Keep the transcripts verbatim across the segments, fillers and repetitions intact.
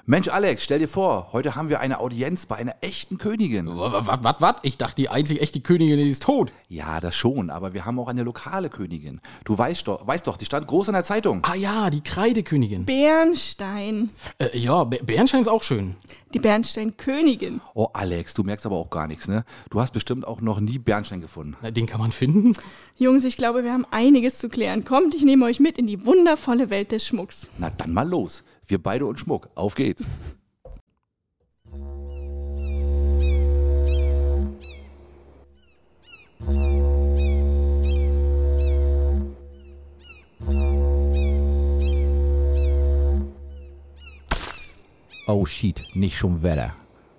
Mensch, Alex, stell dir vor, heute haben wir eine Audienz bei einer echten Königin. Was, was, was? Ich dachte, die einzig echte Königin, die ist tot. Ja, das schon, aber wir haben auch eine lokale Königin. Du weißt doch, weißt doch, die stand groß in der Zeitung. Ah ja, die Kreidekönigin. Bernstein. Äh, ja, Be- Bernstein ist auch schön. Die Bernstein-Königin. Oh, Alex, du merkst aber auch gar nichts, ne? Du hast bestimmt auch noch nie Bernstein gefunden. Na, den kann man finden. Jungs, ich glaube, wir haben einiges zu klären. Kommt, ich nehme euch mit in die wundervolle Welt des Schmucks. Na, dann mal los. Wir beide und Schmuck. Auf geht's. Oh shit, nicht schon Wetter.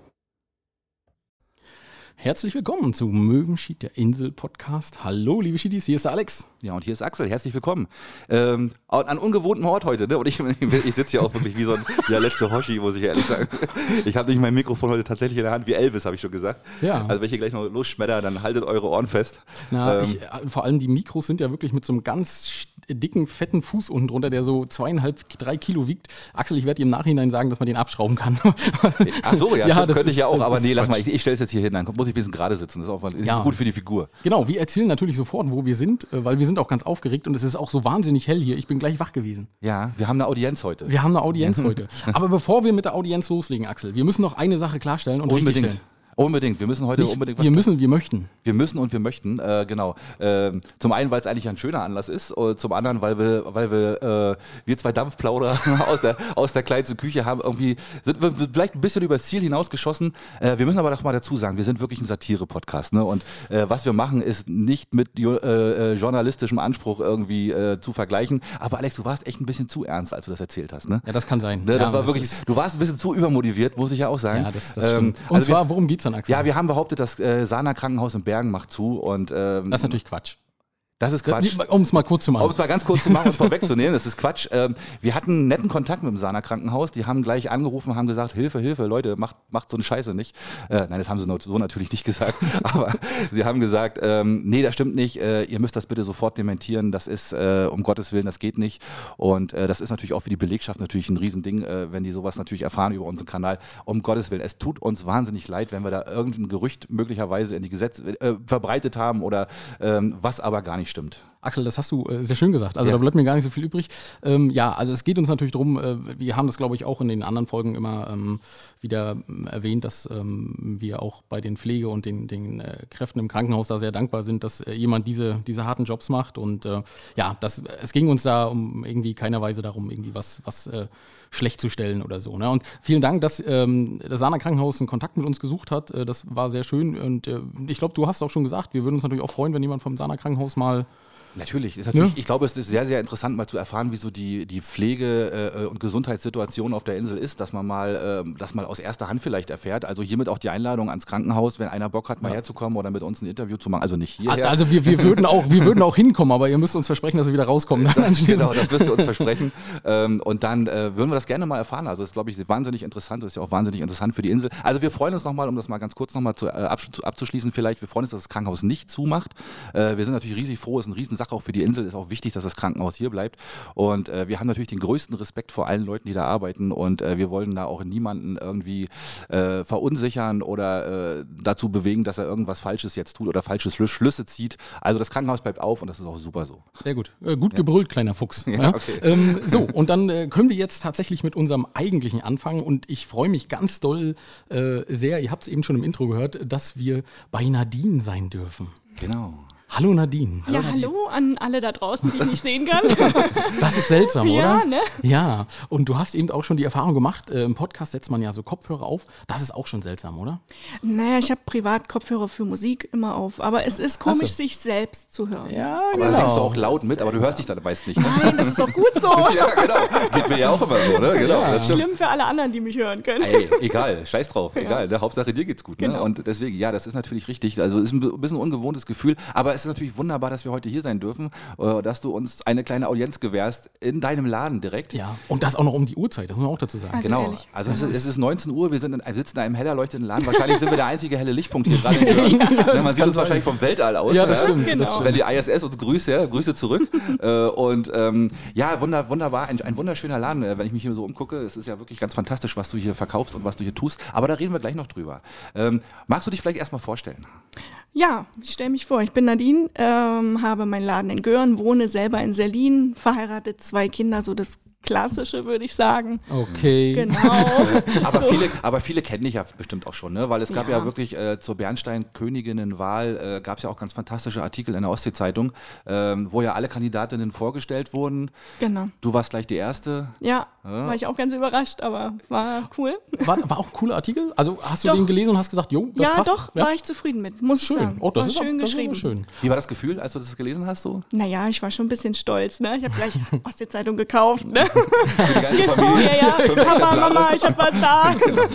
Herzlich willkommen zu Möwenschied, der Insel-Podcast. Hallo, liebe Schiedis, hier ist der Alex. Ja, und hier ist Axel. Herzlich willkommen. Ähm, an ungewohntem Ort heute, ne? Und ich, ich sitze hier auch wirklich wie so ein ja, letzter Hoshi, muss ich ehrlich sagen. Ich habe nicht mein Mikrofon heute tatsächlich in der Hand, wie Elvis, habe ich schon gesagt. Ja. Also wenn ich hier gleich noch losschmetter, dann haltet eure Ohren fest. Na, ähm, ich, vor allem die Mikros sind ja wirklich mit so einem ganz dicken, fetten Fuß unten drunter, der so zweieinhalb, drei Kilo wiegt. Axel, ich werde dir im Nachhinein sagen, dass man den abschrauben kann. Ach so, ja, ja stimmt, das könnte ist, ich ja auch, aber nee, lass Quatsch. mal, ich, ich stelle es jetzt hier hin, dann muss ich wenigstens gerade sitzen. Das ist auch ist Ja. gut für die Figur. Genau, wir erzählen natürlich sofort, wo wir sind, äh, weil wir sind auch ganz aufgeregt und es ist auch so wahnsinnig hell hier. Ich bin gleich wach gewesen. Ja, wir haben eine Audienz heute. Wir haben eine Audienz heute. Aber bevor wir mit der Audienz loslegen, Axel, wir müssen noch eine Sache klarstellen und Unbedingt. richtigstellen. Unbedingt. Wir müssen heute Nicht, unbedingt was wir müssen, wir möchten. Wir müssen und wir möchten, äh, genau. Ähm, zum einen, weil es eigentlich ein schöner Anlass ist, und zum anderen, weil wir, weil wir, äh, wir zwei Dampfplauderer aus der, aus der kleinsten Küche haben irgendwie, sind wir vielleicht ein bisschen übers Ziel hinausgeschossen. Äh, wir müssen aber doch mal dazu sagen, wir sind wirklich ein Satire-Podcast, ne? Und äh, was wir machen, ist nicht mit jo- äh, journalistischem Anspruch irgendwie äh, zu vergleichen. Aber Alex, du warst echt ein bisschen zu ernst, als du das erzählt hast, ne? Ja, das kann sein. Ne, das ja, war das wirklich, ist, du warst ein bisschen zu übermotiviert, muss ich ja auch sagen. ja, das, das stimmt. Ähm, Und also wir- zwar, worum geht's dann, Axel? Ja, wir haben behauptet, das äh, Sana Krankenhaus in Bergen macht zu und ähm, das ist natürlich Quatsch. das ist Quatsch. Um es mal kurz zu machen. Um es mal ganz kurz zu machen und vorwegzunehmen, das ist Quatsch. Ähm, wir hatten einen netten Kontakt mit dem Sana Krankenhaus. Die haben gleich angerufen, haben gesagt, Hilfe, Hilfe, Leute, macht, macht so eine Scheiße nicht. Äh, nein, das haben sie so natürlich nicht gesagt. Aber sie haben gesagt, ähm, nee, das stimmt nicht. Äh, ihr müsst das bitte sofort dementieren. Das ist, äh, um Gottes Willen, das geht nicht. Und äh, das ist natürlich auch für die Belegschaft natürlich ein Riesending, äh, wenn die sowas natürlich erfahren über unseren Kanal. Um Gottes Willen, es tut uns wahnsinnig leid, wenn wir da irgendein Gerücht möglicherweise in die Gesetze äh, verbreitet haben oder ähm, was aber gar nicht stimmt. Axel, das hast du äh, sehr schön gesagt. Also Ja. da bleibt mir gar nicht so viel übrig. Ähm, ja, also es geht uns natürlich darum, äh, wir haben das, glaube ich, auch in den anderen Folgen immer ähm, wieder ähm, erwähnt, dass ähm, wir auch bei den Pflege- und den, den äh, Kräften im Krankenhaus da sehr dankbar sind, dass äh, jemand diese, diese harten Jobs macht. Und äh, ja, das, es ging uns da um irgendwie keiner Weise darum, irgendwie was, was äh, schlecht zu stellen oder so. Ne? Und vielen Dank, dass ähm, das Sana Krankenhaus einen Kontakt mit uns gesucht hat. Äh, das war sehr schön. Und äh, ich glaube, du hast auch schon gesagt, wir würden uns natürlich auch freuen, wenn jemand vom Sana Krankenhaus mal Natürlich, ist natürlich Ja. ich glaube, es ist sehr, sehr interessant, mal zu erfahren, wie so die, die Pflege- äh, und Gesundheitssituation auf der Insel ist, dass man mal ähm, das mal aus erster Hand vielleicht erfährt. Also hiermit auch die Einladung ans Krankenhaus, wenn einer Bock hat, mal Ja. herzukommen oder mit uns ein Interview zu machen. Also nicht hierher. Also wir, wir, würden auch, wir würden auch hinkommen, aber ihr müsst uns versprechen, dass wir wieder rauskommen. Genau, das wirst du uns versprechen. Ähm, und dann äh, würden wir das gerne mal erfahren. Also das ist, glaube ich, wahnsinnig interessant. Das ist ja auch wahnsinnig interessant für die Insel. Also wir freuen uns nochmal, um das mal ganz kurz nochmal zu, äh, absch- zu, abzuschließen vielleicht. Wir freuen uns, dass das Krankenhaus nicht zumacht. Äh, wir sind natürlich riesig froh. Es ist eine Riesensache auch für die Insel. Ist auch wichtig, dass das Krankenhaus hier bleibt. Und äh, wir haben natürlich den größten Respekt vor allen Leuten, die da arbeiten. Und äh, wir wollen da auch niemanden irgendwie äh, verunsichern oder äh, dazu bewegen, dass er irgendwas Falsches jetzt tut oder falsche Schlü- Schlüsse zieht. Also das Krankenhaus bleibt auf und das ist auch super so. Sehr gut. Äh, gut gebrüllt, kleiner Fuchs. Ja, Ja, okay. ähm, so, und dann äh, können wir jetzt tatsächlich mit unserem eigentlichen anfangen. Und ich freue mich ganz doll äh, sehr, ihr habt es eben schon im Intro gehört, dass wir bei Nadine sein dürfen. Genau. Hallo Nadine. Ja, hallo an alle da draußen, die ich nicht sehen kann. Das ist seltsam, Ja, oder? ne? Ja, und du hast eben auch schon die Erfahrung gemacht, äh, im Podcast setzt man ja so Kopfhörer auf. Das ist auch schon seltsam, oder? Naja, ich habe privat Kopfhörer für Musik immer auf, aber es ist komisch, Ach so. sich selbst zu hören. Ja, Aber da singst du auch laut mit, aber du hörst dich dann meist nicht. Ne? Nein, das ist auch gut so. Ja, genau. Geht mir ja auch immer so, ne? Genau. Ja. Das stimmt. Schlimm für alle anderen, die mich hören können. Ey, egal, scheiß drauf, egal. Ne? Hauptsache dir geht's gut. Ne? Genau. Und deswegen, ja, das ist natürlich richtig. Also es ist ein bisschen ein ungewohntes Gefühl, aber es ist natürlich wunderbar, dass wir heute hier sein dürfen, äh, dass du uns eine kleine Audienz gewährst in deinem Laden direkt. Ja, und das auch noch um die Uhrzeit, das muss man auch dazu sagen. Also Genau, ehrlich. also es ist, es ist neunzehn Uhr, wir sind in, sitzen in einem hell erleuchteten Laden. Wahrscheinlich sind wir der einzige helle Lichtpunkt hier gerade in Köln. ja, man sieht uns wahrscheinlich vom Weltall aus. Ja, das ja? stimmt. Genau. Das stimmt. Wenn die I S S uns grüßt, ja, Grüße zurück. äh, und ähm, ja, wunder, wunderbar, ein, ein wunderschöner Laden, äh, wenn ich mich hier so umgucke. Es ist ja wirklich ganz fantastisch, was du hier verkaufst und was du hier tust. Aber da reden wir gleich noch drüber. Ähm, magst du dich vielleicht erstmal vorstellen? Ja, ich stelle mich vor, ich bin Nadine, ähm, habe meinen Laden in Göhren, wohne selber in Serlin, verheiratet, zwei Kinder, so das Klassische, würde ich sagen. Okay. Genau. Aber, So. viele, aber viele kennen dich ja bestimmt auch schon, ne? Weil es gab ja, Ja. wirklich äh, zur Bernstein-Königinnenwahl äh, gab es ja auch ganz fantastische Artikel in der Ostsee-Zeitung, ähm, wo ja alle Kandidatinnen vorgestellt wurden. Genau. Du warst gleich die Erste. Ja, Ja. war ich auch ganz überrascht, aber war cool. War, war auch ein cooler Artikel? Also hast du Doch. den gelesen und hast gesagt, jo, das Ja, passt? doch, war ich zufrieden mit, muss ich Schön. sagen. Oh, das war ist schön auch, das ist geschrieben. aber schön. Wie war das Gefühl, als du das gelesen hast? So? Naja, ich war schon ein bisschen stolz, ne? Ich habe gleich Ostsee-Zeitung gekauft, ne? Für die ganze Genau, Familie. ja, ja. Fünf Mama, Exemplare. Mama, ich habe was da.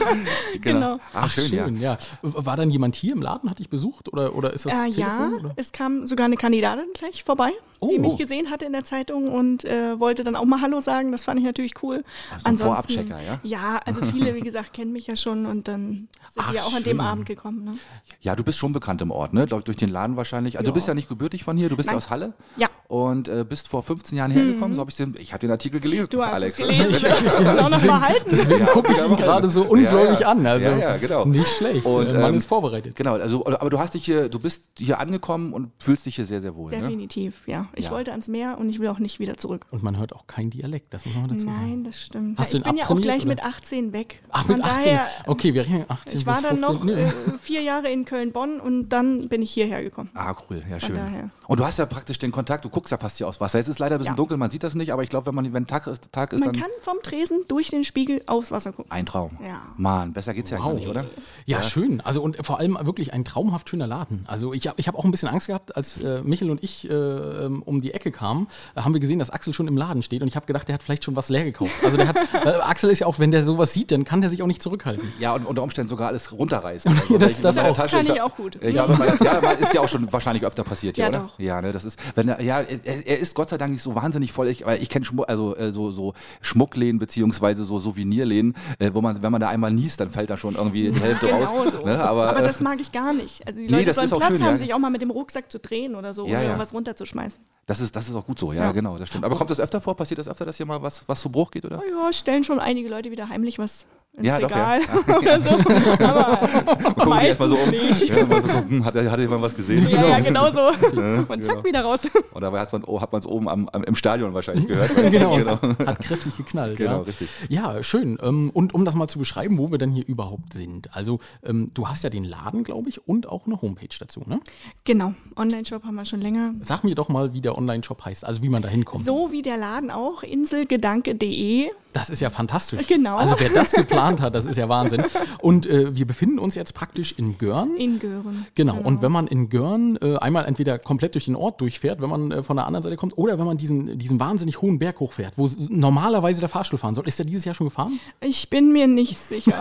Genau. Ach, schön, ja. ja. War dann jemand hier im Laden, hat dich besucht oder, oder ist das Äh, Telefon? ja, Oder? es kam sogar eine Kandidatin gleich vorbei, Oh. die mich gesehen hatte in der Zeitung und äh, wollte dann auch mal Hallo sagen. Das fand ich natürlich cool. Also ein Vorabchecker, ja? Ja, also viele, wie gesagt, kennen mich ja schon und dann sind Ach, die ja auch an schön. dem Abend gekommen. Ne? Ja, du bist schon bekannt im Ort, ne? Durch durch den Laden wahrscheinlich. Also Ja. du bist ja nicht gebürtig von hier, du bist ja Nein. aus Halle. Ja. Und äh, bist vor fünfzehn Jahren hergekommen, so habe ich den, ich habe den Artikel gelesen, Du hast Alex. es gelesen, ich habe es auch noch behalten. Deswegen Ja, gucke ich ja, ihn gerade so ungläubig ja, ja. an. Also Ja, ja, genau. nicht schlecht. Und, Der Mann ähm, ist vorbereitet. Genau, also aber du hast dich hier, du bist hier angekommen und fühlst dich hier sehr, sehr wohl. Ne? Definitiv, ja. Ich Ja. wollte ans Meer und ich will auch nicht wieder zurück. Und man hört auch kein Dialekt, das muss man dazu sagen. Nein, das stimmt. Hast ich du ihn bin ja auch abtrainiert, gleich oder? mit achtzehn weg. Ach, mit Von achtzehn. Daher, Okay, wir reden achtzehn ich war bis dann noch fünfzehn. äh, vier Jahre in Köln-Bonn und dann bin ich hierher gekommen. Ah, cool, ja, schön. daher. Und du hast ja praktisch den Kontakt, du guckst ja fast hier aus Wasser. Es ist leider ein bisschen Ja. dunkel, man sieht das nicht, aber ich glaube, wenn man wenn Tag ist, Tag ist Man dann kann vom Tresen durch den Spiegel aufs Wasser gucken. ein Traum. Ja. Mann, besser geht's ja gar nicht, oder? Ja, schön. Also und vor allem wirklich ein traumhaft schöner Laden. Also ich habe ich hab auch ein bisschen Angst gehabt, als äh, Michel und ich äh, ähm, um die Ecke kamen, äh, haben wir gesehen, dass Axel schon im Laden steht und ich habe gedacht, der hat vielleicht schon was leer gekauft. Also der hat, äh, Axel ist ja auch, wenn der sowas sieht, dann kann der sich auch nicht zurückhalten. Ja, und unter Umständen sogar alles runterreißen. Also, Ja, das- wenn ich das in meiner auch. Das kann ich- ich auch gut. Ich habe mal, ja, mal- ist ja auch schon wahrscheinlich öfter passiert, ja, Ja, oder? doch. Ja, ne, das ist, wenn er, ja, er, er ist Gott sei Dank nicht so wahnsinnig voll. Ich, weil ich kenne Schmuck, also äh, so, so Schmuckläden beziehungsweise so Souvenirläden, äh, wo man, wenn man da einmal niest, dann fällt da schon irgendwie die Hälfte raus. Genau so. Ne, aber, Aber äh, das mag ich gar nicht. Also die Nee, Leute das sollen ist auch Platz schön, haben, ja. sich auch mal mit dem Rucksack zu drehen oder so, Ja, ohne ja. irgendwas runterzuschmeißen. das ist, das ist auch gut so, ja, Ja. genau, das stimmt. Aber kommt das öfter vor? Passiert das öfter, dass hier mal was, was zu Bruch geht, oder? Oh ja, stellen schon einige Leute wieder heimlich was ins Ja, doch, ja. Regal oder so. Aber Gucken Sie erst mal so um. meistens nicht. Ja, mal so gucken, hat, hat jemand was gesehen? Ja, ja, genau so. Und zack, wieder raus. Und dabei hat man oh, hat man es oben am, am, im Stadion wahrscheinlich gehört. Genau. genau. Hat kräftig geknallt. Genau, ja. richtig. Ja, schön. Ähm, Und um das mal zu beschreiben, wo wir denn hier überhaupt sind. Also ähm, du hast ja den Laden, glaube ich, und auch eine Homepage dazu, ne? Genau, Online-Shop haben wir schon länger. Sag mir doch mal, wie der Online-Shop heißt, also wie man da hinkommt. So wie der Laden auch, inselgedanke punkt de. Das ist ja fantastisch. Genau. Also wer das geplant hat, das ist ja Wahnsinn. Und äh, wir befinden uns jetzt praktisch in Görn. In Göhren. Genau. Und wenn man in Görn äh, einmal entweder komplett durch den Ort durchfährt, wenn man äh, von der anderen Seite kommt, oder wenn man diesen, diesen wahnsinnig hohen Berg hochfährt, wo s- normalerweise der Fahrstuhl fahren soll. Ist der dieses Jahr schon gefahren? Ich bin mir nicht sicher.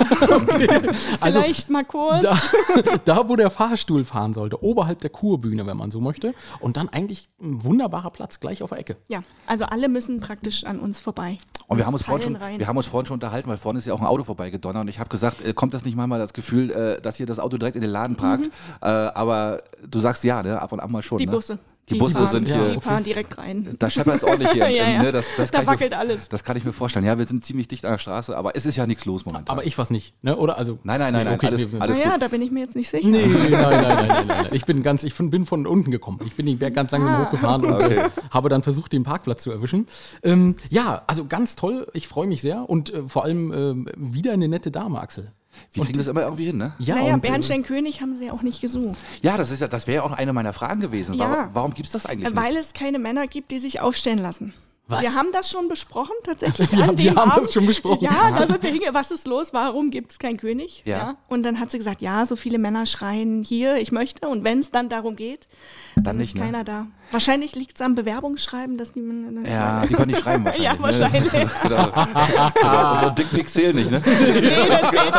Also Vielleicht mal kurz. da, da, wo der Fahrstuhl fahren sollte, oberhalb der Kurbühne, wenn man so möchte. Und dann eigentlich ein wunderbarer Platz gleich auf der Ecke. Ja, also alle müssen praktisch an uns vorbei. Und wir haben uns vorhin schon, Fallen rein. wir haben uns vorhin schon unterhalten, weil vorne ist ja auch ein Auto vorbeigedonnert und ich habe gesagt, äh, kommt das nicht manchmal das Gefühl, äh, dass ihr das Auto direkt in den Laden parkt? Äh, aber du sagst ja, ne? Ab und an mal schon. Die ne? Busse. Die Busse fahren, sind ja, hier. Die fahren direkt rein. Da scheppert es ordentlich hier. Ja, ja. Ne? Das, das Da kann ich wackelt mir, alles. Das kann ich mir vorstellen. Ja, wir sind ziemlich dicht an der Straße, aber es ist ja nichts los momentan. Aber ich was nicht, ne? Oder also. Nein, nein, nein, Nee, nein, okay, alles- nee, alles- Naja, da bin ich mir jetzt nicht sicher. Nee, nein, nein, nein, nein, nein. Ich bin ganz, ich von- bin von unten gekommen. Ich bin den Berg ganz langsam Ah. hochgefahren und Okay. äh, habe dann versucht, den Parkplatz zu erwischen. Ähm, ja, also ganz toll. Ich freue mich sehr und äh, vor allem ähm, wieder eine nette Dame, Axel. Wir kriegen das immer irgendwie hin, ne? Ja, naja, und, äh, Bernstein-König haben sie ja auch nicht gesucht. Ja, das, ist ja, das wäre ja auch eine meiner Fragen gewesen. Ja. Warum, warum gibt es das eigentlich nicht? Weil es keine Männer gibt, die sich aufstellen lassen. Was? Wir haben das schon besprochen, tatsächlich. Wir, an haben, dem wir haben Abend. das schon besprochen. Ja, da sind wir hingegangen. Was ist los? Warum gibt es keinen König? Ja. Ja. Und dann hat sie gesagt, ja, so viele Männer schreien hier, ich möchte. Und wenn es dann darum geht, dann, Dann ist nicht, keiner ne? da. Wahrscheinlich liegt es am Bewerbungsschreiben, dass die Männer. Ja, die können nicht schreiben wahrscheinlich. Ja, wahrscheinlich. Ne? Genau. Und, und Dickpics zählen nicht, ne? Nee, das zählt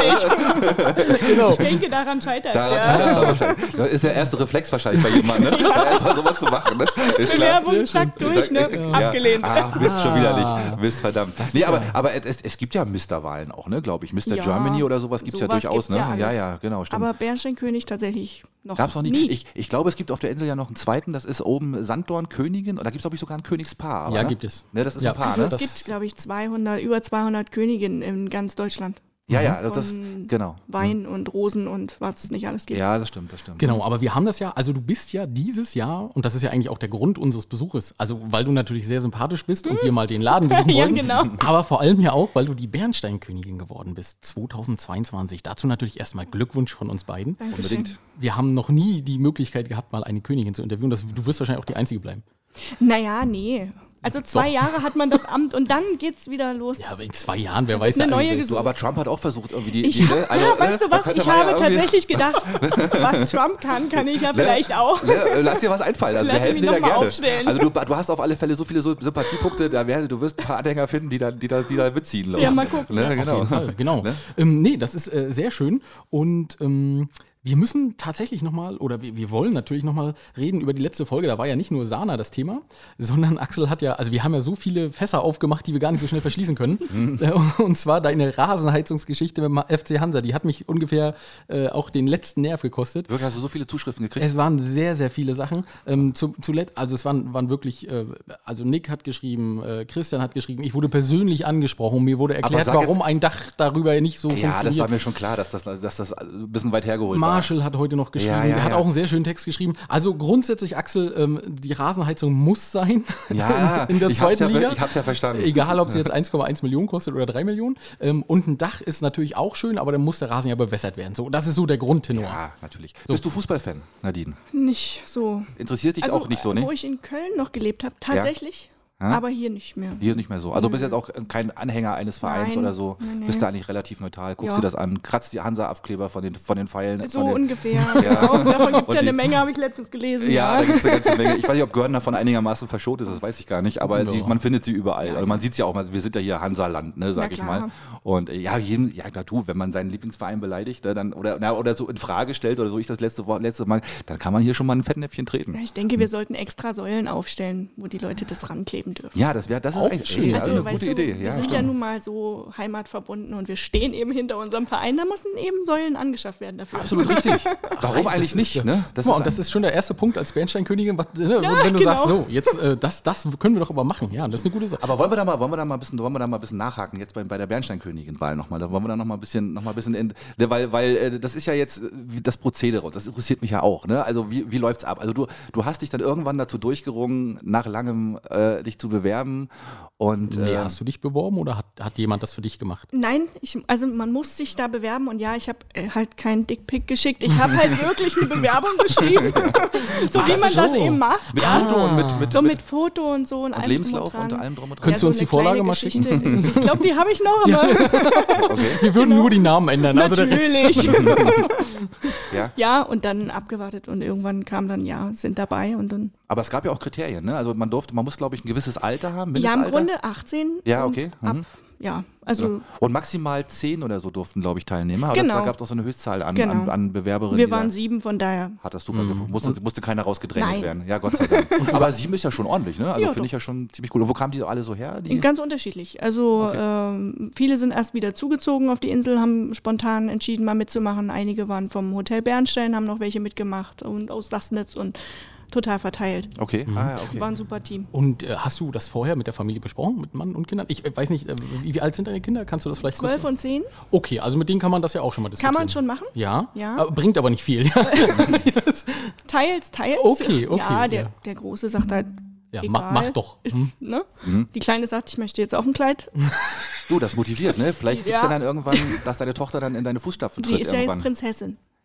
nicht. Genau. Ich denke, daran scheitert es. Daran Ja. scheitert es wahrscheinlich. Das ist der erste Reflex wahrscheinlich bei jemandem, ne? Ja. Erstmal sowas zu machen, ne? Ist klar. Bewerbung, zack, durch, ne? Ja. Abgelehnt. Ach, Mist, schon wieder Ah. nicht. Mist, verdammt. Nee, aber, aber es, es gibt ja Mister-Wahlen auch, ne, glaube ich. Mister Ja, Germany oder sowas gibt es ja sowas durchaus, gibt's ne? ja alles. Ja, ja, genau, stimmt. Aber Bernsteinkönig tatsächlich noch Gab's noch nie. nie. Ich, ich glaube, es gibt auf der Insel ja noch einen zweiten, das ist oben Sanddorn-Königin. Und da gibt es, glaube ich, sogar ein Königspaar. Aber, Ja, ne? gibt es. Ne, das ist Ja. ein Paar, Also ne? es das- gibt, glaube ich, zweihundert, über zweihundert Königinnen in ganz Deutschland. Ja, ja, das, das Von genau. Wein und Rosen und was es nicht alles gibt. Ja, das stimmt, das stimmt. Genau, aber wir haben das ja, also du bist ja dieses Jahr, und das ist ja eigentlich auch der Grund unseres Besuches, also weil du natürlich sehr sympathisch bist und wir mal den Laden besuchen Ja, wollen, genau. aber vor allem ja auch, weil du die Bernsteinkönigin geworden bist, zweitausendzweiundzwanzig. Dazu natürlich erstmal Glückwunsch von uns beiden. Dankeschön. Unbedingt. Wir haben noch nie die Möglichkeit gehabt, mal eine Königin zu interviewen. Das, du wirst wahrscheinlich auch die Einzige bleiben. Naja, nee. Also zwei Doch. Jahre hat man das Amt und dann geht's wieder los. Ja, aber in zwei Jahren, wer weiß Eine ja neue eigentlich. Du, aber Trump hat auch versucht, irgendwie die. Ich die hab, also, ja, weißt ne, du da was? könnte Ich man ja habe irgendwie- tatsächlich gedacht, was Trump kann, kann ich ja vielleicht auch. Ne, lass dir was einfallen, also Lass wir helfen mich dir da noch mal gerne. aufstellen. Also du, du hast auf alle Fälle so viele so Sympathiepunkte, da werde, du wirst ein paar Anhänger finden, die da, die da, die da mitziehen. glaub Ja, ich. mal gucken. Ne, Auf genau. Auf jeden Fall, genau. Ne? Ähm, nee, das ist äh, sehr schön und ähm, wir müssen tatsächlich nochmal, oder wir, wir wollen natürlich nochmal reden über die letzte Folge. Da war ja nicht nur Sana das Thema, sondern Axel hat ja, also wir haben ja so viele Fässer aufgemacht, die wir gar nicht so schnell verschließen können. Mhm. Und zwar deine Rasenheizungsgeschichte mit dem F C Hansa, die hat mich ungefähr äh, auch den letzten Nerv gekostet. Wirklich, hast du so viele Zuschriften gekriegt? Es waren sehr, sehr viele Sachen. Ähm, zu, zuletzt, also es waren, waren wirklich, äh, also Nick hat geschrieben, äh, Christian hat geschrieben, ich wurde persönlich angesprochen, mir wurde erklärt, sag warum jetzt- ein Dach darüber nicht so Ja, das funktioniert. war mir schon klar, dass das, dass das ein bisschen weit hergeholt war. Marshall hat heute noch geschrieben, Ja, ja, er hat ja. auch einen sehr schönen Text geschrieben. Also grundsätzlich, Axel, ähm, die Rasenheizung muss sein Ja, in der ich hab's zweiten ja, Liga. Ich hab's ja verstanden. Egal, ob sie jetzt eins Komma eins Millionen kostet oder drei Millionen. Ähm, und ein Dach ist natürlich auch schön, aber dann muss der Rasen ja bewässert werden. So, das ist so der Grundtenor. Ja, natürlich. Bist du Fußballfan, Nadine? Nicht so. Interessiert dich Also, auch nicht so, ne? wo ich in Köln noch gelebt habe, tatsächlich. Ja? Aber hier nicht mehr. Hier nicht mehr so. Also du bist jetzt auch kein Anhänger eines Vereins Nein. oder so. Nee, nee. Bist da eigentlich relativ neutral. Guckst Ja. dir das an, kratzt die Hansa-Aufkleber von den, von den Pfeilen. So von den, ungefähr. Ja. Genau. Davon gibt Und es ja die- eine Menge, habe ich letztens gelesen. Ja, Ja, da gibt es eine ganze Menge. Ich weiß nicht, ob Görn davon einigermaßen verschont ist, das weiß ich gar nicht, aber Ja. die, man findet sie überall. Also man sieht es ja auch, mal, wir sind ja hier Hansa-Land, ne, sag Ja, ich klar. mal. Und äh, ja, jeden, ja, na du, wenn man seinen Lieblingsverein beleidigt, ne, dann, oder, na, oder so in Frage stellt, oder so ich das letzte, Wort- letzte Mal, dann kann man hier schon mal ein Fettnäpfchen treten. Ja, ich denke, wir sollten extra Säulen aufstellen, wo die Leute das rankleben dürfen. Ja, das wäre, das ist Auch eigentlich schön. ey, Also, also eine weißt gute du, Idee. Wir Ja, sind stimmt. ja nun mal so heimatverbunden und wir stehen eben hinter unserem Verein. Da müssen eben Säulen angeschafft werden dafür. Absolut richtig. Warum Das eigentlich ist, nicht? äh, Ne? Das Guck mal, ist und das ein- ist schon der erste Punkt als Bernsteinkönigin, was, ne, Ja, wenn du genau. sagst, so, jetzt, äh, das, das können wir doch aber machen. Ja, das ist eine gute Sache. Aber wollen wir da mal, wollen wir da mal ein bisschen, wollen wir da mal ein bisschen nachhaken jetzt bei, bei der Bernsteinkönigin-Wahl nochmal? Da wollen wir da noch mal ein bisschen, noch mal ein bisschen, in, ne, weil, weil äh, das ist ja jetzt äh, wie das Prozedere und das interessiert mich ja auch. Ne? Also wie, wie läuft's ab? Also du, du hast dich dann irgendwann dazu durchgerungen, nach langem äh, dich zu bewerben und Nee, äh, hast du dich beworben oder hat, hat jemand das für dich gemacht? Nein, ich, also man muss sich da bewerben und ja, ich habe äh, halt keinen Dickpick geschickt. Ich habe halt wirklich eine Bewerbung geschrieben, so wie Ach man das so. eben macht. mit Ja, Foto und mit, mit, so mit, mit Foto und so und, und allem Lebenslauf drum und und dran. allem drum und dran. Könntest du uns so die eine Vorlage kleine mal Geschichte. schicken? Ich glaube, die habe ich noch, aber Wir würden nur die Namen ändern. Also der Rest- natürlich. Ja? Ja, und dann abgewartet und irgendwann kam dann, ja, sind dabei und dann. Aber es gab ja auch Kriterien, ne? Also man durfte, man muss, glaube ich, ein gewisses Alter haben, Ja, im Mindestalter. Grunde achtzehn. Ja, und okay. Ab, Mhm. ja, also Und maximal zehn oder so durften, glaube ich, Teilnehmer. Aber Genau. das, da gab es auch so eine Höchstzahl an, Genau. an, an Bewerberinnen. wir die da- waren sieben, von daher. Hat das super gemacht. Musste, musste keiner rausgedrängt Nein. werden. Ja, Gott sei Dank. Aber sieben ist ja schon ordentlich, ne? Also Ja, finde doch. ich ja schon ziemlich cool. Und wo kamen die alle so her? Die? Ganz unterschiedlich. Also Okay. ähm, viele sind erst wieder zugezogen auf die Insel, haben spontan entschieden, mal mitzumachen. Einige waren vom Hotel Bernstein, haben noch welche mitgemacht und aus Sassnitz und total verteilt. Okay, ah, ja, okay. War ein super Team. Und äh, hast du das vorher mit der Familie besprochen, mit Mann und Kindern? Ich äh, weiß nicht, äh, wie, wie alt sind deine Kinder? Kannst du das vielleicht Zwölf kurz und zehn Okay, also mit denen kann man das ja auch schon mal diskutieren. kann man schon machen. Ja, Ja. Aber bringt aber nicht viel. Teils, teils. Okay, okay, Ja, der, ja. der Große sagt halt, ja, egal. ma, mach doch. Ist, Hm? ne? Mhm. Die Kleine sagt, ich möchte jetzt auch ein Kleid. Du, das motiviert, ne? Vielleicht gibt's Ja. ja dann irgendwann, dass deine Tochter dann in deine Fußstapfen Sie tritt ist ja jetzt irgendwann. Prinzessin.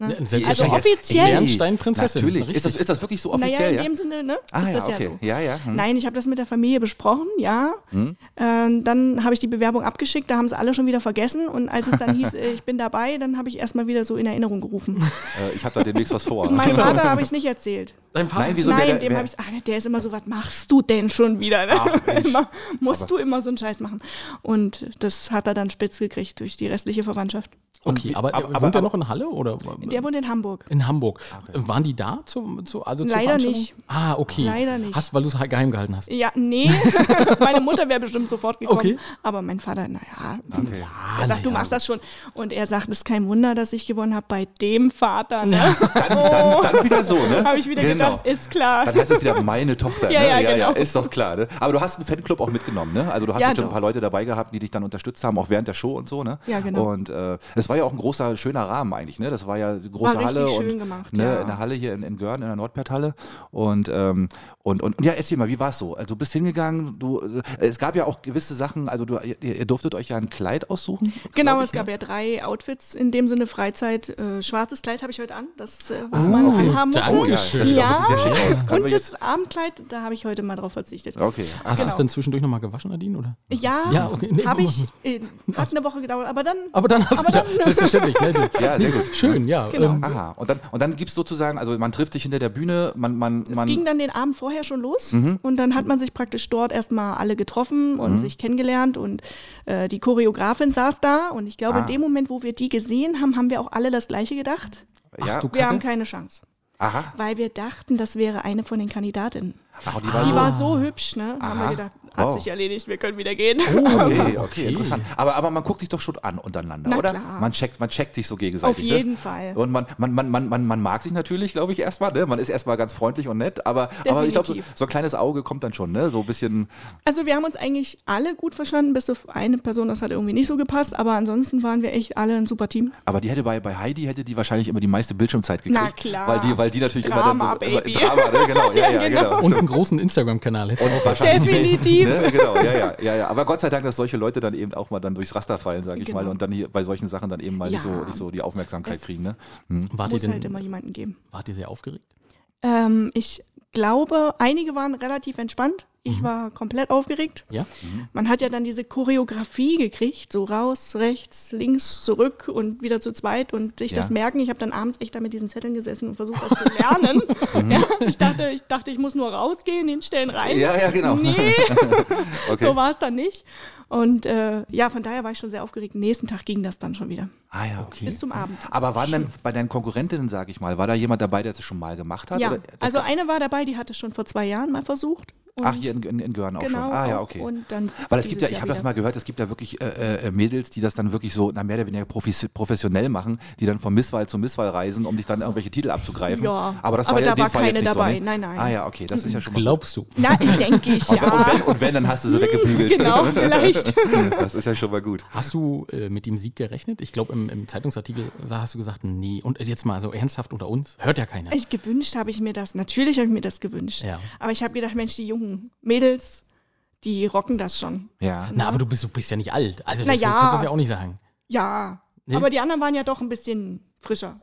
Ne? Die Also ja jetzt- offiziell. Ey, Bernsteinprinzessin, Natürlich. richtig. Ist das, ist das wirklich so offiziell? Naja, in ja? dem Sinne, ne? Ah, ist ja, das ja okay. so. Ja, ja. Hm. Nein, ich habe das mit der Familie besprochen, ja. Hm? Ähm, dann habe ich die Bewerbung abgeschickt, da haben sie alle schon wieder vergessen. Und als es dann hieß, äh, ich bin dabei, dann habe ich erstmal wieder so in Erinnerung gerufen. Äh, ich habe da demnächst was vor. Meinem Vater habe ich es nicht erzählt. Dein Vater Nein, ist- wieso? Nein, wer- dem wer- habe ich ach, der ist immer so, was machst du denn schon wieder? Ne? Ach, Mensch. immer, musst du immer so einen Scheiß machen. Und das hat er dann spitz gekriegt durch die restliche Verwandtschaft. Okay, aber, aber- wohnt aber- er noch in Halle oder? Der wohnt in Hamburg. In Hamburg. Waren die da zu, zu also zur Leider Veranstaltung? nicht. Ah, okay. Leider nicht. Hast, weil du es geheim gehalten hast. Ja, nee, meine Mutter wäre bestimmt sofort gekommen. Okay. Aber mein Vater, naja, Okay. er sagt, du naja, machst das schon. Und er sagt, es ist kein Wunder, dass ich gewonnen habe bei dem Vater. Ne? Dann, dann, dann wieder so, ne? Habe ich wieder genau. gedacht, ist klar. Dann heißt es wieder meine Tochter. Ja, ne? ja, ja, ja, genau. ist doch klar. Ne? Aber du hast einen Fanclub auch mitgenommen, ne? Also du hast Ja, bestimmt ein doch. paar Leute dabei gehabt, die dich dann unterstützt haben, auch während der Show und so, ne? Ja, genau. Und äh, es war ja auch ein großer, schöner Rahmen eigentlich, ne? Das war ja die große War richtig Halle schön und gemacht, ne, ja. in der Halle hier in, in Görn, in der Nordperthalle. Und, ähm, und, und, und ja, erzähl mal, wie war es so? Also du bist hingegangen, du, äh, es gab ja auch gewisse Sachen, also du, ihr, ihr durftet euch ja ein Kleid aussuchen. Genau, glaub ich, es gab ne? ja drei Outfits in dem Sinne Freizeit. Äh, schwarzes Kleid habe ich heute an, das, äh, was Oh, man okay. anhaben musste. Danke. Oh ja, das Schön. sieht auch Ja, wirklich sehr schick aus. Können und wir das Abendkleid, da habe ich heute mal drauf verzichtet. jetzt, okay. Hast du es Genau. denn zwischendurch nochmal gewaschen, Nadine? Oder? Ja, Ja, okay. Nee, habe guck ich, äh, hat eine Woche gedauert, aber dann, Aber dann hast Aber du ja, dann- selbstverständlich. Ne? Ja, sehr gut. Schön, ja. Genau. Ähm, Aha, und dann, und dann gibt es sozusagen, also man trifft sich hinter der Bühne, man, man, es man ging dann den Abend vorher schon los Mhm. und dann hat man sich praktisch dort erstmal alle getroffen und sich kennengelernt und äh, die Choreografin saß da und ich glaube, Ah. in dem Moment, wo wir die gesehen haben, haben wir auch alle das Gleiche gedacht. ja, du Wir haben Kacke. keine Chance, aha, weil wir dachten, das wäre eine von den Kandidatinnen. ach, die war Die so, war so hübsch, ne? Haben Aha. wir gedacht, hat Wow. sich erledigt, wir können wieder gehen. okay, okay, interessant. Aber, aber man guckt sich doch schon an untereinander, Na oder? klar. Man checkt, man checkt sich so gegenseitig. Auf jeden ne? Fall. Und man, man, man, man, man, man mag sich natürlich, glaube ich, erstmal. Ne? Man ist erstmal ganz freundlich und nett, aber, aber ich glaube, so, Definitiv. so ein kleines Auge kommt dann schon, ne? So ein bisschen. Also wir haben uns eigentlich alle gut verstanden, bis auf eine Person, das hat irgendwie nicht so gepasst, aber ansonsten waren wir echt alle ein super Team. Aber die hätte bei, bei Heidi hätte die wahrscheinlich immer die meiste Bildschirmzeit gekriegt. Na klar. Weil die, weil die natürlich Drama, immer dann so, Baby. Immer, Drama, ne? Genau, ja, ja, Ja, genau. genau. Und einen großen Instagram-Kanal. hättest du auch wahrscheinlich. Definitiv. Ne, genau, ja, ja, ja, ja. Aber Gott sei Dank, dass solche Leute dann eben auch mal dann durchs Raster fallen, sage ich Genau. mal, und dann hier bei solchen Sachen dann eben mal nicht, Ja. so, nicht so die Aufmerksamkeit Das- kriegen. Ne? Wart ihr, Muss denn, halt immer jemanden geben. wart ihr sehr aufgeregt? Ähm, ich glaube, einige waren relativ entspannt. Ich war komplett aufgeregt. Ja? Man hat ja dann diese Choreografie gekriegt, so raus, rechts, links, zurück und wieder zu zweit und sich Ja. das merken. Ich habe dann abends echt da mit diesen Zetteln gesessen und versucht, das zu lernen. ja, ich, dachte, ich dachte, ich muss nur rausgehen, hinstellen, rein. Ja, ja, genau. Nee, Okay. so war es dann nicht. Und äh, ja, von daher war ich schon sehr aufgeregt. Nächsten Tag ging das dann schon wieder. Ah ja, okay. Bis zum Abend. Aber waren dann bei deinen Konkurrentinnen, sage ich mal, war da jemand dabei, der das schon mal gemacht hat? Ja, oder? Das also war- eine war dabei, die hatte schon vor zwei Jahren mal versucht. Und Ach, hier in, in, in Görn auch genau, schon. Ah ja, auch. okay. Und dann Weil es gibt ja, dieses ich Jahr habe das wieder. mal gehört, es gibt ja wirklich äh, äh, Mädels, die das dann wirklich so na, mehr oder weniger profis- professionell machen, die dann von Misswahl zu Misswahl reisen, um sich dann irgendwelche Titel abzugreifen. Ja, aber das aber war ja da in dem war Fall jetzt keine nicht dabei. so. Ne? Nein, nein. Ah ja, okay, das ist ja schon mal gut. Glaubst du? Na, denke ich, Und, wenn, und, ja. wenn, und wenn, dann hast du sie weggebügelt. Genau, vielleicht. Das ist ja schon mal gut. Hast du äh, mit dem Sieg gerechnet? Ich glaube, im, im Zeitungsartikel sa- hast du gesagt, nee. Und jetzt mal so ernsthaft unter uns, hört ja keiner. Ich gewünscht habe ich mir das. Natürlich habe ich mir das gewünscht. Ja. Aber ich habe gedacht, Mensch, die jungen Mädels, die rocken das schon. Ja. Na, aber du bist, du bist ja nicht alt. Also Na das, ja. du kannst das ja auch nicht sagen. Ja. Nee? Aber die anderen waren ja doch ein bisschen frischer.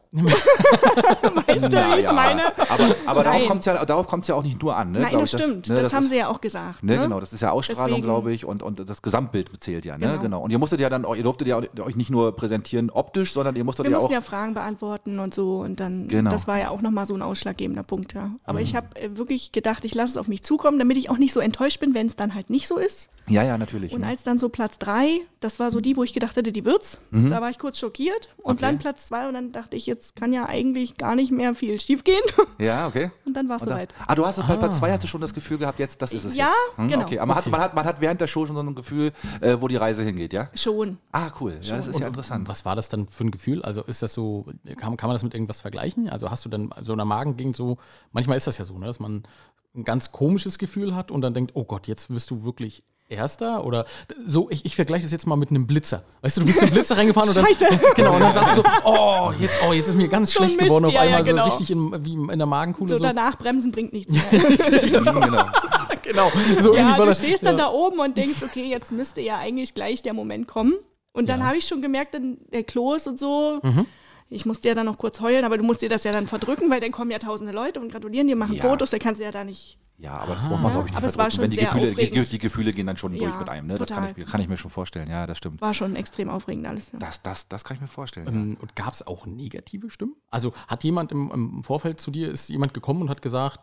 weißt du, wie ich es meine? Aber, aber darauf Nein. kommt es ja, darauf kommt's ja auch nicht nur an. Ne, Nein, glaub das ich. stimmt. ne, das, haben ist, sie ja auch gesagt. Ne, Ne? genau, das ist ja Ausstrahlung, Deswegen- glaube ich, und, und das Gesamtbild zählt ja. Ne? Genau. Genau. Und ihr musstet ja dann, auch- ihr durftet ja euch nicht nur präsentieren optisch, sondern ihr musstet Wir ja mussten auch. ja Fragen beantworten und so. Und dann, Genau. das war ja auch nochmal so ein ausschlaggebender Punkt, ja. Aber ich habe äh, wirklich gedacht, ich lasse es auf mich zukommen, damit ich auch nicht so enttäuscht bin, wenn es dann halt nicht so ist. Ja, ja, natürlich. Und ne? als dann so Platz drei, das war so die, wo ich gedacht hätte, die wird's. Da war ich kurz schockiert. Und Okay. dann Platz zwei und dann dachte ich, jetzt kann ja eigentlich gar nicht mehr viel schief gehen. Ja, okay. Und dann war es Und da- soweit. Ah, du hast bei Platz zwei hast du schon das Gefühl gehabt, jetzt, das ist es Ja, jetzt. Hm, genau. Okay, aber man, Okay. Hat, man, hat, man hat während der Show schon so ein Gefühl, äh, wo die Reise hingeht, ja? Schon. Ah, cool. Ja, das ist ja Und interessant. Was war das dann für ein Gefühl? Also ist das so, kann, kann man das mit irgendwas vergleichen? Also hast du dann so eine Magengegend so, manchmal ist das ja so, ne, dass man ein ganz komisches Gefühl hat und dann denkt, oh Gott, jetzt wirst du wirklich Erster oder so, ich, ich vergleiche das jetzt mal mit einem Blitzer. Weißt du, du bist in den Blitzer reingefahren und dann, Scheiße. genau, und dann sagst du so, oh, jetzt, oh, jetzt ist mir ganz So schlecht Mist, geworden auf ja, ja, einmal, genau. so richtig in, wie in der Magenkuhle. So, So, danach bremsen bringt nichts mehr. Mhm, genau. genau, so ja, ähnlich war du das. stehst dann ja. da oben und denkst, okay, jetzt müsste ja eigentlich gleich der Moment kommen. Und dann Ja. habe ich schon gemerkt, dann der Kloß und so, Mhm. Ich musste ja dann noch kurz heulen, aber du musst dir das ja dann verdrücken, weil dann kommen ja tausende Leute und gratulieren dir, machen Ja. Fotos, da kannst du ja da nicht... Ja, aber das braucht man, glaube ich, nicht Aber es war verdrücken. schon Wenn die sehr Gefühle, die, aufregend. die Gefühle gehen dann schon durch Ja, mit einem, ne? Das kann total. ich, kann ich mir schon vorstellen. Ja, das stimmt. War schon extrem aufregend alles. Ja. Das, das, das kann ich mir vorstellen. Ähm, und gab es auch negative Stimmen? Also hat jemand im, im Vorfeld zu dir, ist jemand gekommen und hat gesagt,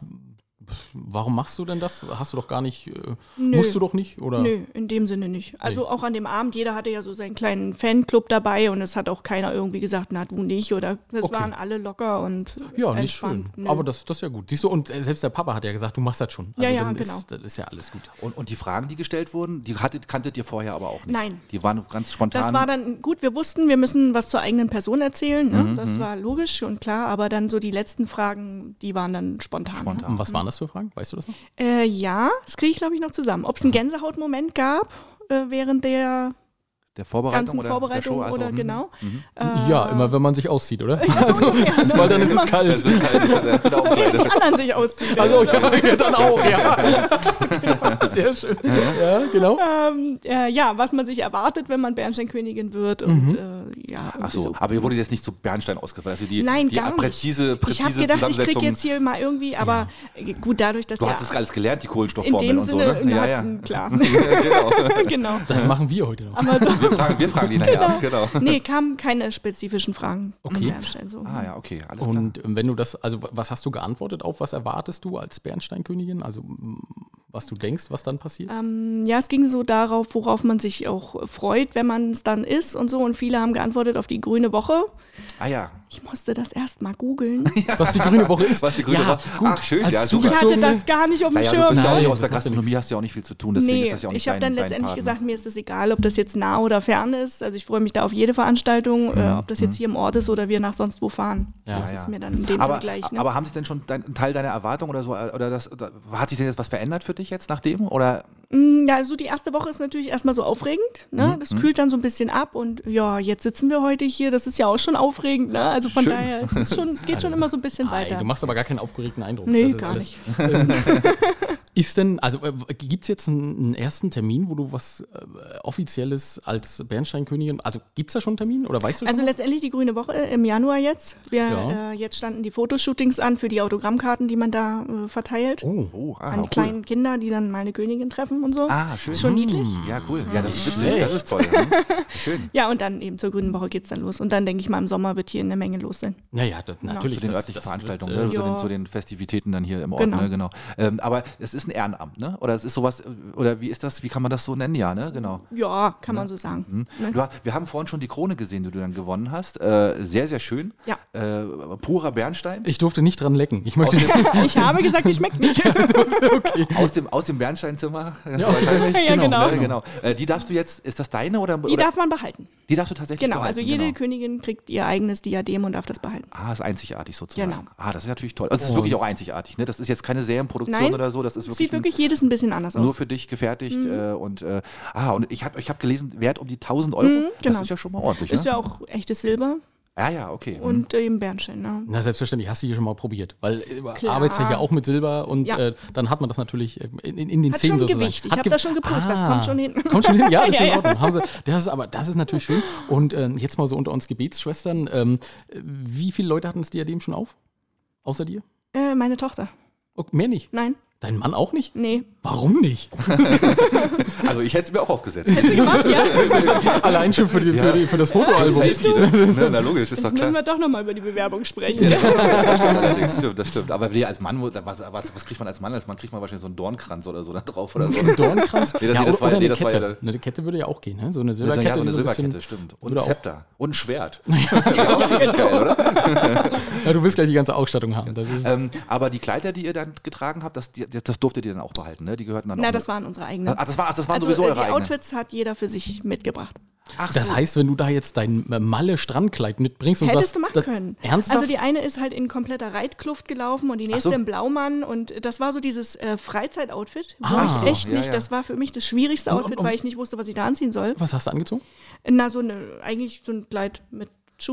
warum machst du denn das? Hast du doch gar nicht, äh, Nö. musst du doch nicht? Oder? Nö, in dem Sinne nicht. Also auch an dem Abend, jeder hatte ja so seinen kleinen Fanclub dabei und es hat auch keiner irgendwie gesagt, na du nicht oder das Okay. waren alle locker und Ja, nicht schön. entspannt. Nö. Aber das, das ist ja gut. Siehst du, und äh, selbst der Papa hat ja gesagt, du machst das schon. Ja, ja, dann genau. Ist, das ist ja alles gut. Und, und die Fragen, die gestellt wurden, die hattet, kanntet ihr vorher aber auch nicht? Nein. Die waren ganz spontan. Das war dann gut, wir wussten, wir müssen was zur eigenen Person erzählen, ne? Mhm, Das war logisch und klar, aber dann so die letzten Fragen, die waren dann spontan. Spontan. Und was waren das für Fragen? Weißt du das noch? Äh, ja, das kriege ich glaube ich noch zusammen. Ob es einen Gänsehautmoment gab äh, während der der Vorbereitung ganzen oder Vorbereitung der Show? Also, oder hm. genau. ja, immer wenn man sich auszieht, oder? Ja, so ungefähr, ne? Weil dann ist es Das kalt. ist kalt, das ist der- der Aufkleide. Die anderen sich ausziehen. Also ja, dann auch, ja. Sehr schön. Ja, genau. Ähm, äh, ja, was man sich erwartet, wenn man Bernsteinkönigin wird und Mhm. äh, ja. Ach irgendwie so, aber ihr wurde jetzt nicht zu Bernstein ausgefallen. Also die, Nein, die gar nicht. präzise, Ich habe präzise gedacht, ich kriege Zusammensetzung. jetzt hier mal irgendwie, aber äh, gut, dadurch, dass Du ja hast das alles gelernt, die in Kohlenstoffformeln dem und so, Sinne, ne? Ja, na, ja. klar. genau. genau. Das machen wir heute noch. Aber so, Wir fragen, wir fragen die nachher ab, genau. nee, kamen keine spezifischen Fragen. Okay. um Bernstein, so. Ah ja, okay, alles klar. Und ähm, wenn du das, also was hast du geantwortet auf, was erwartest du als Bernsteinkönigin? Also m, was du denkst, was dann passiert? Ähm, ja, es ging so darauf, worauf man sich auch freut, wenn man es dann ist und so. Und viele haben geantwortet auf die grüne Woche. Ah ja, Ich musste das erst mal googeln. Was die grüne Woche ist? was die grüne ja, Woche- gut. Ach, schön, Als ja, super. Ich hatte Zugezogene- das gar nicht auf dem naja, du Schirm. bist ja auch Nein, nicht aus der das macht ja Gastronomie, nichts. hast ja auch nicht viel zu tun, deswegen Nee, ist das ja auch nicht ich habe dein, dann dein letztendlich Part, ne? gesagt, mir ist es egal, ob das jetzt nah oder fern ist. Also ich freue mich da auf jede Veranstaltung, Mhm. äh, ob das jetzt hier im Ort ist oder wir nach sonst wo fahren. Ja. das Ja, ist ja. mir dann in dem aber, Sinne gleich. Ne? aber haben sich denn schon dein, ein Teil deiner Erwartung oder so, oder das, oder hat sich denn jetzt was verändert für dich jetzt nachdem? Oder Mm, Ja, also die erste Woche ist natürlich erstmal so aufregend. Ne? Mhm, Das kühlt dann so ein bisschen ab und ja, jetzt sitzen wir heute hier. Das ist ja auch schon aufregend. Ne? Also von Schön. daher, es, ist schon, es geht schon immer so ein bisschen Nein, weiter. du machst aber gar keinen aufgeregten Eindruck. Nee, Das ist gar alles- nicht. Ist denn, also äh, gibt es jetzt einen, einen ersten Termin, wo du was äh, Offizielles als Bernsteinkönigin, also gibt es da schon einen Termin oder weißt du schon Also was? letztendlich die grüne Woche im Januar jetzt. Wir, Ja. äh, jetzt standen die Fotoshootings an für die Autogrammkarten, die man da äh, verteilt. Oh, oh, ah, An die cool. kleinen Kinder, die dann mal eine Königin treffen und so. Ah, schön. Ist schon niedlich. Ja, cool. Ja, das ist witzig, das ist toll. Hm? Schön. Ja, und dann eben zur grünen Woche geht es dann los. Und dann denke ich mal, im Sommer wird hier eine Menge los sein. naja, das, natürlich. Zu den das- örtlichen das Veranstaltungen, wird, ne? äh, zu, den, ja. zu den Festivitäten dann hier im Ort, Genau. ne? Genau. Ähm, aber es ist ein Ehrenamt, ne? Oder es ist sowas, oder wie ist das, wie kann man das so nennen? Ja, ne? Genau. Ja, kann man so sagen. Hm. Ne? Du, hast- wir haben vorhin schon die Krone gesehen, die du dann gewonnen hast. Äh, sehr, sehr schön. Ja. Äh, purer Bernstein. Ich durfte nicht dran lecken. Ich möchte Ich habe gesagt, die schmeckt nicht. okay. Aus dem, aus dem Bernsteinzimmer. Ja, aus dem Wahrscheinlich. Ja, genau. Ne, genau. Äh, die darfst du jetzt, ist das deine oder? Die oder darf man behalten. die darfst du tatsächlich Genau, behalten. also jede genau. Königin kriegt ihr eigenes Diadem und darf das behalten. Ah, ist einzigartig sozusagen. Genau. Ah, das ist natürlich toll. Also es ist Und- wirklich auch einzigartig, ne? Das ist jetzt keine Serienproduktion Nein, oder so, das ist Es wirklich, sieht wirklich jedes ein bisschen anders ein, nur aus. für dich gefertigt. Äh, und äh, ah, und ich habe ich hab gelesen, Wert um die tausend Euro. Mhm, Das genau. ist ja schon mal ordentlich, Ist ne? ja auch echtes Silber Ja, ja, okay. und äh, eben Bernstein. Ne? Na, selbstverständlich, hast du hier schon mal probiert. Weil äh, du Klar. arbeitest ja hier auch mit Silber und Ja. äh, dann hat man das natürlich äh, in, in, in den Hat Zähnen schon sozusagen. Gewicht. Ich Hat habe Ge- das schon geprüft. Das Ah. kommt schon hin. Kommt schon hin? Ja, ist Ja, in ja. Ordnung. Haben sie, das ist aber, das ist natürlich schön. Und äh, jetzt mal so unter uns Gebetsschwestern, ähm, wie viele Leute hatten das Diadem schon auf? Außer dir? Äh, meine Tochter. Oh, mehr nicht. Nein, Dein Mann auch nicht? nee. Warum nicht? Also ich hätte es mir auch aufgesetzt. Gemacht, ja? Allein schon für, die, für, die, für das Fotoalbum. Safety, ne? Ne, na logisch, ist Jetzt doch müssen klar. wir doch nochmal über die Bewerbung sprechen. Das stimmt allerdings, stimmt, das stimmt. Aber nee, als Mann, wo- was, was, was kriegt man als Mann? Als Mann kriegt man wahrscheinlich so einen Dornkranz oder so da drauf oder so. Ein Dornkranz? Nee, das- ja, nee, das oder war ja- oder nee, eine das war ja Kette. der- Eine Kette würde ja auch gehen, ne? So eine Ja, Silberkette. so eine die so ein Silberkette, bisschen- stimmt. Und würde ein auch- Zepter. Und ein Schwert. Ja, auch ziemlich geil, oder? Ja, du willst gleich die ganze Ausstattung haben. Das ist, Ähm, aber die Kleider, die ihr dann getragen habt, das, die, das durftet ihr dann auch behalten, ne? Die gehörten dann Na, auch das mit. waren unsere eigenen. Ach, das, war, ach, das waren Also sowieso äh, eure die eigenen. Outfits hat jeder für sich mitgebracht. Ach das so. heißt, wenn du da jetzt dein äh, Malle-Strandkleid mitbringst und Hättest sagst, du machen das- können. Ernsthaft? Also die eine ist halt in kompletter Reitkluft gelaufen und die nächste so. im Blaumann und das war so dieses äh, Freizeit-Outfit. Ah. Wollte Ach ich so, echt ja, nicht. ja. Das war für mich das schwierigste Und- und- Outfit, und- weil ich nicht wusste, was ich da anziehen soll. Was hast du angezogen? Na, so eine, eigentlich so ein Kleid mit Schuhen.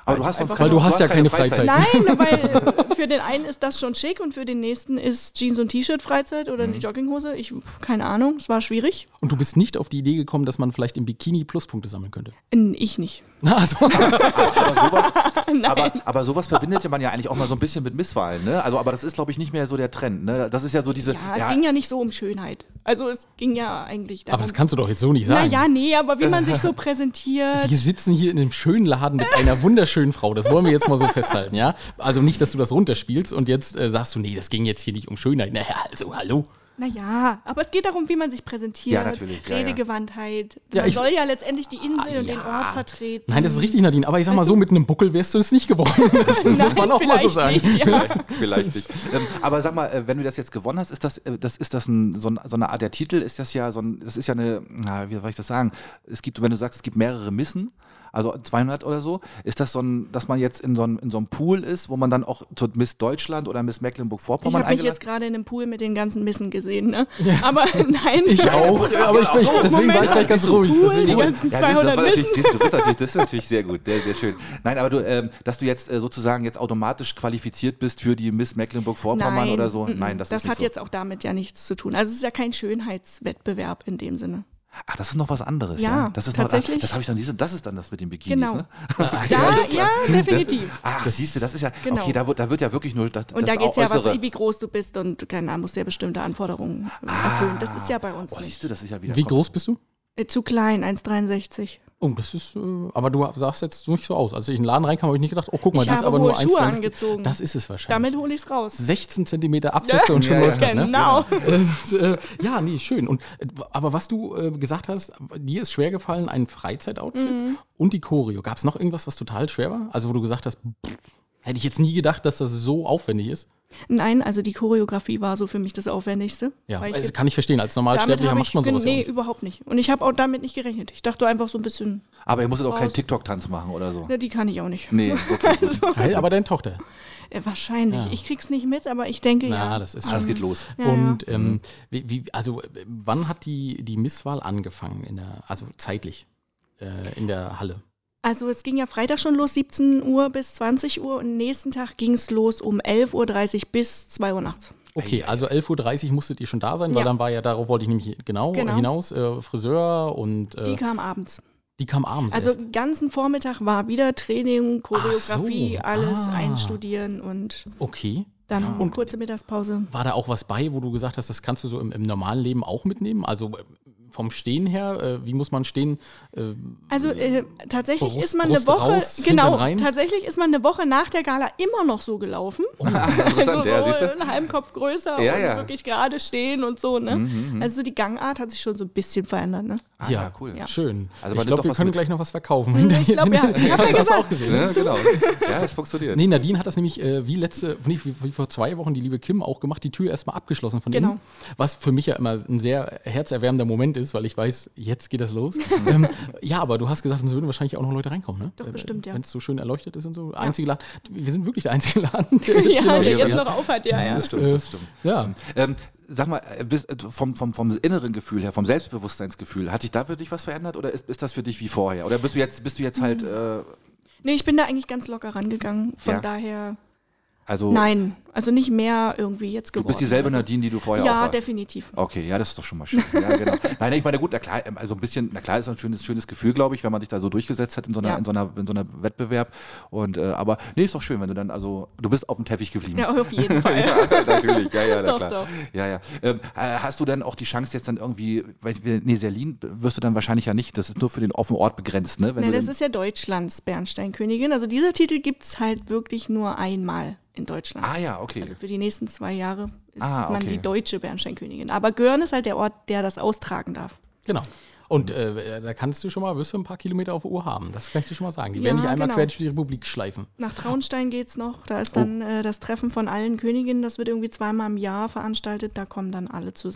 Aber du hast sonst Weil keine, du hast ja keine Freizeit. Nein, weil für den einen ist das schon schick und für den nächsten ist Jeans und T-Shirt Freizeit oder eine Jogginghose. Ich, keine Ahnung, es war schwierig. Und du bist nicht auf die Idee gekommen, dass man vielleicht im Bikini Pluspunkte sammeln könnte? Ich nicht. Also. aber, sowas, aber, aber sowas verbindet ja man ja eigentlich auch mal so ein bisschen mit Misswahlen, ne? Also, aber das ist, glaube ich, nicht mehr so der Trend, ne? Das ist ja so diese. Ja, es ja, ging ja nicht so um Schönheit. Also es ging ja eigentlich darum. Aber das kannst du doch jetzt so nicht sagen. Naja, nee, aber wie man sich so präsentiert. Wir sitzen hier in einem schönen Laden mit einer wunderschönen Frau. Das wollen wir jetzt mal so festhalten, ja? Also nicht, dass du das runterspielst und jetzt äh, sagst du, nee, das ging jetzt hier nicht um Schönheit. Naja, also hallo. Naja, aber es geht darum, wie man sich präsentiert. Ja, natürlich. Ja, Redegewandtheit. Ja, man ich- soll ja letztendlich die Insel Ah, und den ja. Ort vertreten. Nein, das ist richtig, Nadine. Aber ich sag mal so, mit einem Buckel wärst du es nicht geworden. Das, das muss man auch mal so sagen. Nicht, ja. Vielleicht nicht. Ähm, aber sag mal, äh, wenn du das jetzt gewonnen hast, ist das, äh, das, ist das ein, so, ein, so eine Art, der Titel ist das ja so ein, das ist ja eine, na, wie soll ich das sagen? Es gibt, wenn du sagst, es gibt mehrere Missen, also zweihundert oder so, ist das so ein, dass man jetzt in so, einem, in so einem Pool ist, wo man dann auch zur Miss Deutschland oder Miss Ich Mecklenburg-Vorpommern habe mich eingeladen jetzt gerade in einem Pool mit den ganzen Missen gesehen, ne? Aber nein. Ich auch, aber ich, ich, deswegen Moment, war ich gleich ganz siehst du, ruhig. Pool, Deswegen. die ganzen Ja, siehst du, das, war zweihundert natürlich, Missen. siehst du, bist natürlich, das ist natürlich sehr gut, sehr, sehr schön. Nein, aber du, ähm, dass du jetzt äh, sozusagen jetzt automatisch qualifiziert bist für die Miss Mecklenburg-Vorpommern Nein, oder so, mm, mm. nein, das, das ist nicht hat so. jetzt auch damit ja nichts zu tun. Also es ist ja kein Schönheitswettbewerb in dem Sinne. Ach, das ist noch was anderes, Ja, ja. Das ist tatsächlich. Noch, das habe ich dann diese, das ist dann das mit den Bikinis, Genau. ne? Da, ja, definitiv. Ach, siehst du, das ist ja, Genau. okay, da wird, da wird ja wirklich nur das, Und das da geht es ja was, Äußere. wie groß du bist und keine Ahnung, musst du ja bestimmte Anforderungen äh, erfüllen. Das ist ja bei uns Oh, nicht. siehst du, das ist ja wieder. Wie groß bist du? Äh, Zu klein, eins Komma dreiundsechzig. Oh, das ist, äh, aber du sahst jetzt nicht so aus. Als ich in den Laden reinkam, habe ich nicht gedacht, oh, guck mal, Ich die ist habe aber hohe nur Schuhe eins Komma dreiundsechzig. angezogen. Das ist es wahrscheinlich. Damit hole ich es raus. sechzehn Zentimeter Absätze und schon Ja, ja, läuft das, ne? Genau. Das ist, äh, ja, nee, schön. Und, äh, aber was du äh, gesagt hast, dir ist schwer gefallen, ein Freizeitoutfit Mhm. und die Choreo. Gab es noch irgendwas, was total schwer war? Also wo du gesagt hast, pff, hätte ich jetzt nie gedacht, dass das so aufwendig ist. Nein, also die Choreografie war so für mich das Aufwendigste. Ja, weil ich also jetzt- kann ich verstehen. Als damit Normalsterblicher habe macht ich, man sowas ja nee, auch nicht. überhaupt nicht. Und ich habe auch damit nicht gerechnet. Ich dachte einfach so ein bisschen, Aber ihr musstet auch keinen Raus. TikTok-Tanz machen oder so. na, die kann ich auch nicht. Nee, okay, gut. Hey, aber deine Tochter. Äh, wahrscheinlich. Ja. Ich krieg's nicht mit, aber ich denke Na, ja. das ist Ah, das schon- geht los. Ja, Und ähm, wie, wie, also äh, wann hat die, die Misswahl angefangen, in der, also zeitlich äh, in der Halle? Also es ging ja Freitag schon los, siebzehn Uhr bis zwanzig Uhr und nächsten Tag ging es los um elf Uhr dreißig bis zwei Uhr nachts. Okay, also elf Uhr dreißig musstet ihr schon da sein, weil Ja. dann war ja, darauf wollte ich nämlich genau, Genau. hinaus, äh, Friseur und äh, Die die, kam abends. kam abends Also erst. den ganzen Vormittag war wieder Training, Choreografie, Ach so. alles Ah. einstudieren und Okay. dann Ja. eine kurze Mittagspause. War da auch was bei, wo du gesagt hast, das kannst du so im, im normalen Leben auch mitnehmen? Also äh, vom Stehen her, äh, wie muss man stehen? Äh, Also äh, tatsächlich Brust- ist man Brust eine Woche, raus, genau, Hintern rein? tatsächlich ist man eine Woche nach der Gala immer noch so gelaufen. Interessant, also ja, so siehst du? einen halben Kopf größer Ja, und ja. wirklich gerade stehen und so. Ne? Also so die Gangart hat sich schon so ein bisschen verändert. Ne? Ah, ja, ja, cool. Ja. schön. Also man ich nimmt glaube, doch wir was können mit. gleich noch was verkaufen. Ich glaub, ja. Ich hab hast, ja hast du auch gesagt. gesehen. Ja, genau. Ja, es funktioniert. Nee, Nadine hat das nämlich äh, wie letzte, nee, wie, wie vor zwei Wochen die liebe Kim auch gemacht, die Tür erstmal abgeschlossen von Genau. innen. Was für mich ja immer ein sehr herzerwärmender Moment ist, weil ich weiß, jetzt geht das los. ähm, ja, aber du hast gesagt, es würden wahrscheinlich auch noch Leute reinkommen, ne? Doch, bestimmt, ja. Wenn es so schön erleuchtet ist und so. Einzige Laden. Wir sind wirklich der einzige Laden, der jetzt Ja, hier noch der steht. jetzt noch aufhat, ja, ja. Das stimmt, das stimmt. Ja. Ähm, sag mal, äh, bis, äh, vom, vom, vom inneren Gefühl her, vom Selbstbewusstseinsgefühl, hat sich da für dich was verändert oder ist, ist das für dich wie vorher? Oder bist du jetzt, bist du jetzt halt, äh, Nee, ich bin da eigentlich ganz locker rangegangen. Von Ja. daher, also nein, also nicht mehr irgendwie jetzt du geworden. bist dieselbe also, Nadine, die du vorher auch Ja, warst? definitiv. Okay, ja, das ist doch schon mal schön. Ja, genau. Nein, ich meine, gut, na klar, also ein bisschen, na klar, ist ein schönes, schönes Gefühl, glaube ich, wenn man sich da so durchgesetzt hat in so einer, Ja. in so einer, in so einer Wettbewerb. Und, äh, aber nee, ist doch schön, wenn du dann, also, du bist auf dem Teppich geblieben. Ja, auf jeden Fall. Ja, natürlich, ja, ja, na Doch, klar. doch. Ja, ja. Ähm, äh, hast du dann auch die Chance jetzt dann irgendwie, weil wir- nee, Serlin wirst du dann wahrscheinlich ja nicht, das ist nur für den auf den Ort begrenzt, ne? Wenn Nee, du das dann, ist ja Deutschlands Bernsteinkönigin. Also dieser Titel gibt es halt wirklich nur einmal in Deutschland. ah ja, okay. Also für die nächsten zwei Jahre ist Ah, man okay. die deutsche Bernsteinkönigin. Aber Görn ist halt der Ort, der das austragen darf. Genau. Und äh, da kannst du schon mal, wirst du ein paar Kilometer auf der Uhr haben. Das kann ich dir schon mal sagen. Die Ja, werden nicht einmal genau. quer durch die Republik schleifen. Nach Traunstein geht's noch. Da ist Oh. dann äh, das Treffen von allen Königinnen. Das wird irgendwie zweimal im Jahr veranstaltet. Da kommen dann alle zusammen.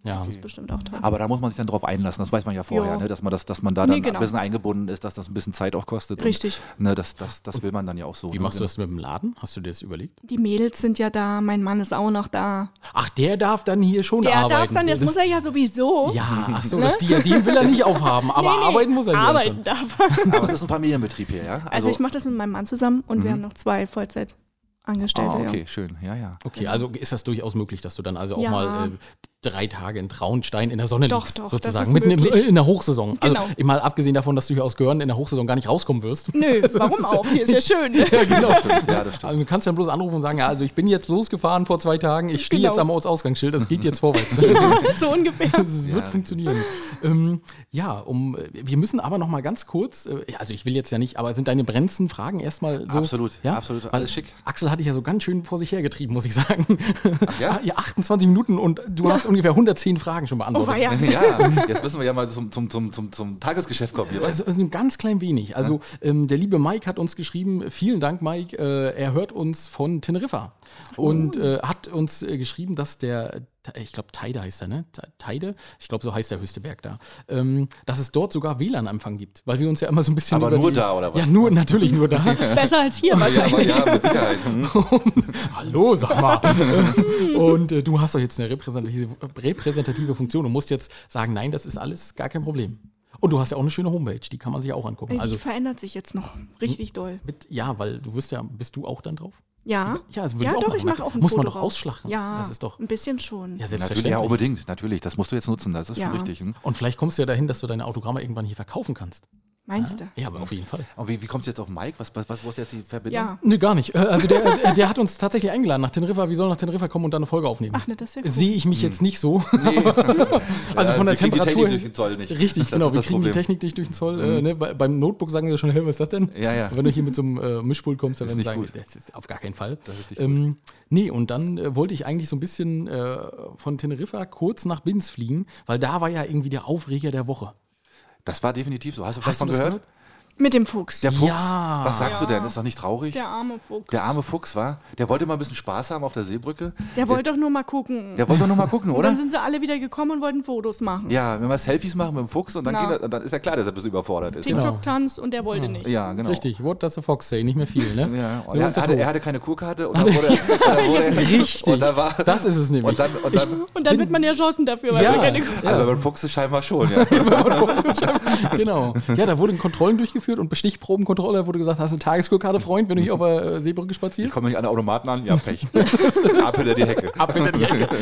Ja. Das ist bestimmt auch toll. Aber da muss man sich dann drauf einlassen, das weiß man ja vorher, Jo. ne? dass, man das, dass man da dann Nee, genau. ein bisschen eingebunden ist, dass das ein bisschen Zeit auch kostet. Richtig. Und, ne, das, das, das will man dann ja auch so. Wie ne? machst du das mit dem Laden? Hast du dir das überlegt? Die Mädels sind ja da, mein Mann ist auch noch da. Ach, der darf dann hier schon Der arbeiten. darf dann, das, das muss er ja sowieso. Ja, ach so, das Diadem will er nicht aufhaben, aber Nee, nee, arbeiten muss er hier Arbeiten schon. darf er. Aber es ist ein Familienbetrieb hier, ja? Also ich mache das mit meinem Mann zusammen und wir haben noch zwei Vollzeitangestellte. ah, okay, Ja. schön, ja, ja. Okay, also ist das durchaus möglich, dass du dann also auch Ja. mal äh, drei Tage in Traunstein in der Sonne Doch, liegst, doch, das sozusagen, ist mitten im, möglich. in der Hochsaison. Genau. Also mal abgesehen davon, dass du hier aus Görn in der Hochsaison gar nicht rauskommen wirst. Nö, Also, das warum ist ja- auch? Hier ist ja schön. Ja, genau. Ja, das stimmt. Also du kannst dann bloß anrufen und sagen, ja, also ich bin jetzt losgefahren vor zwei Tagen, ich stehe Genau. jetzt am Ortsausgangsschild, das geht jetzt vorwärts. Das, ist, So ungefähr. das wird Ja. funktionieren. Ähm, ja, um, wir müssen aber noch mal ganz kurz, äh, also ich will jetzt ja nicht, aber sind deine brennendsten Fragen erstmal so? Absolut, ja? absolut, Weil alles schick. Axel hatte ich ja so ganz schön vor sich hergetrieben, muss ich sagen. ja? ja, achtundzwanzig Minuten und du hast ungefähr hundertzehn Fragen schon Oh, beantwortet. war ja. Ja, jetzt müssen wir ja mal zum, zum, zum, zum, zum Tagesgeschäft kommen. Hier, Also, also ein ganz klein wenig. Also ähm, der liebe Mike hat uns geschrieben, vielen Dank Mike, äh, er hört uns von Teneriffa und äh, hat uns äh, geschrieben, dass der, ich glaube Teide heißt er, ne? Teide? Ich glaube, so heißt der höchste Berg da. Ähm, dass es dort sogar W L A N-Empfang gibt, weil wir uns ja immer so ein bisschen Aber über nur die, da, oder was? Ja, nur, natürlich nur da. Besser als hier ja, wahrscheinlich. aber ja, mit Sicherheit. Hm. Hallo, sag mal. Und äh, du hast doch jetzt eine repräsentative, repräsentative Funktion und musst jetzt sagen, nein, das ist alles gar kein Problem. Und du hast ja auch eine schöne Homepage, die kann man sich auch angucken. Die Also verändert sich jetzt noch richtig doll. mit, ja, weil du wirst ja, bist du auch dann drauf? Ja, Ja, das würde ja ich auch doch, machen. ich mache auch ein Muss Foto man doch drauf. ausschlachten. Ja, Das ist doch, ein bisschen schon. ja, Natürlich, selbstverständlich. ja, unbedingt, natürlich. Das musst du jetzt nutzen, das ist Ja. schon richtig. Hm? Und vielleicht kommst du ja dahin, dass du deine Autogramme irgendwann hier verkaufen kannst. Meinst du? Ja, aber auf jeden Fall. Und wie, wie kommst du jetzt auf Mike? Was, was, was, wo ist jetzt die Verbindung? Ja. Nö, gar nicht. Äh, Also der, äh, der hat uns tatsächlich eingeladen nach Teneriffa. Wir sollen nach Teneriffa kommen und dann eine Folge aufnehmen. Ach, ne, das ist ja cool. Sehe ich mich jetzt nicht so. Nee. Also von der wir kriegen Temperatur. Die Technik durch den Zoll nicht. Richtig, Das genau. ist Wir das kriegen Problem. die Technik nicht durch den Zoll. Äh, ne? Bei, beim Notebook sagen sie schon, hey, was ist das denn? Ja, ja. Wenn du hier mit so einem äh, Mischpult kommst, dann Ist werden sie nicht sagen, gut. das ist auf gar keinen Fall. Das ist nicht ähm, Nee, und dann äh, wollte ich eigentlich so ein bisschen äh, von Teneriffa kurz nach Binz fliegen, weil da war ja irgendwie der Aufreger der Woche. Das war definitiv so. Hast du was Hast du von das gehört? gehört? Mit dem Fuchs. Der Fuchs. Ja. Was sagst du Ja. denn? Ist doch nicht traurig? Der arme Fuchs. Der arme Fuchs war. Der wollte mal ein bisschen Spaß haben auf der Seebrücke. Der wollte doch nur mal gucken. Der wollte doch noch mal gucken, und oder? dann sind sie alle wieder gekommen und wollten Fotos machen. Ja, wenn wir Selfies machen mit dem Fuchs und dann, Na. geht er, dann ist ja klar, dass er ein bisschen überfordert ist. Genau. TikTok-Tanz und der wollte nicht. Ja, genau. Richtig, what does a fox say? Nicht mehr viel, ne? Ja, und Nur er, ist er hatte, tot. er hatte keine Kurkarte und dann wurde er. Dann wurde er Richtig, Und dann war, das ist es nämlich. Und dann, und dann, Und dann wird man erschossen dafür, weil Ja. wir keine Ja. also beim Fuchs ist scheinbar schon, ja. Genau. Ja, da wurden Kontrollen durchgeführt und bei Stichprobenkontrolle wurde gesagt, hast du eine Tageskurkarte, Freund, wenn du hier auf der äh, Seebrücke Ich spazierst? komme nicht an der Automaten an, ja, Pech. Ab hinter die Hecke. Ab hinter die Ecke.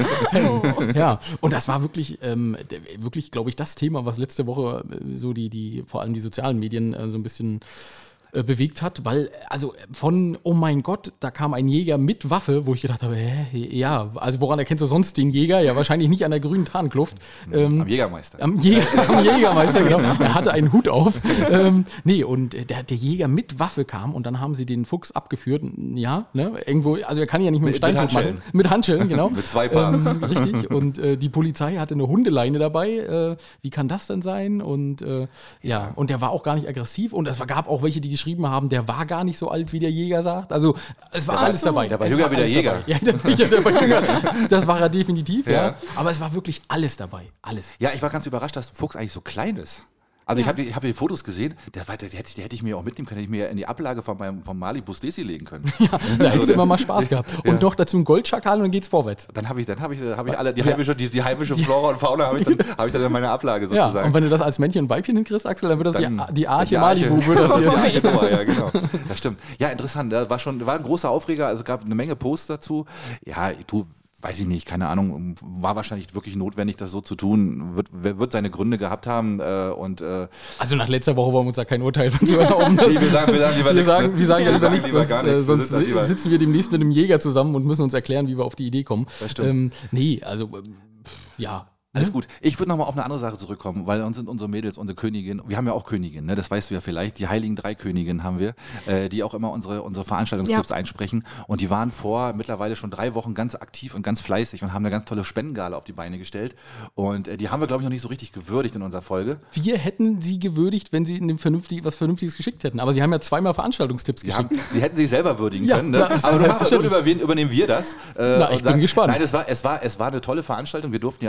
Ja, und das war wirklich, ähm, der- wirklich, glaube ich, das Thema, was letzte Woche äh, so die, die, vor allem die sozialen Medien äh, so ein bisschen äh, bewegt hat, weil, also von, oh mein Gott, da kam ein Jäger mit Waffe, wo ich gedacht habe, hä, ja, also woran erkennst du sonst den Jäger? Ja, wahrscheinlich nicht an der grünen Tarnkluft. Ähm, Am Jägermeister. Am, Jäger, am Jägermeister, genau. Er hatte einen Hut auf. Ähm, nee, und der, der Jäger mit Waffe kam und dann haben sie den Fuchs abgeführt. Ja, ne, irgendwo, also er kann ja nicht mit, Mit- dem mit Steinfuchs machen. Mit Handschellen, genau. Mit zwei Paar. Ähm, richtig. Und äh, die Polizei hatte eine Hundeleine dabei. Äh, wie kann das denn sein? Und äh, ja, und der war auch gar nicht aggressiv. Und es gab auch welche, die geschrieben haben, der war gar nicht so alt, wie der Jäger sagt. Also es war Der war alles so- dabei. der war Es jünger wie der alles Jäger. dabei. Ja, der, war- ja, der war jünger. Das war er definitiv, ja. Ja. Aber es war wirklich alles dabei. Alles. Ja, ich war ganz überrascht, dass der Fuchs eigentlich so klein ist. Also ich habe die, ich hab die Fotos gesehen, der, war, der, der, hätte, der hätte ich mir auch mitnehmen können, hätte ich mir in die Ablage von meinem vom Malibu Stacy legen können. Da hättest du der- immer mal Spaß gehabt. Und noch dazu ein Goldschakal und dann geht's vorwärts. Dann habe ich, dann habe ich, hab ich alle die Ja. heimische, die, die heimische Flora und Fauna habe ich, dann- hab ich dann in meiner Ablage Ja, sozusagen. und wenn du das als Männchen und Weibchen hinkriegst, Axel, dann wird das Dann- die, die Arche die Arche. Malibu. Wird das hier. Ja, genau, ja, genau. Das stimmt. Ja, interessant. Da war schon, war ein großer Aufreger. Also gab eine Menge Posts dazu. Ja, du, weiß ich nicht, keine Ahnung. War wahrscheinlich wirklich notwendig, das so zu tun. Wird, wird seine Gründe gehabt haben. Äh, und äh, Also nach letzter Woche wollen wir uns da kein Urteil von zu erlauben. Nee, wir sagen- wir sagen lieber wir nichts, sagen, ne? wir sagen ja Wir lieber sagen nichts, lieber sonst, gar äh, nichts. Wir sonst sind dann lieber- sitzen wir demnächst mit einem Jäger zusammen und müssen uns erklären, wie wir auf die Idee kommen. Das stimmt. Ähm, nee, also ähm, ja. Alles gut. Ich würde nochmal auf eine andere Sache zurückkommen, weil uns sind unsere Mädels, unsere Königin, wir haben ja auch Königinnen, ne? Das weißt du ja vielleicht, die heiligen drei Königinnen haben wir, äh, die auch immer unsere, unsere Veranstaltungstipps Ja. einsprechen und die waren vor mittlerweile schon drei Wochen ganz aktiv und ganz fleißig und haben eine ganz tolle Spendengala auf die Beine gestellt und äh, die haben wir, glaube ich, noch nicht so richtig gewürdigt in unserer Folge. Wir hätten sie gewürdigt, wenn sie ihnen vernünftig, was Vernünftiges geschickt hätten. Aber sie haben ja zweimal Veranstaltungstipps Die, haben, geschickt. die hätten sich selber würdigen Ja, können, ne? na, das ist Aber du machst, selbstverständlich. übernehmen, übernehmen wir das. Äh, Na, ich und bin gespannt. Nein, es war, es, war, es war eine tolle Veranstaltung. Wir durften ja auch Teil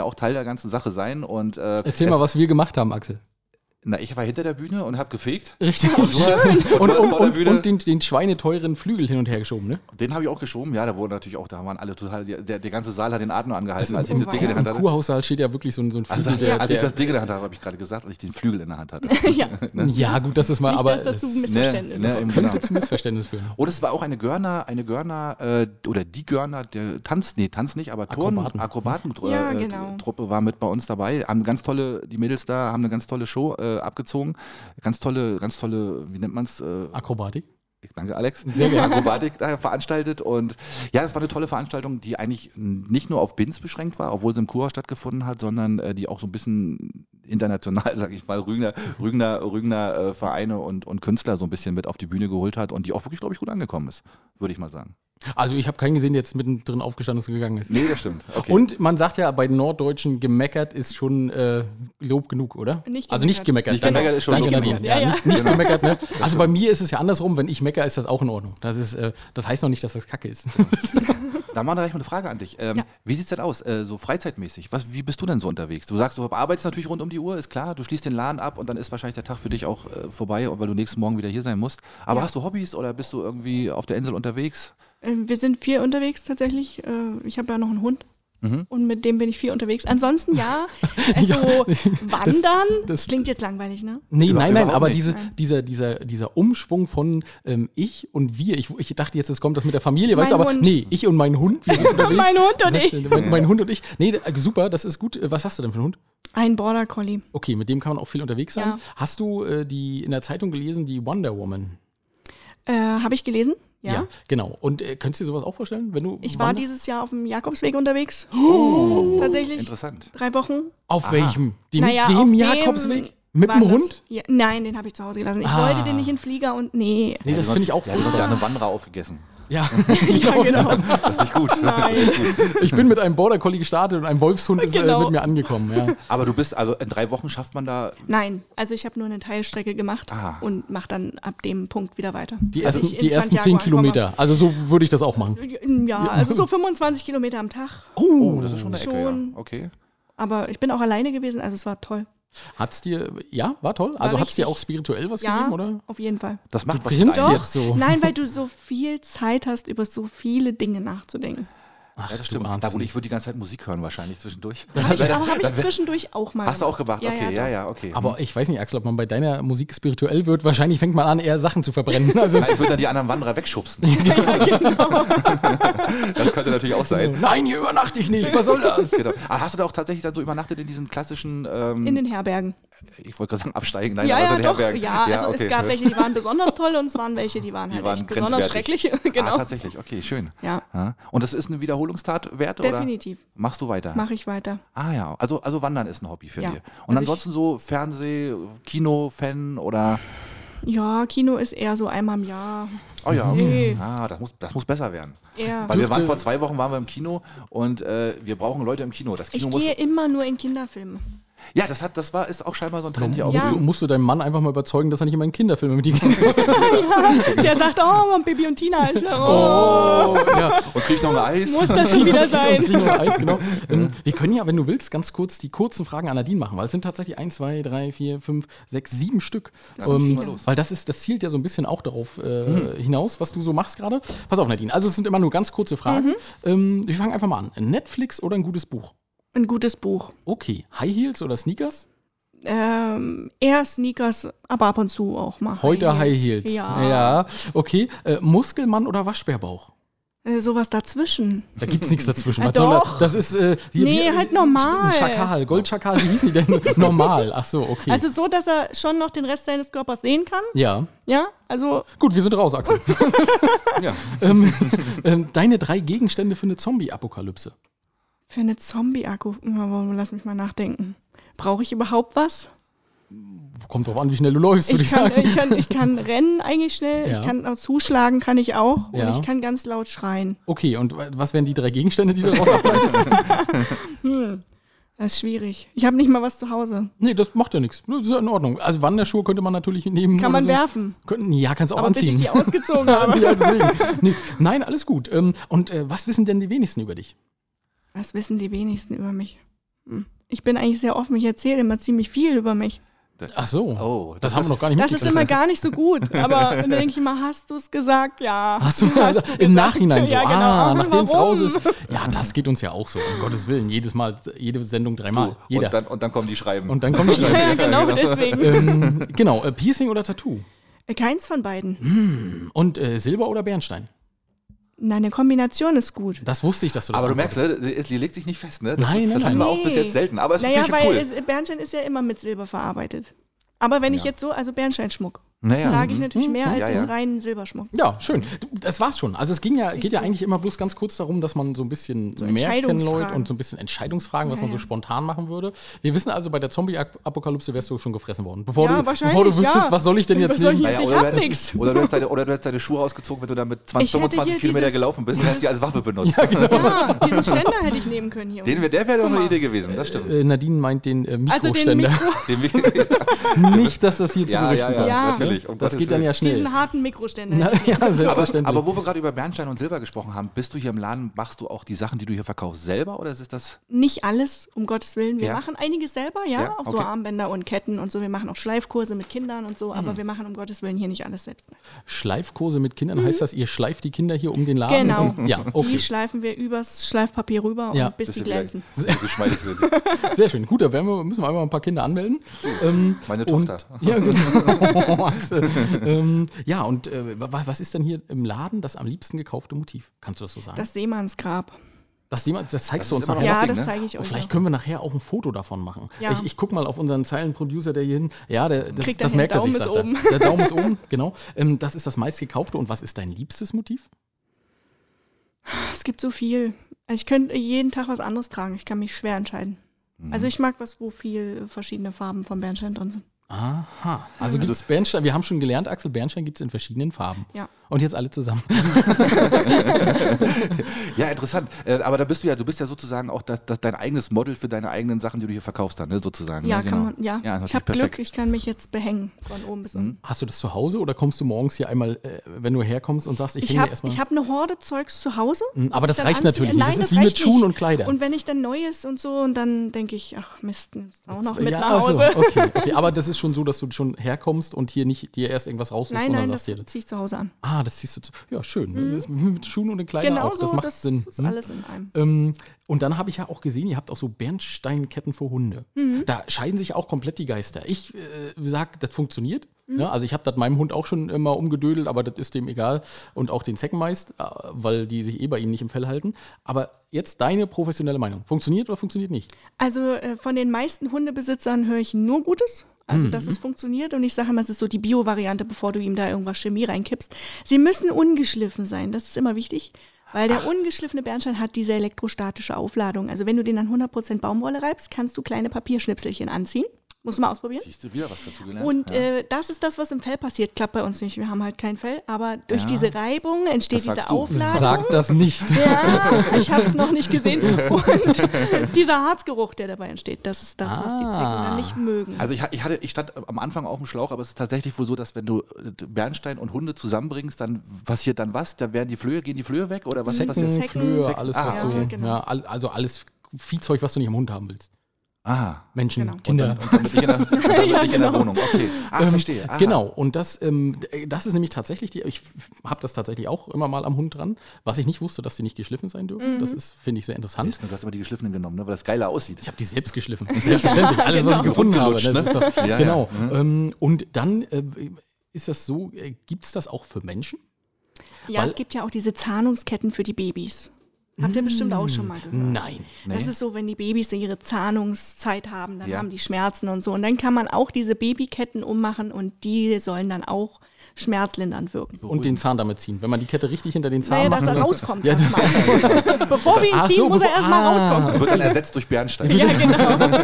ganzen Sache sein. Und, äh, Erzähl mal, was wir gemacht haben, Axel. Na, ich war hinter der Bühne und hab gefegt. Richtig. Und, du hast, und, Und, du hast und, vor der und, Bühne, und den, den schweineteuren Flügel hin und her geschoben, ne? den habe ich auch geschoben. Ja, da wurden natürlich auch, da waren alle total, der, der ganze Saal hat den Atem angehalten, als ich ist diese Dinge in der Hand Im hatte. Kurhaussaal steht ja wirklich so ein, so ein Flügel, Also, der, als ich der das Ding in der Hand hatte, habe ich gerade gesagt, als ich den Flügel in der Hand hatte. ja, ja, gut, das ist mal, nicht, aber dass das zu es Missverständnis ne, ist. ne, könnte genau. zu Missverständnis führen. Und es war auch eine Görner, eine Görner, äh, oder die Görner, der Tanz, nee, Tanz nicht, aber Turn, Akrobaten. Akrobaten, Ja, äh, genau. Truppe war mit bei uns dabei, haben ganz tolle, die Mädels da haben eine ganz tolle Show äh, abgezogen, ganz tolle, ganz tolle, wie nennt man es? Äh, Akrobatik. Ich danke, Alex. Sehr gerne. Akrobatik da veranstaltet. Und ja, das war eine tolle Veranstaltung, die eigentlich nicht nur auf Binz beschränkt war, obwohl sie im Kurhaus stattgefunden hat, sondern äh, die auch so ein bisschen international, sag ich mal, Rügener, Rügener, Rügener äh, Vereine und, und Künstler so ein bisschen mit auf die Bühne geholt hat und die auch wirklich, glaube ich, gut angekommen ist, würde ich mal sagen. Also ich habe keinen gesehen, der jetzt mittendrin aufgestanden ist und gegangen ist. Nee, das stimmt. Okay. Und man sagt ja, bei den Norddeutschen gemeckert ist schon äh, Lob genug, oder? Nicht Also nicht gemeckert. Nicht Danke. gemeckert ist schon Danke, Lob Nadine. genug. Ja, Ja, ja. Nicht, nicht gemeckert, ne? Also bei mir ist es ja andersrum, wenn ich meckere, ist das auch in Ordnung. Das, ist, äh, das heißt noch nicht, dass das Kacke ist. Da machen wir gleich mal eine Frage an dich. Ähm, Ja. Wie sieht es denn aus, äh, so freizeitmäßig? Was, wie bist du denn so unterwegs? Du sagst, du arbeitest natürlich rund um die Uhr, ist klar. Du schließt den Laden ab und dann ist wahrscheinlich der Tag für dich auch äh, vorbei, weil du nächsten Morgen wieder hier sein musst. Aber Ja. hast du Hobbys oder bist du irgendwie auf der Insel unterwegs? Äh, Wir sind viel unterwegs tatsächlich. Äh, Ich habe ja noch einen Hund. Mhm. Und mit dem bin ich viel unterwegs. Ansonsten ja, also wandern, das- das klingt jetzt langweilig, ne? Nee, Über- nein, nein, überhaupt aber nicht. diese, Nein. dieser, dieser, dieser Umschwung von ähm, ich und wir, ich, ich dachte jetzt, es kommt das mit der Familie, weißt du, Mein aber Hund. nee, ich und mein Hund, wir sind unterwegs. Mein Hund und Das heißt, ich. Mein, mein Hund und ich. Nee, äh, super, das ist gut. Äh, Was hast du denn für einen Hund? Ein Border Collie. Okay, mit dem kann man auch viel unterwegs sein. Ja. Hast du äh, die in der Zeitung gelesen, die Wonder Woman? Äh, habe ich gelesen? Ja. genau. Und äh, könntest du dir sowas auch vorstellen, wenn du Ich war wanderst? dieses Jahr auf dem Jakobsweg unterwegs. Oh, Tatsächlich. Interessant. Drei Wochen. Auf Aha. welchem? Dem, Naja, dem auf dem Jakobsweg? Mit war dem das- Hund? Ja, nein, den habe ich zu Hause gelassen. Ich Ah. wollte den nicht in den Flieger und nee. Nee, das Ja, finde ich auch Ja, du hast ja furchtbar. eine Wanderer aufgegessen. Ja. Ja, genau. Das ist nicht gut. Nein. Ich bin mit einem Border Collie gestartet und ein Wolfshund ist äh, Genau. mit mir angekommen. Ja. Aber du bist, also in drei Wochen schafft man da. Nein, also ich habe nur eine Teilstrecke gemacht Ah. und mache dann ab dem Punkt wieder weiter. Die Dass ersten, ich in die ersten Santiago zehn ankomme. Kilometer. Also so würde ich das auch machen. Ja, also so fünfundzwanzig Kilometer am Tag. Oh, das ist schon eine Ecke, Schon. ja. Okay. Aber ich bin auch alleine gewesen, also es war toll. Hat's dir, ja, war toll. Also hat's dir richtig. auch spirituell was Ja, gegeben, oder? auf jeden Fall. Das macht Du was mit grinst einem. jetzt so. Nein, weil du so viel Zeit hast, über so viele Dinge nachzudenken. Ach, Ja, das du stimmt. ahnst Da, es und nicht. ich würde die ganze Zeit Musik hören wahrscheinlich zwischendurch. Hab ich, wär- aber habe ich dann wär- zwischendurch auch mal Hast du auch gemacht? Ja, Okay, ja, doch. ja, okay. Aber ich weiß nicht, Axel, ob man bei deiner Musik spirituell wird. Wahrscheinlich fängt man an, eher Sachen zu verbrennen. Also, Ja, ich würde dann die anderen Wanderer wegschubsen. genau. Das könnte natürlich auch sein. nein, hier übernachte ich nicht. Was soll das? Genau. Aber hast du da auch tatsächlich dann so übernachtet in diesen klassischen, ähm, In den Herbergen. ich wollte gerade sagen, absteigen, nein, ja, aber so ja, in doch. Herbergen. Ja, also okay. es gab welche, die waren besonders toll und es waren welche, die waren Die halt waren echt besonders grenzwertig. schrecklich. genau. Ah, tatsächlich, okay, schön. Ja, Ja. Und das ist eine Wiederholungstat wert, definitiv. oder? Machst du weiter? Mache ich weiter. Ah ja, also, also Wandern ist ein Hobby für Ja. dich. Und Also ansonsten so Fernseh, Kino, Fan oder. Ja, Kino ist eher so einmal im Jahr. Oh ja, okay. Nee. Ah, das muss, das muss besser werden. Eher. Weil wir waren Dürfte- vor zwei Wochen waren wir im Kino und äh, wir brauchen Leute im Kino. Das Kino Ich muss. gehe immer nur in Kinderfilme. Ja, das hat, das war, ist auch scheinbar so ein Trend hier auch. Ja. Musst, du, musst du deinen Mann einfach mal überzeugen, dass er nicht immer in Kinderfilme mit dir geht? Ja, der sagt, oh, Baby und Tina. Ich, oh, Oh, ja. Und krieg noch ein Eis. muss das schon wieder sein. Kriegen wir Eis, genau. Ähm, wir können ja, wenn du willst, ganz kurz die kurzen Fragen an Nadine machen, weil es sind tatsächlich eins, zwei, drei, vier, fünf, sechs, sieben Stück. Das ist Ähm, viel. los. weil das ist, das zielt ja so ein bisschen auch darauf äh, hinaus, was du so machst gerade. Pass auf, Nadine. Also es sind immer nur ganz kurze Fragen. Ähm, wir fangen einfach mal an. Netflix oder ein gutes Buch? Ein gutes Buch. Okay. High Heels oder Sneakers? Ähm, eher Sneakers, aber ab und zu auch mal. Heute High Heels. Ja. ja. Okay. Äh, Muskelmann oder Waschbärbauch? Äh, sowas dazwischen. Da gibt's nichts dazwischen. Ja, Was soll er- doch. Das ist äh, hier, Nee, wie- halt normal. Ein Schakal, Goldschakal, wie hießen die denn? Normal. Ach so, okay. Also so, dass er schon noch den Rest seines Körpers sehen kann. ja. Ja, also Gut, wir sind raus, Axel. Ja. ähm, ähm, deine drei Gegenstände für eine Zombie-Apokalypse. für eine Zombie-Akku. Oh, lass mich mal nachdenken. Brauche ich überhaupt was? Kommt drauf an, wie schnell du läufst, würde ich, Ich kann, sagen. ich, kann, ich kann rennen eigentlich schnell. Ja. Ich kann auch zuschlagen, kann ich auch. Ja. Und ich kann ganz laut schreien. Okay, und was wären die drei Gegenstände, die du daraus ableitest? Hm. Das ist schwierig. Ich habe nicht mal was zu Hause. Nee, das macht ja nichts. Das ist ja in Ordnung. Also Wanderschuhe könnte man natürlich nehmen. Kann oder man so. werfen. Könnten, ja, kannst du auch Aber bis anziehen. ich die ausgezogen habe. ja, deswegen. Nee. Nein, alles gut. Ähm, und äh, was wissen denn die wenigsten über dich? Was wissen die wenigsten über mich? Hm. Ich bin eigentlich sehr offen, ich erzähle immer ziemlich viel über mich. Ach so, oh, das, das haben wir noch gar nicht Das ist immer gar nicht so gut, aber dann denke ich immer, hast du es gesagt? Ja. Hast du, hast also du im gesagt? Nachhinein so, ja, genau. ah, nachdem es Warum? raus ist. Ja, das geht uns ja auch so, um Gottes Willen. Jedes Mal, jede Sendung dreimal. Du, Jeder. Und, dann, und dann kommen die Schreiben. Und dann kommen die Schreiben. Ja, genau, deswegen. ähm, genau, äh, Piercing oder Tattoo? Äh, Keins von beiden. Und äh, Silber oder Bernstein? Nein, eine Kombination ist gut. Das wusste ich, dass du das aber du merkst, antwortest. ne, sie legt sich nicht fest, ne? Das, Nein, nein, das hatten nein. wir auch bis Nee. jetzt selten. Aber es Naja, finde ich weil cool. es, Bernstein ist ja immer mit Silber verarbeitet. Aber wenn ich Ja. jetzt so, also Bernsteinschmuck, Naja. trage ich natürlich mehr als Ja, jetzt ja. reinen Silberschmuck. Ja, schön. Du, das war's schon. Also es ging ja, Siehst geht ja du. eigentlich immer bloß ganz kurz darum, dass man so ein bisschen So mehr kennen Entscheidungsfragen. Leute und so ein bisschen Entscheidungsfragen, was Ja, man so ja. spontan machen würde. Wir wissen also, bei der Zombie-Apokalypse wärst du schon gefressen worden. Bevor, Ja, du, wahrscheinlich, bevor du wüsstest, ja. was soll ich denn jetzt Was soll ich nehmen? jetzt? Ich oder, hab du hättest, nix. oder, du hättest deine, oder du hättest deine Schuhe ausgezogen, wenn du da mit zwanzig, Ich hätte fünfundzwanzig hier Kilometer dieses- gelaufen bist und hast die als Waffe benutzt. Ja, genau. Ja, diesen Ständer hätte ich nehmen können hier. Den, wär- der wäre doch eine Idee gewesen, das stimmt. Äh, Nadine meint den äh, also den Mikroständer. Mikro, Den, Nicht, dass das hier zu ja, berichten ja, ja, kommt. Ja. natürlich. Um Das Gottes geht dann Willen. ja schnell. diesen harten Mikroständer. Na, hätte ich nehmen ja, können. selbstverständlich. Aber, aber wo wir gerade über Bernstein und Silber gesprochen haben, bist du hier im Laden, machst du auch die Sachen, die du hier verkaufst, selber oder ist das? Nicht alles, um Gottes Willen. Wir Ja. machen einiges selber, ja, Ja, auch so okay. Armbänder und Ketten und so. Wir machen auch Schleifkurse mit Kindern und so, aber wir machen um Gottes Willen hier nicht alles selbst. Schleifkurse mit Kindern, heißt das, ihr schleift die Kinder hier um den Laden? Mhm. Genau. Ja, okay. Die schleifen wir übers Schleifpapier rüber und Ja. bis die Bis wir glänzen. gleich so geschmeidig sind. Sehr schön. Gut, da werden wir, müssen wir einmal ein paar Kinder anmelden. Ähm, Meine und, Tochter. Ja, genau. Axel. ähm, ja, und äh, wa- was ist denn hier im Laden das am liebsten gekaufte Motiv? Kannst du das so sagen? Das Seemannsgrab. das, jemand, das zeigst Das du ist uns immer noch nachher. Ja, Ding, das ne? zeige ich Und euch. vielleicht noch. können wir nachher auch ein Foto davon machen. Ja. Ich, ich gucke mal auf unseren Zeilenproducer, der hier hin. Ja, der, das, Kriegt er das hin. merkt er sich. Daumen ist sagt er. oben. Der Daumen ist oben, genau. Ähm, das ist das meistgekaufte. Und was ist dein liebstes Motiv? Es gibt so viel. Also ich könnte jeden Tag was anderes tragen. Ich kann mich schwer entscheiden. Also ich mag was, wo viel verschiedene Farben von Bernstein drin sind. Aha. Also gibt es Bernstein, wir haben schon gelernt, Axel, Bernstein gibt es in verschiedenen Farben. Ja. Und jetzt alle zusammen. Ja, interessant. Äh, aber da bist du ja, du bist ja sozusagen auch das, das dein eigenes Model für deine eigenen Sachen, die du hier verkaufst dann, ne, sozusagen. Ja, ne? kann man, ja. Ja, ich habe perfekt. Glück, ich kann mich jetzt behängen von oben bis unten. Hast du das zu Hause oder kommst du morgens hier einmal, äh, wenn du herkommst und sagst, ich, Ich hänge mir habe erstmal. hab eine Horde Zeugs zu Hause. Mm, aber was das ich dann reicht anziehe. natürlich nicht. Nein, Das ist das wie mit reicht Schuhen nicht. und Kleidern. Und wenn ich dann Neues und so, und dann denke ich, ach Mist, nimm's auch noch mit ja, nach ach so, Hause. okay, okay. Aber das ist schon so, dass du schon herkommst und hier nicht dir erst irgendwas raussuchst Nein, und dann nein, das sagst dir, ziehe ich zu Hause an. ah, das ziehst du zu. Ja, schön. Das mit Schuhen und den Kleidern Genau auch. Das so, macht das Sinn. ist Hm? alles in einem. Ähm, und dann habe ich ja auch gesehen, ihr habt auch so Bernsteinketten für Hunde. Mhm. Da scheiden sich auch komplett die Geister. Ich äh, sage, das funktioniert. Mhm. Ne? Also ich habe das meinem Hund auch schon immer umgedödelt, aber das ist dem egal. Und auch den Zeckenmeist, äh, weil die sich eh bei ihm nicht im Fell halten. Aber jetzt deine professionelle Meinung. Funktioniert oder funktioniert nicht? Also äh, von den meisten Hundebesitzern höre ich nur Gutes. Also, dass es funktioniert. Und ich sage immer, es ist so die Bio-Variante, bevor du ihm da irgendwas Chemie reinkippst. Sie müssen ungeschliffen sein. Das ist immer wichtig. Weil der ungeschliffene Bernstein hat diese elektrostatische Aufladung. Also wenn du den an hundert Prozent Baumwolle reibst, kannst du kleine Papierschnipselchen anziehen. Muss man ausprobieren. Siehst du wieder was dazu gelernt? Und ja. äh, das ist das, was im Fell passiert. Klappt bei uns nicht. Wir haben halt kein Fell. Aber durch Ja. diese Reibung entsteht Das sagst diese du. Aufladung. Sag das nicht. Ja, ich habe es noch nicht gesehen. Und dieser Harzgeruch, der dabei entsteht, das ist das, was die Zecken Ah. dann nicht mögen. Also ich, ha- ich, hatte, ich stand am Anfang auf dem Schlauch, aber es ist tatsächlich wohl so, dass wenn du äh, Bernstein und Hunde zusammenbringst, dann passiert dann was? Da werden die Flöhe, gehen die Flöhe weg oder was Zecken, passiert? Zecken, Flöhe, Zecken. alles Ah, was so. okay. Ja, genau. Ja, all- also alles Viehzeug, was du nicht am Hund haben willst. Aha. Menschen, Genau. Kinder. Und dann bin ich in der, und dann bin Ja, ich in der genau. Wohnung. Okay. Ah, Ähm, verstehe. Aha. Genau, und das, ähm, d- das ist nämlich tatsächlich die, ich habe das tatsächlich auch immer mal am Hund dran, was ich nicht wusste, dass die nicht geschliffen sein dürfen. Das ist, finde ich, sehr interessant. Mist, du hast immer die geschliffenen genommen, ne? Weil das geiler aussieht. Ich habe die selbst geschliffen. Selbstverständlich. Alles, was ich gefunden habe. Das ist doch, Ja, ja. genau. Ähm, und dann äh, ist das so, äh, gibt es das auch für Menschen? ja, weil- es gibt ja auch diese Zahnungsketten für die Babys. Habt ihr bestimmt auch schon mal gehört. Nein. Das Nee. ist so, wenn die Babys ihre Zahnungszeit haben, dann Ja. haben die Schmerzen und so. Und dann kann man auch diese Babyketten ummachen und die sollen dann auch schmerzlindernd wirken. Und den Zahn damit ziehen. Wenn man die Kette richtig hinter den Zahn Naja, dass macht. er rauskommt Ja, das- erstmal. Bevor wir ihn Ach ziehen, so, muss er bevor- erstmal ah. rauskommen. Wird dann ersetzt durch Bernstein. Ja, genau.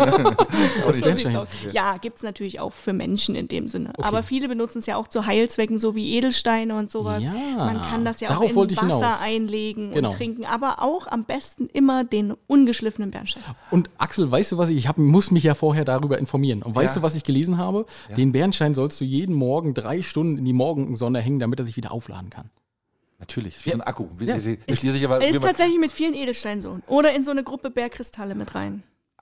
Das So Bernstein. sieht's aus. Ja, gibt es natürlich auch für Menschen in dem Sinne. Aber viele benutzen es ja auch zu Heilzwecken, so wie Edelsteine und sowas. Ja, Man kann das ja darauf auch wollte in ich Wasser hinaus. einlegen Genau. und trinken. Aber auch am besten immer den ungeschliffenen Bernstein. Und Axel, weißt du was, ich, ich hab, muss mich ja vorher darüber informieren. Und weißt Ja. du, was ich gelesen habe? Den Bernstein sollst du jeden Morgen drei Stunden in die Morgensonne hängen, damit er sich wieder aufladen kann. Natürlich, ist wie so ein Akku. Wie, Ja. wie, wie, sich aber, Er wie ist man, tatsächlich mit vielen Edelsteinen so. Oder in so eine Gruppe Bergkristalle mit rein.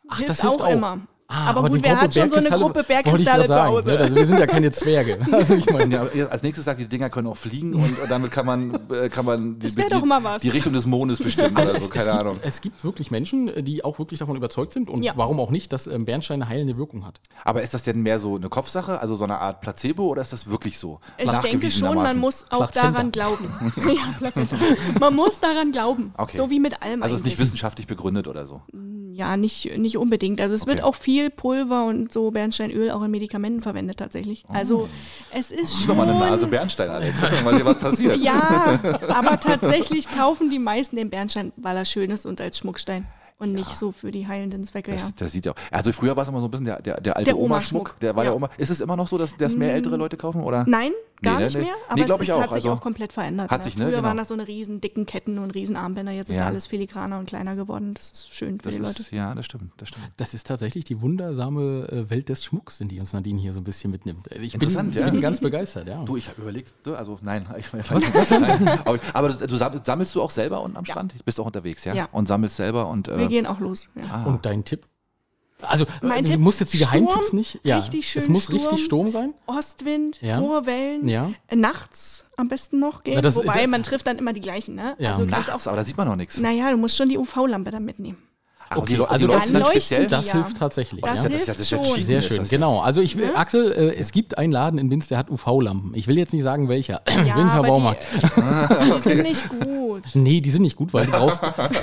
Ach, hilft das hilft auch, auch. immer. Ah, aber, aber gut, die wer Gruppe hat schon so eine Bergkristalle- Gruppe wollte ich Bergkristalle grad zu sagen, Hause? ne? Also wir sind ja keine Zwerge. Also ich meine, Ja, als nächstes sagt, die Dinger können auch fliegen und, und damit kann man, äh, kann man die, Das wär die, doch mal was. die Richtung des Mondes bestimmen Also oder so, es, keine es, Ahnung. gibt, es gibt wirklich Menschen, die auch wirklich davon überzeugt sind und Ja. warum auch nicht, dass ähm, Bernstein eine heilende Wirkung hat. Aber ist das denn mehr so eine Kopfsache, also so eine Art Placebo oder ist das wirklich so? Ich denke schon, man muss auch Plazenta. daran glauben. ja, Plazenta. Man muss daran glauben. Okay. So wie mit allem Also es ist nicht eigentlich. wissenschaftlich begründet oder so. Ja, nicht, nicht unbedingt. Also es wird Okay. auch viel Pulver und so Bernsteinöl auch in Medikamenten verwendet tatsächlich. Also es ist Schon schon... mal eine Nase Bernstein, Alex. Mal sehen, was passiert. Ja, aber tatsächlich kaufen die meisten den Bernstein, weil er schön ist und als Schmuckstein. Und nicht so für die heilenden Zwecke, ja. Das, das sieht ja auch. Also früher war es immer so ein bisschen der, der, der alte Der Oma-Schmuck. Oma-Schmuck, Der war ja ja. Oma. Ist es immer noch so, dass das mehr ältere Leute kaufen? Oder? Nein, gar Nee, nicht ne? mehr. Nee, Aber glaub es ich ist, auch. hat sich Also auch komplett verändert. hat ne? sich, ne? Früher Genau. waren das so eine riesen dicken Ketten und riesen Armbänder. Jetzt ist Ja. alles filigraner und kleiner geworden. Das ist schön für Das die Leute. ist, ja, das stimmt, das stimmt. Das ist tatsächlich die wundersame äh, Welt des Schmucks, in die uns Nadine hier so ein bisschen mitnimmt. Ich Interessant, bin, ja. bin ganz begeistert, ja. Du, ich habe überlegt, du, also nein, ich, was, nein. Aber, aber du, du sam- sammelst du auch selber unten am Ja. Strand? Du bist auch unterwegs, ja? Ja. Und sammelst selber und Wir äh, gehen auch los. Ja. ah. Und dein Tipp? Also, Mein du Tipp, musst jetzt die Sturm, Geheimtipps nicht. Ja, richtig schön es muss Sturm. richtig Sturm sein. Ostwind, Ja. hohe Wellen, Ja. äh, nachts am besten noch gehen. Na, das- Wobei, da- man trifft dann immer die gleichen, ne? Ja, also du kannst nachts, auch, aber da sieht man noch nichts. naja, du musst schon die U V-Lampe dann mitnehmen. Ach, Okay, die, Le- also die das- leuchten dann Dann speziell. leuchten Das Ja. hilft tatsächlich. Das ja. ja, hilft das ist schon. entschieden. Sehr ist schön, das, genau. Also ich will, Axel, äh, es gibt einen Laden in Binz, der hat U V-Lampen. Ich will jetzt nicht sagen, welcher. Ja, Binzer aber Baumarkt. die, die sind nicht gut. Nee, die sind nicht gut, weil du brauchst.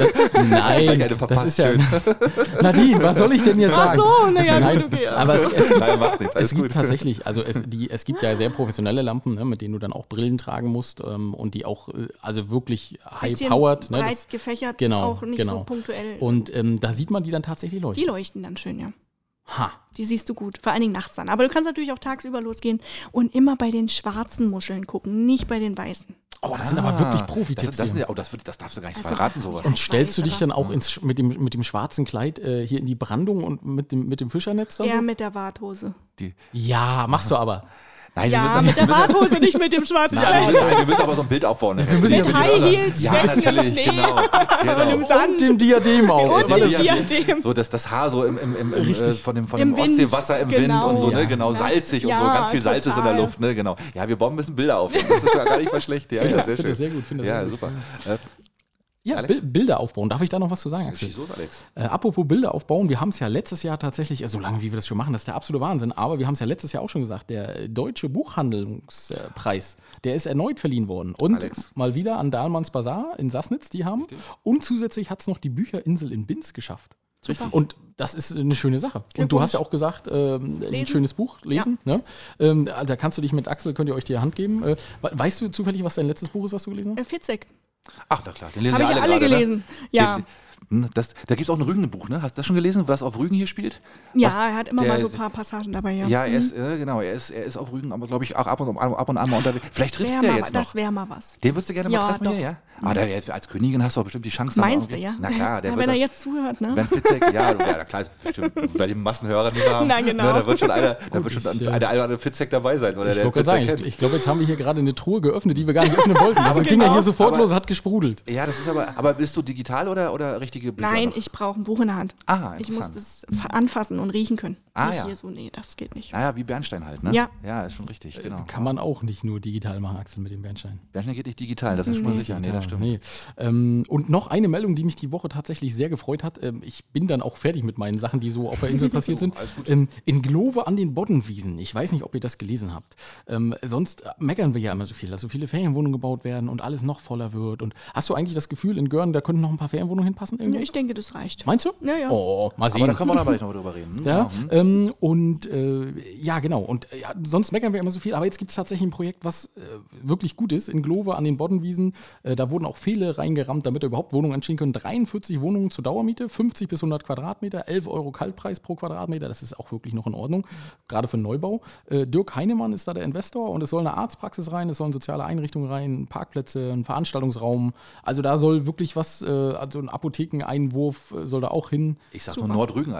Nein, Eine das verpasst, ist ja. Nadine, was soll ich denn jetzt Ach sagen? so, naja, Nein, gut, okay. aber es, es, Nein, macht nichts, alles es gibt gut. tatsächlich, also es, die, es gibt ja sehr professionelle Lampen, ne, mit denen du dann auch Brillen tragen musst ähm, und die auch, äh, also wirklich Bisschen high-powered. Ne, breit das- gefächert, genau, auch nicht genau. so punktuell. Und ähm, da sieht man die dann tatsächlich leuchten. die leuchten dann schön, ja. Ha. Die siehst du gut, vor allen Dingen nachts dann. Aber du kannst natürlich auch tagsüber losgehen und immer bei den schwarzen Muscheln gucken, nicht bei den weißen. Oh, das sind aber wirklich Das, Profi-Tipps. das, hier. das, oh, das, wird- das darfst du gar nicht Also, verraten, sowas. Und stellst du dich dann auch aber- ins, mit, dem, mit dem schwarzen Kleid äh, hier in die Brandung und mit dem, mit dem Fischernetz dann Ja, so? mit der Warthose. Die, Ja, machst du aber. nein, wir Ja, müssen, mit der Warthose, nicht mit dem schwarzen nein, Kleid. nein, wir müssen aber so ein Bild aufbauen. Ne? müssen ja Mit High Heels, Ja, Schnecken im natürlich, Schnee genau. genau. und im Sand. Und dem Diadem auch. Und Weil dem das- Diadem. So, dass das Haar so im, im, im, im, äh, Richtig. von dem, von Im dem Wind, Ostseewasser im genau. Wind und so, Ja. ne? Genau, Das- salzig und so, ja, ganz viel Salz ist in der total. Luft, ne? Genau. Ja, wir bauen ein bisschen Bilder auf. Jetzt. Das ist ja gar nicht mal schlecht. Ja, Ich finde ja, das, sehr find das schön. sehr gut. Find das Ja, sehr gut. super. Äh, Ja, Alex? Bil- Bilder aufbauen. Darf ich da noch was zu sagen, Axel? schieß los, Alex. Äh, apropos Bilder aufbauen, wir haben es ja letztes Jahr tatsächlich, äh, so lange wie wir das schon machen, das ist der absolute Wahnsinn, aber wir haben es ja letztes Jahr auch schon gesagt, der äh, Deutsche Buchhandlungspreis, der ist erneut verliehen worden. Und Alex. mal wieder an Dahlmanns Bazar in Sassnitz, die haben. Und zusätzlich hat es noch die Bücherinsel in Binz geschafft. Richtig. Und das ist eine schöne Sache. Und du Glückwunsch. hast ja auch gesagt, ähm, ein Lesen. schönes Buch lesen. Ne? Ähm, da kannst du dich mit Axel, könnt ihr euch die Hand geben. Äh, we- weißt du zufällig, was dein letztes Buch ist, was du gelesen Äh, hast? Fitzek. Ach, na klar, den lesen Habe ja ich alle, alle gerade, gelesen. Ne? Ja. Den, das, da gibt es auch ein Rügen-Buch, ne? Hast du das schon gelesen, was auf Rügen hier spielt? Ja, Was- er hat immer der- mal so ein paar Passagen dabei, ja. Ja, er ist, äh, genau, er ist, er ist auf Rügen, aber glaube ich auch ab und, ab und an mal unterwegs. Vielleicht triffst Wär du ja mal, jetzt das noch. wäre mal was. Den würdest du gerne mal Ja, treffen doch. hier, ja? Ah, der, der, als Königin hast du auch bestimmt die Chance. da mal Meinst du, irgendwie- ja? Na klar, der ja, wird wenn er doch- jetzt zuhört, ne? Wenn Fitzek, ja, ja, na klar, ist bestimmt bei den Massenhörern, die wir haben. Na, genau. Ne, da wird schon einer, da Gut, wird schon ich, ein, äh, einer, einer oder andere Fitzek dabei sein, oder Ich der wollte gerade Fitzek sagen, kennt. ich, ich glaube, jetzt haben wir hier gerade eine Truhe geöffnet, die wir gar nicht öffnen wollten. Das ging ja genau. hier sofort Aber- los, hat gesprudelt. Ja, das ist aber, aber bist du digital oder, oder richtige Bücher? Nein, noch? ich brauche ein Buch in der Hand. Ah, Ich muss interessant. das fa- anfassen und riechen können. Ah, Nicht ja. hier so, nee, das geht nicht. Naja, wie Bernstein halt, ne? Ja. Ja, ist schon richtig, genau. Kann man auch nicht nur digital machen, Axel, mit dem Bernstein. Bernstein geht nicht digital, das ist schon mal sicher. Nee, das stimmt. Nee. Ähm, und noch eine Meldung, die mich die Woche tatsächlich sehr gefreut hat. Ähm, ich bin dann auch fertig mit meinen Sachen, die so auf der Insel passiert sind. alles gut. Ähm, in Glove an den Boddenwiesen. Ich weiß nicht, ob ihr das gelesen habt. Ähm, sonst meckern wir ja immer so viel, dass so viele Ferienwohnungen gebaut werden und alles noch voller wird. Und hast du eigentlich das Gefühl, in Görn, da könnten noch ein paar Ferienwohnungen hinpassen? Irgendwo? Ja, ich denke, das reicht. Meinst du? Ja, ja. Oh, mal sehen. Aber da können wir aber noch drüber reden. Ja, hm. ähm, und äh, ja, genau. Und äh, ja, sonst meckern wir immer so viel, aber jetzt gibt es tatsächlich ein Projekt, was äh, wirklich gut ist. In Glove an den Boddenwiesen, äh, da wurden auch Pfähle reingerammt, damit da überhaupt Wohnungen entstehen können. dreiundvierzig Wohnungen zur Dauermiete, fünfzig bis hundert Quadratmeter, elf Euro Kaltpreis pro Quadratmeter. Das ist auch wirklich noch in Ordnung, gerade für einen Neubau. Äh, Dirk Heinemann ist da der Investor und es soll eine Arztpraxis rein, es sollen soziale Einrichtungen rein, Parkplätze, ein Veranstaltungsraum. Also da soll wirklich was, äh, also ein Apothekeneinwurf äh, soll da auch hin. Ich sag Super. nur Nordrügen, Alex.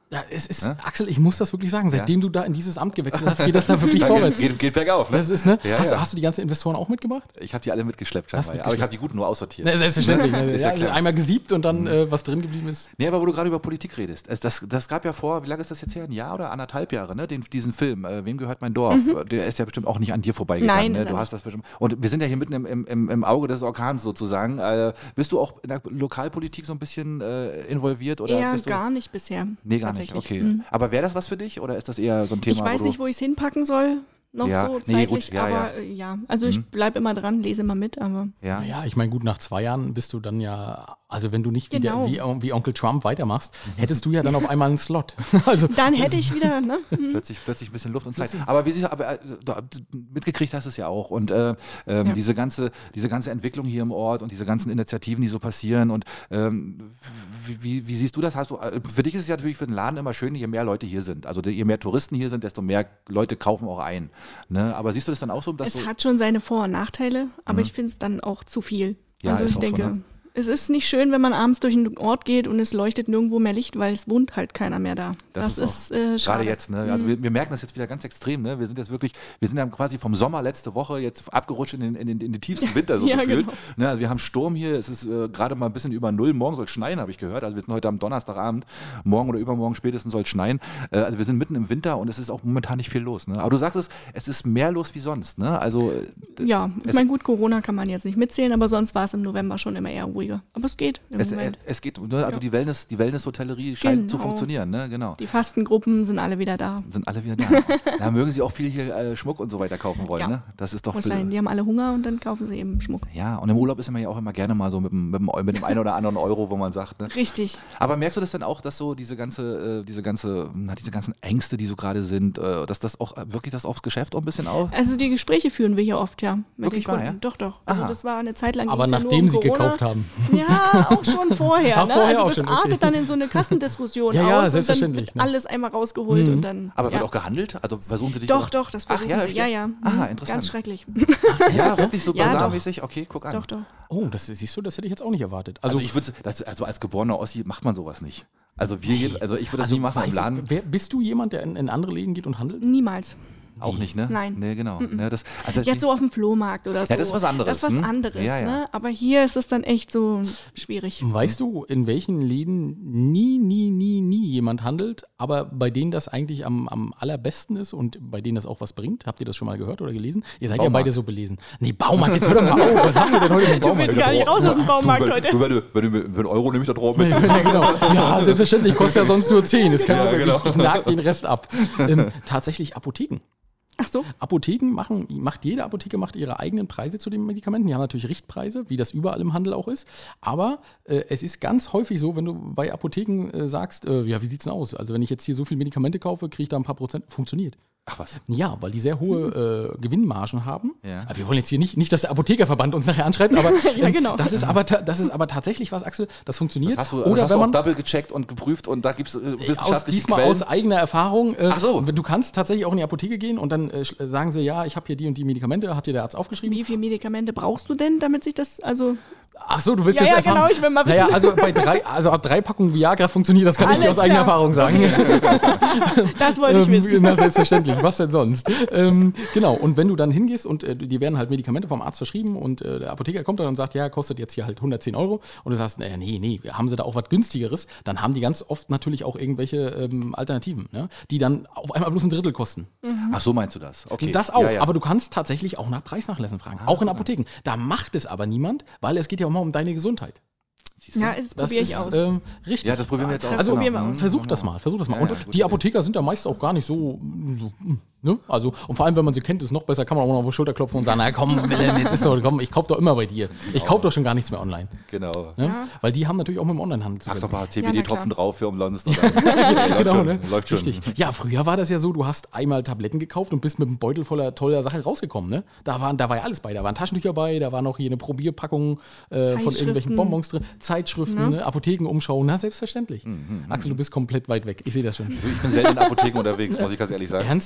Ja, es ist, Ne? Axel, ich muss das wirklich sagen, seitdem Ja. du da in dieses Amt gewechselt hast, geht das da wirklich Geht, vorwärts. geht, geht bergauf, ne? Das ist, ne? Ja, hast, ja. Du, hast du die ganzen Investoren auch mitgebracht? Ich habe die alle mitgeschleppt, Hast scheinbar, ja. mitgeschleppt. aber ich habe die guten nur aussortiert. Ne, selbstverständlich. Ne? Ist ja Ja, klar. einmal gesiebt und dann äh, was drin geblieben ist. Nee, aber wo du gerade über Politik redest, es, das, das gab ja vor, wie lange ist das jetzt her? Ein Jahr oder anderthalb Jahre, ne? Den, diesen Film, äh, Wem gehört mein Dorf? Der ist ja bestimmt auch nicht an dir vorbeigegangen. Nein, ne? ist er Du nicht. hast das bestimmt. Und wir sind ja hier mitten im, im, im, im Auge des Orkans sozusagen. Äh, bist du auch in der Lokalpolitik so ein bisschen äh, involviert? Oder Eher bist du, gar nicht bisher. Nee, gar nicht. tatsächlich. Okay. Mhm. Aber wäre das was für dich oder ist das eher so ein Thema? Ich weiß wo du, nicht, wo ich es hinpacken soll, noch Ja, so nee, zeitlich, gut, ja, aber ja. äh, ja, also ich bleibe immer dran, lese immer mit, aber Ja. Naja, ich meine, gut, nach zwei Jahren bist du dann ja, also wenn du nicht Genau. wieder wie, wie Onkel Trump weitermachst, hättest du ja dann auf einmal einen Slot. Also, dann hätte ich wieder, ne? Mhm. Plötzlich, plötzlich ein bisschen Luft und Zeit. Aber wie sie aber, äh, du- mitgekriegt hast du es ja auch. Und äh, ähm, Ja. diese, ganze, diese ganze Entwicklung hier im Ort und diese ganzen Initiativen, die so passieren. Und ähm, wie, wie, wie siehst du das? Hast du, äh, für dich ist es ja natürlich für den Laden immer schön, je mehr Leute hier sind. Also je mehr Touristen hier sind, desto mehr Leute kaufen auch ein. Ne? Aber siehst du das dann auch so? Dass Es so hat schon seine Vor- und Nachteile, aber ich finde es dann auch zu viel. Ja, also ist ich auch so, denke, ne? es ist nicht schön, wenn man abends durch einen Ort geht und es leuchtet nirgendwo mehr Licht, weil es wohnt halt keiner mehr da. Das Das, ist ist, äh, schade. Gerade jetzt, ne? Also wir, wir merken das jetzt wieder ganz extrem, ne? Wir sind jetzt wirklich, wir sind dann quasi vom Sommer letzte Woche jetzt abgerutscht in den, in den, in den tiefsten Winter so Ja, gefühlt. genau. Ne? Also wir haben Sturm hier, es ist äh, gerade mal ein bisschen über Null, morgen soll es schneien, habe ich gehört. Also wir sind heute am Donnerstagabend, morgen oder übermorgen spätestens soll es schneien. Äh, also wir sind mitten im Winter und es ist auch momentan nicht viel los. Ne? Aber du sagst es, es ist mehr los wie sonst, ne? Also äh, Ja, ich es- meine, gut, Corona kann man jetzt nicht mitzählen, aber sonst war es im November schon immer eher ruhiger. Aber es geht im es, äh, Moment. es geht, ne? Also Ja. die Wellness, die Wellness-Hotellerie scheint zu Genau. funktionieren, ne? Genau. Die Fastengruppen sind alle wieder da. Sind alle wieder da. Da mögen sie auch viel hier äh, Schmuck und so weiter kaufen wollen, Ja. ne? Das ist doch Muss für, sein, die haben alle Hunger und dann kaufen sie eben Schmuck. Ja, und im Urlaub ist man ja auch immer gerne mal so mit dem, mit dem, mit dem einen oder anderen Euro, wo man sagt, ne? Richtig. Aber merkst du das dann auch, dass so diese ganze, äh, diese ganze, na, diese ganzen Ängste, die so gerade sind, äh, dass das auch äh, wirklich das aufs Geschäft auch ein bisschen auf? Also die Gespräche führen wir hier oft, ja. Mit Wirklich den wahr, Kunden. ja? Doch, doch. Also Aha. das war eine Zeit lang. aber ging's ja nachdem nur sie um Corona. gekauft haben. Ja, auch schon vorher. Ach, ne? vorher also auch das schon, okay. artet dann in so eine Kassendiskussion Ja, ja, aus selbstverständlich, und dann wird ne? alles einmal rausgeholt Mhm. und dann. Aber wird ja. auch gehandelt? Also versuchen sie dich Doch, auch- doch, das Ach, versuchen ja, sie. Ja, okay. ja. Aha, Mhm. interessant. Ganz schrecklich. Ja, wirklich so Ja, doch. basarmäßig? Okay, guck an. Doch, doch. Oh, das siehst du, das hätte ich jetzt auch nicht erwartet. Also, Also, ich würde, das- also als geborener Ossi macht man sowas nicht. Also wir, je- also ich würde das nie machen im weißt Laden. du, wer, bist du jemand, der in, in andere Läden geht und handelt? Niemals. Auch nicht, ne? Nein. Nee, genau. Ne, das, also Jetzt so auf dem Flohmarkt oder so. Ja, das ist was anderes, Das ist was hm? anderes, Ja, ja. ne? Aber hier ist es dann echt so schwierig. Weißt du, in welchen Läden nie, nie, nie, nie jemand handelt, aber bei denen das eigentlich am, am allerbesten ist und bei denen das auch was bringt? Habt ihr das schon mal gehört oder gelesen? Ihr seid ja Baumarkt. beide so belesen. Nee, Baumarkt, jetzt hör doch mal auf. Was habt ihr denn heute im Du Baumarkt? willst gar nicht raus aus dem Baumarkt du, heute. Du, wenn, du, wenn, du, für einen Euro nehme ich da drauf mit. Ja, genau. Ja, selbstverständlich, kostet ja sonst nur zehn. Das kann Ja, man wirklich, genau. ich nag den Rest ab. Ähm, tatsächlich Apotheken. Ach so. Apotheken machen, macht jede Apotheke macht ihre eigenen Preise zu den Medikamenten. Die haben natürlich Richtpreise, wie das überall im Handel auch ist. Aber äh, es ist ganz häufig so, wenn du bei Apotheken äh, sagst, äh, ja, wie sieht's denn aus? Also wenn ich jetzt hier so viele Medikamente kaufe, kriege ich da ein paar Prozent. Funktioniert. Ach was. Ja, weil die sehr hohe äh, Gewinnmargen haben. Ja. Aber wir wollen jetzt hier nicht, nicht, dass der Apothekerverband uns nachher anschreibt, aber Ja, ähm, genau. das, ist aber ta- das ist aber tatsächlich was, Axel, das funktioniert. Das hast du, Oder das hast wenn du auch man double gecheckt und geprüft und da gibt es äh, aus, wissenschaftliche diesmal Quellen. aus eigener Erfahrung. Äh, Ach so. Du kannst tatsächlich auch in die Apotheke gehen und dann äh, sch- sagen sie, ja, ich habe hier die und die Medikamente, hat dir der Arzt aufgeschrieben. Wie viele Medikamente brauchst du denn, damit sich das, also Ach so, du willst Ja, jetzt ja, erfahren. genau, ich will mal wissen. Naja, also bei drei, also ab drei Packungen Viagra funktioniert, das kann ich dir Alles aus eigener klar. Erfahrung sagen. das wollte ich Ähm, wissen. Na, selbstverständlich, was denn sonst? ähm, genau, und wenn du dann hingehst und äh, dir werden halt Medikamente vom Arzt verschrieben und äh, der Apotheker kommt dann und sagt, ja, kostet jetzt hier halt hundertzehn Euro und du sagst, naja, nee, nee, haben sie da auch was günstigeres, dann haben die ganz oft natürlich auch irgendwelche ähm, Alternativen, ne? Die dann auf einmal bloß ein Drittel kosten. Ach so meinst du das? Okay. Das auch, Ja, ja. aber du kannst tatsächlich auch nach Preisnachlässen fragen, auch in Apotheken. Da macht es aber niemand, weil es geht ja immer um deine Gesundheit. Siehst du? Ja, das Das probiere ich ist aus. ähm, richtig. Ja, das probieren wir jetzt Das aus. Also probieren wir aus. versuch das mal, versuch das mal. Ja, und ja, gute die Idee. Apotheker sind ja meist auch gar nicht so, so ne? Also, und vor allem, wenn man sie kennt, ist es noch besser, kann man auch noch auf die Schulter klopfen und sagen, na komm, Willem, jetzt ist doch, komm, ich kaufe doch immer bei dir. Ich kaufe doch schon gar nichts mehr online. Genau. Ne? Ja. Weil die haben natürlich auch mit dem Onlinehandel zu Packst doch tun. ein paar Ja, C B na D-Tropfen klar. drauf für umsonst. Oder? Läuft Genau, schon, ne? Läuft schon. Richtig. Ja, früher war das ja so, du hast einmal Tabletten gekauft und bist mit einem Beutel voller toller Sachen rausgekommen. Ne? Da, waren, da war ja alles bei. Da waren Taschentücher bei, da war noch hier eine Probierpackung äh, von irgendwelchen Zeitschriften. Bonbons drin, Zeitschriften, Ja. ne? Apothekenumschau. Na, selbstverständlich. Axel, du bist komplett weit weg. Ich sehe das schon. Du, Ich bin selten in Apotheken unterwegs, muss ich ganz ehrlich sagen. Ernsthaft? Ja,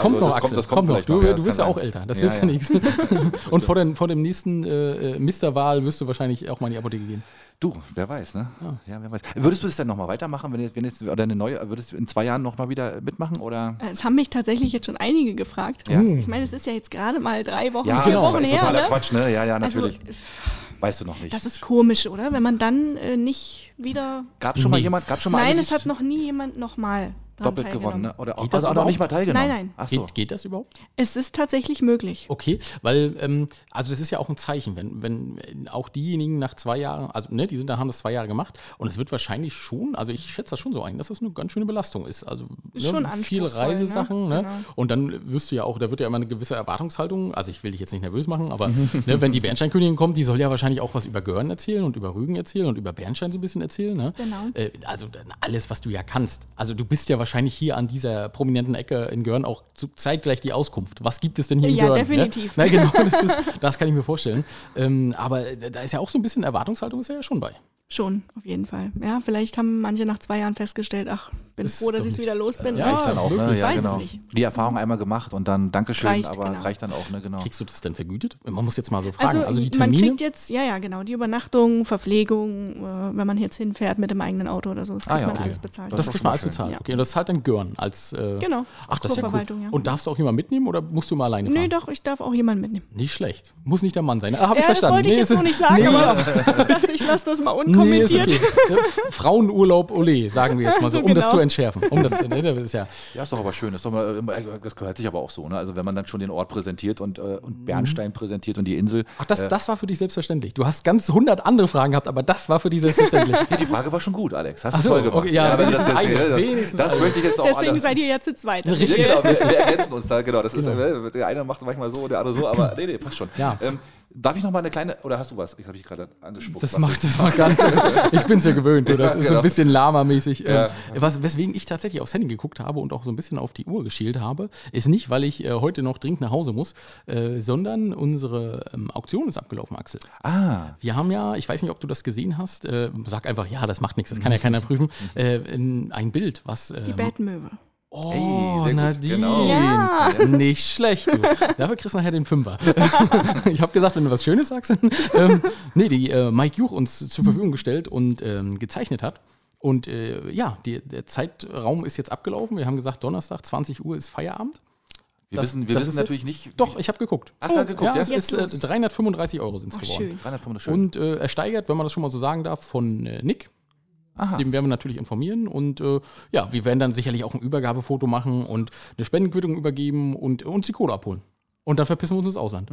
kommt also noch, das Axel. kommt, das kommt kommt noch. vielleicht Du, noch. Ja, du das bist ja kann auch sein. älter. Das Ja, hilft ja, ja. nichts. Und vor, den, vor dem nächsten äh, Mister-Wahl wirst du wahrscheinlich auch mal in die Apotheke gehen. Du, wer weiß, ne? Ja, wer weiß. Würdest du es dann nochmal weitermachen, wenn jetzt, wenn jetzt oder eine neue, würdest du in zwei Jahren nochmal wieder mitmachen? Oder? Es haben mich tatsächlich jetzt schon einige gefragt. Ja. Ich meine, es ist ja jetzt gerade mal drei Wochen, Ja, vier genau, Wochen ist her. totaler Ne? Quatsch, ne? Ja, ja, natürlich. Also, weißt du noch nicht. das ist komisch, oder? Wenn man dann äh, nicht wieder. Gab es schon mal Nee. jemand, gab's schon mal Nein, eine, es hat noch nie jemand nochmal doppelt gewonnen, ne? Oder auch, Geht das also auch noch nicht mal überhaupt? teilgenommen? Nein, nein. Ach so. Geht, geht das überhaupt? Es ist tatsächlich möglich. Okay, weil, ähm, also das ist ja auch ein Zeichen, wenn, wenn auch diejenigen nach zwei Jahren, also ne, die sind, da haben das zwei Jahre gemacht und es wird wahrscheinlich schon, also ich schätze das schon so ein, dass das eine ganz schöne Belastung ist. Also Ist ne, schon viel anspruchsvoll, Reisesachen, ne? ne? Genau. Und dann wirst du ja auch, da wird ja immer eine gewisse Erwartungshaltung, also ich will dich jetzt nicht nervös machen, aber ne, wenn die Bernsteinkönigin kommt, die soll ja wahrscheinlich auch was über Göhren erzählen und über Rügen erzählen und über Bernstein so ein bisschen erzählen. Ne? Genau. Äh, also dann alles, was du ja kannst. Also du bist ja wahrscheinlich hier an dieser prominenten Ecke in Göhren auch zu, zeitgleich die Auskunft. Was gibt es denn hier in Ja, Göhren? definitiv. Ne? Na, genau, das, ist, das kann ich mir vorstellen. Ähm, aber da ist ja auch so ein bisschen Erwartungshaltung ist ja schon bei. Schon, auf jeden Fall. Ja, vielleicht haben manche nach zwei Jahren festgestellt, ach, bin Ist froh, dass doch ich nicht- wieder los bin. Ja, weil Reicht dann auch, ne? möglich. Ja, Weiß es genau. nicht. Die Erfahrung einmal gemacht und dann Dankeschön, Reicht, aber genau. reicht dann auch, ne? Genau. Kriegst du das denn vergütet? Man muss jetzt mal so fragen. Also, Also, die man Termine. kriegt jetzt, ja, ja, genau, die Übernachtung, Verpflegung, äh, wenn man jetzt hinfährt mit dem eigenen Auto oder so, das kriegt Ah, ja, man okay. alles bezahlt. Das das ist kriegt doch man alles schon mal bezahlt. schön. Okay, und das zahlt dann Gören als. Äh, Genau, Ach, das ist ja cool. Kurverwaltung, ja. Und darfst du auch jemanden mitnehmen oder musst du mal alleine fahren? Nee, doch, ich darf auch jemanden mitnehmen. Nicht schlecht. Muss nicht der Mann sein. Ah, hab ich Ja, das verstanden. wollte ich Nee, jetzt ist- so nicht sagen, nee, aber ich dachte, ich lasse das mal Nee, ist unkommentiert. okay. Ja, Frauenurlaub, ole, sagen wir jetzt mal so, So um das genau. zu entschärfen. Um das, ne, das ist ja, Ja, ist doch aber schön. Ist doch mal, äh, das gehört sich aber auch so, ne? Also wenn man dann schon den Ort präsentiert und, äh, und Bernstein präsentiert und die Insel. ach, das, das war für dich selbstverständlich. Du hast ganz hundert andere Fragen gehabt, aber das war für dich selbstverständlich. Nee, die Frage war schon gut, Alex. Hast Ach du so, toll gemacht. okay, ja, wenn du das wenigstens jetzt- eine, das, wenigstens das eine. möchte ich jetzt auch Deswegen alle. seid ihr jetzt zu zweit. Richtig. Ja, genau, wir, wir ergänzen uns da, genau. Das ist, äh, der eine macht manchmal so, der andere so, aber nee, nee, passt schon. Ja. Ähm, darf ich noch mal eine kleine, oder hast du was? Ich habe dich gerade angesprochen. Das macht, das macht gar nichts. Also, ich bin es ja gewöhnt. Du, das Ja, ist so genau. ein bisschen Lama-mäßig. Ja. Ähm, was, weswegen ich tatsächlich aufs Handy geguckt habe und auch so ein bisschen auf die Uhr geschielt habe, ist nicht, weil ich äh, heute noch dringend nach Hause muss, äh, sondern unsere ähm, Auktion ist abgelaufen, Axel. Ah, Wir haben ja, ich weiß nicht, ob du das gesehen hast, äh, sag einfach, ja, das macht nichts, das kann ja keiner prüfen, äh, in, ein Bild, was... Die Ähm, Bettmöwe. Oh, Ey, sehr gut, Nadine. genau. Ja. Nicht schlecht, du. Dafür kriegst du nachher den Fünfer. Ich habe gesagt, wenn du was Schönes sagst. ähm, nee, die äh, Mike Juch uns zur Verfügung gestellt und ähm, gezeichnet hat. Und äh, ja, die, der Zeitraum ist jetzt abgelaufen. Wir haben gesagt, Donnerstag, zwanzig Uhr ist Feierabend. wir Das- wissen, wir das wissen ist natürlich nicht. Doch, ich habe geguckt. Hast du da geguckt, Ja, ja? es Jetzt ist äh, los. dreihundertfünfunddreißig Euro sind es Ach, geworden. schön. dreihundertfünfzig, schön. Und äh, ersteigert, wenn man das schon mal so sagen darf, von äh, Nick. Aha. Dem werden wir natürlich informieren und äh, ja, wir werden dann sicherlich auch ein Übergabefoto machen und eine Spendenquittung übergeben und uns die Kohle abholen. Und dann verpissen wir uns ins Ausland.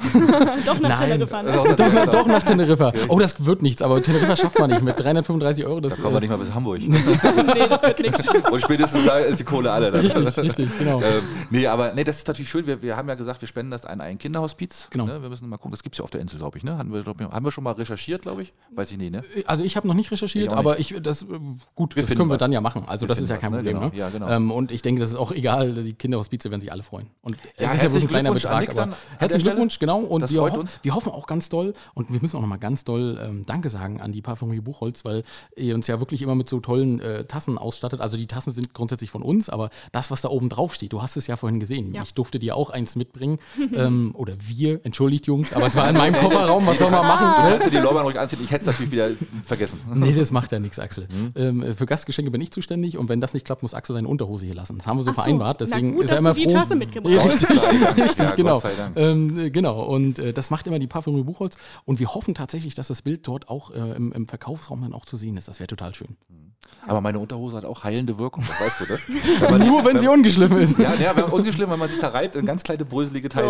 Doch nach Nein. Teneriffa. Ne? Also, doch, nach, doch nach Teneriffa. Oh, das wird nichts, aber Teneriffa schafft man nicht mit dreihundertfünfunddreißig Euro. Das, da kommen wir äh, nicht mal bis Hamburg. Nee, das wird nichts. Und spätestens da ist die Kohle alle. Dann. richtig, richtig, genau. Ähm, nee, aber nee, das ist natürlich schön. Wir, wir haben ja gesagt, wir spenden das an ein Kinderhospiz. Genau. Ne? Wir müssen mal gucken. Das gibt es ja auf der Insel, glaube ich. Ne? Hatten wir, glaub ich, haben wir schon mal recherchiert, glaube ich? Weiß ich nicht, ne? Also ich habe noch nicht recherchiert, Ich auch aber ich das äh, gut, Wir das finden können wir was. dann ja machen. Also Wir das ist ja finden kein was, ne? Problem. Genau. Ne? Ja, genau. Ähm, und ich denke, das ist auch egal. Die Kinderhospize werden sich alle freuen. Und Ja, es ist ja bloß ein herzlichen kleiner Glückwunsch an Betrag. Nick Aber dann an der herzlichen Stelle. Glückwunsch, genau. Und Das wir, freut hoff, uns. wir hoffen auch ganz doll und wir müssen auch nochmal ganz doll ähm, Danke sagen an die Parfümerie Buchholz, weil ihr uns ja wirklich immer mit so tollen äh, Tassen ausstattet. Also die Tassen sind grundsätzlich von uns, aber das, was da oben drauf steht, du hast es ja vorhin gesehen. Ja. Ich durfte dir auch eins mitbringen. ähm, oder wir, entschuldigt Jungs, aber es war in meinem Kofferraum. Was soll man machen? Ne? Kannst du die Lorbeeren ruhig anziehen? Ich hätte es natürlich wieder vergessen. Nee, das macht ja nichts, Axel. Mhm. Ähm, für Gastgeschenke bin ich zuständig und wenn das nicht klappt, muss Axel seine Unterhose hier lassen. Das haben wir so Ach so, vereinbart. na Deswegen gut, ist er dass immer du die froh. Tasse mitgebracht Ja, hast. richtig, Gott sei Dank. richtig, Ja, Gott genau. sei Dank. Ähm, äh, genau. Und äh, das macht immer die Parfümerie Buchholz. Und wir hoffen tatsächlich, dass das Bild dort auch äh, im, im Verkaufsraum dann auch zu sehen ist. Das wäre total schön. Aber meine Unterhose hat auch heilende Wirkung, das weißt du, ne? Wenn man die- Nur wenn sie ungeschliffen ist. Ja, ja, wenn ungeschliffen, wenn man die zerreibt in ganz kleine bröselige Teile.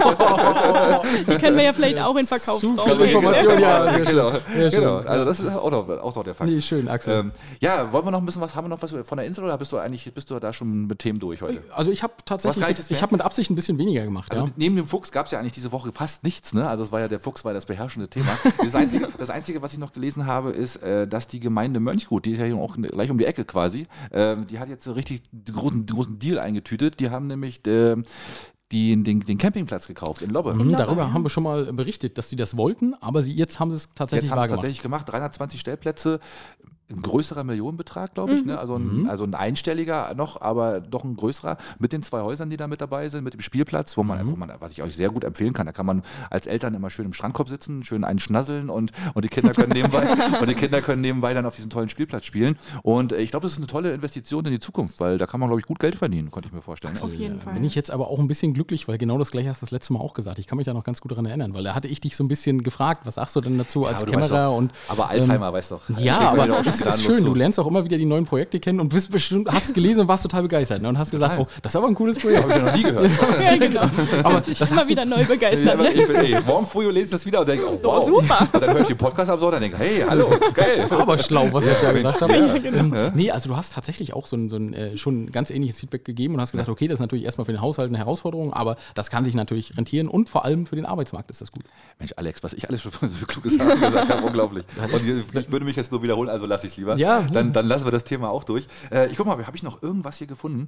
Oh, Die können wir ja vielleicht auch in Verkaufsraum Zu viel legen. Information, ja. Sehr schön. genau. Sehr schön. genau. Also das ist auch noch, auch noch der Fakt. Nee, schön, Axel. Ähm, ja, wollen wir noch ein bisschen was, haben wir noch was von der Insel oder bist du eigentlich, bist du da schon mit Themen durch heute? Also ich habe Was tatsächlich, reicht es ich mehr? habe mit Absicht ein bisschen weniger gemacht. Also ja. neben dem Fuchs gab es ja eigentlich diese Woche fast nichts, ne? Also es war ja der Fuchs war das beherrschende Thema. Das Einzige, das Einzige, was ich noch gelesen habe, ist, äh, dass die Gemeinde Mönchgut, die ist ja hier auch gleich um die Ecke quasi, äh, die hat jetzt so richtig großen, großen Deal eingetütet. Die haben nämlich äh, die, den, den Campingplatz gekauft in Lobbe. Mhm, Lobbe, darüber ja. haben wir schon mal berichtet, dass sie das wollten, aber sie, jetzt haben sie es tatsächlich Jetzt haben wahr sie es gemacht. tatsächlich gemacht, dreihundertzwanzig Stellplätze ein größerer Millionenbetrag, glaube ich, mhm. ne? also, ein, also ein einstelliger noch, aber doch ein größerer, mit den zwei Häusern, die da mit dabei sind, mit dem Spielplatz, wo man, mhm. wo man was ich euch sehr gut empfehlen kann, da kann man als Eltern immer schön im Strandkorb sitzen, schön einen schnasseln und, und, die Kinder können nebenbei, und die Kinder können nebenbei dann auf diesem tollen Spielplatz spielen und ich glaube, das ist eine tolle Investition in die Zukunft, weil da kann man, glaube ich, gut Geld verdienen, konnte ich mir vorstellen. Auf jeden Fall. Bin ich jetzt aber auch ein bisschen glücklich, weil genau das gleiche hast du das letzte Mal auch gesagt. Ich kann mich da noch ganz gut daran erinnern, weil da hatte ich dich so ein bisschen gefragt, was sagst du denn dazu als ja, Kämmerer doch, und aber Alzheimer ähm, weiß doch. Ja, aber das ist schön, du lernst auch immer wieder die neuen Projekte kennen und bist bestimmt, hast gelesen und warst total begeistert, ne? Und hast gesagt, oh, das ist aber ein cooles Projekt. Habe ich ja noch nie gehört. Ja, genau. Aber ich das bin immer wieder neu begeistert. Ja, ich bin, ey, morgen früh lese ich das wieder und denke, oh, wow. Oh, super. Und dann höre ich den Podcast ab so und dann denke, hey, hallo, geil. Das war aber schlau, was ja, ich da gesagt habe. Ja, genau. ähm, nee, also du hast tatsächlich auch so ein, so ein äh, schon ganz ähnliches Feedback gegeben und hast gesagt, okay, das ist natürlich erstmal für den Haushalt eine Herausforderung, aber das kann sich natürlich rentieren und vor allem für den Arbeitsmarkt ist das gut. Mensch, Alex, was ich alles schon so kluges Sachen gesagt habe, unglaublich. Und ich würde mich jetzt nur wiederholen, also lasse ich es lieber. Ja, dann, dann lassen wir das Thema auch durch. Äh, ich guck mal, habe ich noch irgendwas hier gefunden?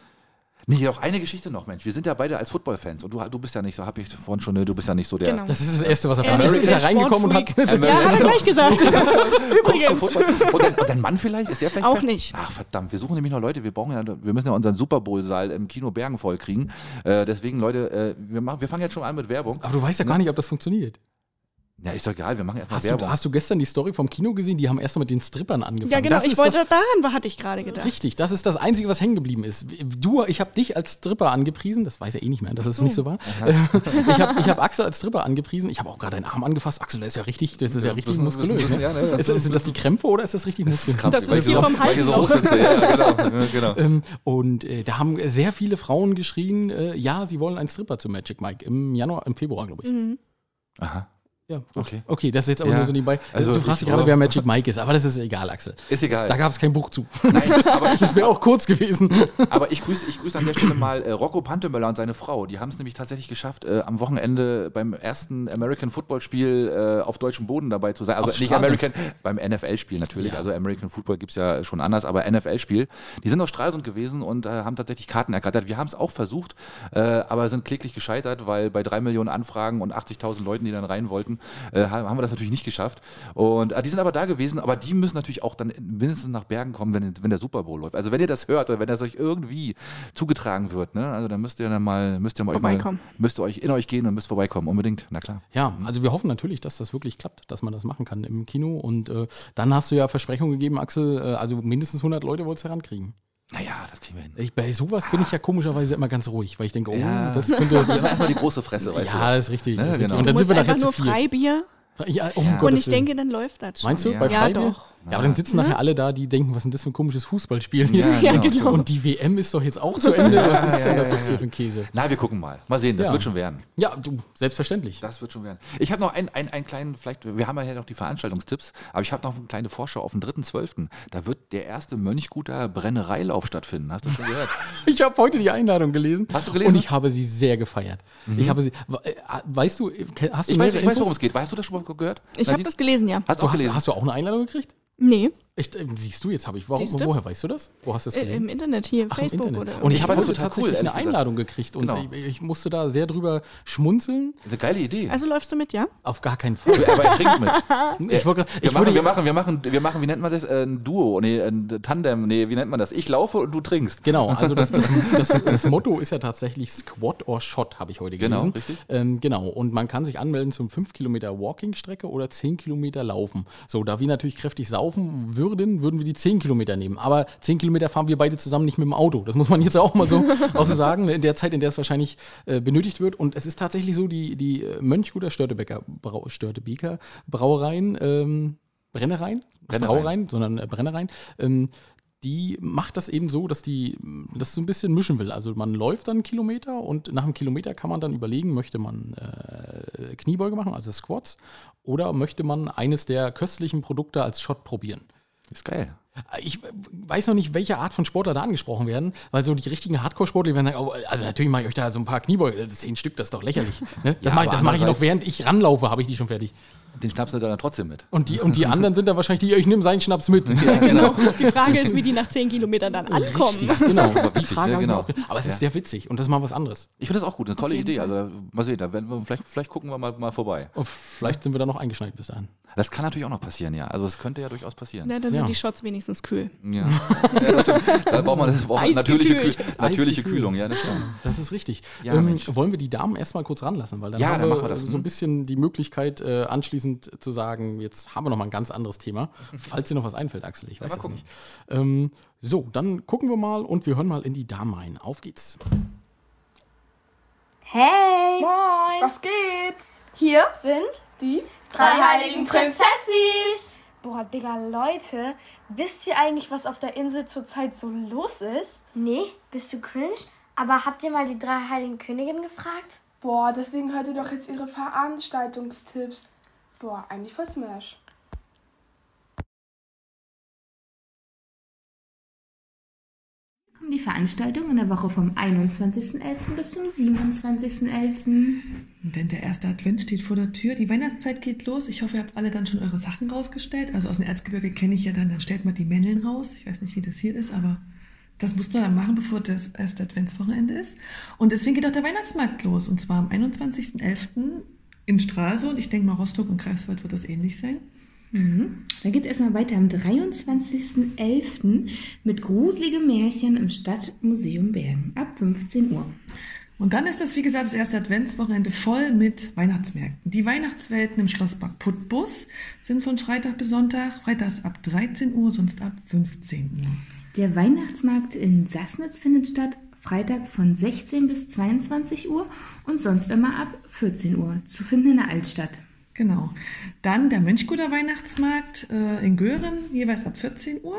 Nee, auch eine Geschichte noch, Mensch. Wir sind ja beide als Football-Fans und du, du bist ja nicht so, habe ich vorhin schon, ne, du bist ja nicht so der. Genau. Das ist das Erste, was er ja, fragt. Ist er reingekommen und hat. Ja, hat er gleich gesagt. Übrigens. Und dein, und dein Mann vielleicht? Ist der vielleicht? Auch Fan? nicht. Ach verdammt, wir suchen nämlich noch Leute, wir brauchen ja, wir müssen ja unseren Super Bowl-Saal im Kino Bergen voll kriegen. Äh, deswegen, Leute, äh, wir, machen, wir fangen jetzt schon an mit Werbung. Aber du weißt ja gar nicht, ob das funktioniert. Ja, ist doch egal, wir machen erstmal Hast Werbung. Du, hast du gestern die Story vom Kino gesehen? Die haben erst mal mit den Strippern angefangen. Ja, genau, das ich wollte, das, daran hatte ich gerade gedacht. Richtig, das ist das Einzige, was hängen geblieben ist. Du, ich habe dich als Stripper angepriesen, das weiß er eh nicht mehr, dass es so. nicht so war. ich habe ich hab Axel als Stripper angepriesen, ich habe auch gerade deinen Arm angefasst. Axel, das ist ja richtig, das ist ja, ja richtig muskulös. Bisschen, ne? ja, ne, ist, ist das die Krämpfe oder ist das richtig muskulös? Das, das ist hier vom Hals so hoch sitze. Ja, genau. genau. ähm, und äh, da haben sehr viele Frauen geschrien, äh, ja, sie wollen einen Stripper zu Magic Mike im Januar, im Februar, glaube ich. Mhm. Aha. Ja, okay. Okay, das ist jetzt aber ja. nur so nebenbei. Also du fragst ich, dich gerade, oh. wer Magic Mike ist, aber das ist egal, Axel. Ist egal. Da gab es kein Buch zu. Nein, aber das wäre auch kurz gewesen. Aber ich grüße ich grüß an der Stelle mal äh, Rocco Pantemöller und seine Frau. Die haben es nämlich tatsächlich geschafft, äh, am Wochenende beim ersten American Football Spiel äh, auf deutschem Boden dabei zu sein. Also auf nicht Straße. American, beim N F L-Spiel natürlich. Ja. Also American Football gibt es ja schon anders, aber N F L-Spiel. Die sind aus Stralsund gewesen und äh, haben tatsächlich Karten ergattert. Wir haben es auch versucht, äh, aber sind kläglich gescheitert, weil bei drei Millionen Anfragen und achtzigtausend Leuten, die dann rein wollten, äh, haben wir das natürlich nicht geschafft. Und äh, die sind aber da gewesen, aber die müssen natürlich auch dann mindestens nach Bergen kommen, wenn, wenn der Super Bowl läuft. Also wenn ihr das hört oder wenn das euch irgendwie zugetragen wird, ne, also dann müsst ihr dann mal, müsst ihr mal, mal müsst ihr euch in euch gehen und müsst vorbeikommen, unbedingt, na klar. Ja, also wir hoffen natürlich, dass das wirklich klappt, dass man das machen kann im Kino und äh, dann hast du ja Versprechungen gegeben, Axel, äh, also mindestens hundert Leute wolltest du herankriegen. Naja, das kriegen wir hin. Ich, bei sowas bin ich ja komischerweise immer ganz ruhig, weil ich denke, oh, ja. das könnte... erstmal die große Fresse, weißt ja, du. Ja, das ist richtig. Ne, das ist genau. richtig. Und dann du sind wir musst nachher einfach zu nur viel. Freibier. Ja, um ja. Und ich denke, dann läuft das schon. Meinst du, ja. bei Freibier? Ja, doch. Ja, aber dann sitzen nachher alle da, die denken, was ist denn das für ein komisches Fußballspiel hier? Ja, Ja, genau. Und die W M ist doch jetzt auch zu Ende. Was ist denn das jetzt hier für ein Käse? Na, wir gucken mal. Mal sehen, das Ja. wird schon werden. Ja, du, selbstverständlich. Das wird schon werden. Ich habe noch einen, einen, einen kleinen, vielleicht, wir haben ja noch die Veranstaltungstipps, aber ich habe noch eine kleine Vorschau auf den dritten zwölften Da wird der erste Mönchguter Brennereilauf stattfinden. Hast du schon gehört? Ich habe heute die Einladung gelesen. Hast du gelesen? Und ich habe sie sehr gefeiert. Mhm. Ich habe sie, weißt du, hast du Ich weiß, mehrere ich weiß Infos? worum es geht. Weißt du das schon mal gehört? Ich habe das gelesen, ja. Hast du auch Hast, gelesen? hast du auch eine Einladung gekriegt? Nee, Ich, äh, siehst du, jetzt habe ich. Warum, Siehste? woher weißt du das? Wo hast du das äh, gelesen? im Internet hier, Ach, im Facebook Internet. oder Und ich Ich habe fand das heute total tatsächlich cool, eine ehrlich Einladung gekriegt und Genau. ich, ich musste da sehr drüber schmunzeln. Eine geile Idee. Also läufst du mit, ja? Auf gar keinen Fall. Aber er trinkt mit. Ich, wollte grad- Wir ich machen, wurde wir, machen, wir, machen, wir machen, wie nennt man das? Äh, Ein Duo, nee, ein Tandem, nee, wie nennt man das? Ich laufe und du trinkst. Genau, also das, das, das, das Motto ist ja tatsächlich Squat or Shot, habe ich heute Genau, gelesen. richtig. Ähm, genau, und man kann sich anmelden zum fünf Kilometer Walking-Strecke oder zehn Kilometer Laufen. So, da wir natürlich kräftig saufen würden, würden wir die zehn Kilometer nehmen. Aber zehn Kilometer fahren wir beide zusammen nicht mit dem Auto. Das muss man jetzt auch mal so, auch so sagen, in der Zeit, in der es wahrscheinlich äh, benötigt wird. Und es ist tatsächlich so, die, die Mönchguter Störtebeker, Brau, Störtebeker Brauereien, ähm, Brennereien, Brennereien. Brauereien, sondern äh, Brennereien, ähm, die macht das eben so, dass die das so ein bisschen mischen will. Also man läuft dann einen Kilometer und nach einem Kilometer kann man dann überlegen, möchte man äh, Kniebeuge machen, also Squats, oder möchte man eines der köstlichen Produkte als Shot probieren. Ist geil. Ich weiß noch nicht, welche Art von Sportler da angesprochen werden, weil so die richtigen Hardcore-Sportler, die werden sagen, oh, also natürlich mache ich euch da so ein paar Kniebeuge, zehn Stück, das ist doch lächerlich. Ne? Das Ja, mache ich, aber das mache ich noch, andererseits- während ich ranlaufe, habe ich die schon fertig. Den Schnaps nimmt er dann trotzdem mit. Und die, und die anderen sind dann wahrscheinlich die, ich nehme seinen Schnaps mit. Ja, genau. Die Frage ist, wie die nach zehn Kilometern dann ankommen. Richtig, genau. schon mal Die witzig, Frage ne? habe ich Genau. mir auch- Aber es Ja. ist sehr witzig und das ist mal was anderes. Ich finde das auch gut, eine tolle jeden Idee. Fall. Also mal sehen, da werden wir, vielleicht, vielleicht gucken wir mal, mal vorbei. Und vielleicht sind wir da noch eingeschneit bis dahin. Das kann natürlich auch noch passieren, ja. Also es könnte ja durchaus passieren. Na, dann Ja. sind die Shots wenigstens kühl. Ja, ja das stimmt. Da braucht man, das braucht man natürliche, Kühl, Eisgekühlt. natürliche Eisgekühlt. Kühlung, ja, das stimmt. Das ist richtig. Ja, ähm, Mensch. wollen wir die Damen erstmal kurz ranlassen, weil dann Ja, haben dann wir, machen wir das, so ne? ein bisschen die Möglichkeit, äh, anschließend zu sagen, jetzt haben wir noch mal ein ganz anderes Thema. Falls dir noch was einfällt, Axel, ich weiß mal es gucken. nicht. Ähm, so, dann gucken wir mal und wir hören mal in die Damen rein. Auf geht's. Hey! Moin! Was geht? Hier Sind die drei heiligen Prinzessis! Boah, Digga, Leute, wisst ihr eigentlich, was auf der Insel zurzeit so los ist? Nee, bist du cringe? Aber habt ihr mal die drei heiligen Königinnen gefragt? Boah, deswegen hört ihr doch jetzt ihre Veranstaltungstipps. Boah, eigentlich voll Smash. Kommen die Veranstaltungen in der Woche vom einundzwanzigsten elften bis zum siebenundzwanzigsten elften Denn der erste Advent steht vor der Tür. Die Weihnachtszeit geht los. Ich hoffe, ihr habt alle dann schon eure Sachen rausgestellt. Also aus dem Erzgebirge kenne ich ja dann, dann stellt man die Männeln raus. Ich weiß nicht, wie das hier ist, aber das muss man dann machen, bevor das erste Adventswochenende ist. Und deswegen geht auch der Weihnachtsmarkt los. Und zwar am einundzwanzigsten elften in Stralsund. Ich denke mal, Rostock und Greifswald wird das ähnlich sein. Mhm. Dann geht es erstmal weiter am dreiundzwanzigsten elften mit gruselige Märchen im Stadtmuseum Bergen ab fünfzehn Uhr. Und dann ist das, wie gesagt, das erste Adventswochenende voll mit Weihnachtsmärkten. Die Weihnachtswelten im Schlosspark Putbus sind von Freitag bis Sonntag, freitags ab dreizehn Uhr, sonst ab fünfzehn Uhr. Der Weihnachtsmarkt in Sassnitz findet statt, Freitag von sechzehn bis zweiundzwanzig Uhr und sonst immer ab vierzehn Uhr, zu finden in der Altstadt. Genau. Dann der Mönchguter Weihnachtsmarkt äh, in Göhren, jeweils ab vierzehn Uhr.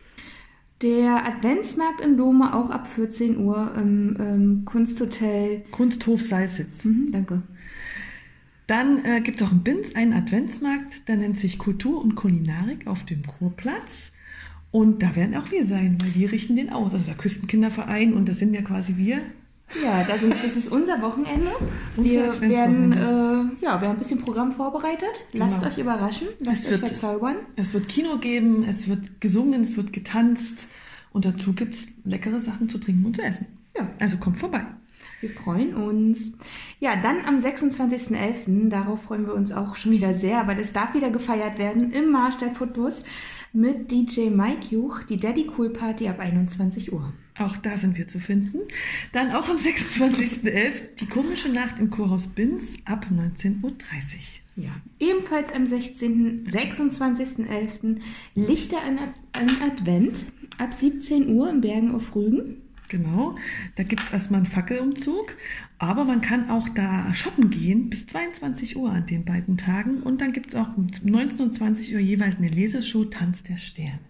Der Adventsmarkt in Lohme auch ab vierzehn Uhr im ähm, Kunsthotel. Kunsthof Salsitz. Mhm, danke. Dann äh, gibt es auch in Binz einen Adventsmarkt, der nennt sich Kultur und Kulinarik auf dem Kurplatz. Und da werden auch wir sein, weil wir richten den aus. Also der Küstenkinderverein, und das sind ja quasi wir. Ja, da sind, das ist unser Wochenende. Unser Wir werden, Adventswochenende. äh, ja, wir haben ein bisschen Programm vorbereitet. Lasst Genau. euch überraschen, lasst Es euch wird- verzaubern. Es wird Kino geben, es wird gesungen, es wird getanzt. Und dazu gibt es leckere Sachen zu trinken und zu essen. Ja. Also kommt vorbei. Wir freuen uns. Ja, dann am sechsundzwanzigsten elften, darauf freuen wir uns auch schon wieder sehr, weil es darf wieder gefeiert werden im Marsch der Putbus mit D J Mike Juch, die Daddy Cool Party ab einundzwanzig Uhr. Auch da sind wir zu finden. Dann auch am sechsundzwanzigsten elften die komische Nacht im Kurhaus Binz ab neunzehn Uhr dreißig. Ja, ebenfalls am sechzehnten, sechsundzwanzigsten elften Lichter an, an Advent ab siebzehn Uhr im Bergen auf Rügen. Genau, da gibt es erstmal einen Fackelumzug, aber man kann auch da shoppen gehen bis zweiundzwanzig Uhr an den beiden Tagen. Und dann gibt es auch um neunzehn und zwanzig Uhr jeweils eine Leseshow Tanz der Sterne.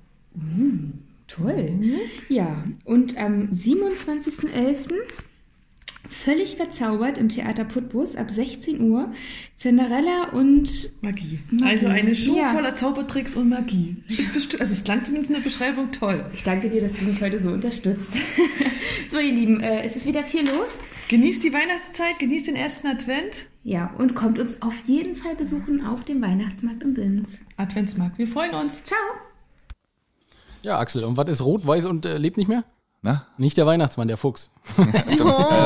Toll. Ja, und am siebenundzwanzigsten elften völlig verzaubert im Theater Putbus ab sechzehn Uhr Cinderella und Magie. Magie. Also eine Show Ja. voller Zaubertricks und Magie. Ist besti- also es klang zumindest in der Beschreibung toll. ich danke dir, dass du mich heute so unterstützt. So, ihr Lieben, äh, es ist wieder viel los. Genießt die Weihnachtszeit, genießt den ersten Advent. Ja, und kommt uns auf jeden Fall besuchen auf dem Weihnachtsmarkt in Binz. Adventsmarkt. Wir freuen uns. Ciao. Ja, Axel, und was ist rot, weiß und äh, lebt nicht mehr? Na? Nicht der Weihnachtsmann, der Fuchs. Stimmt.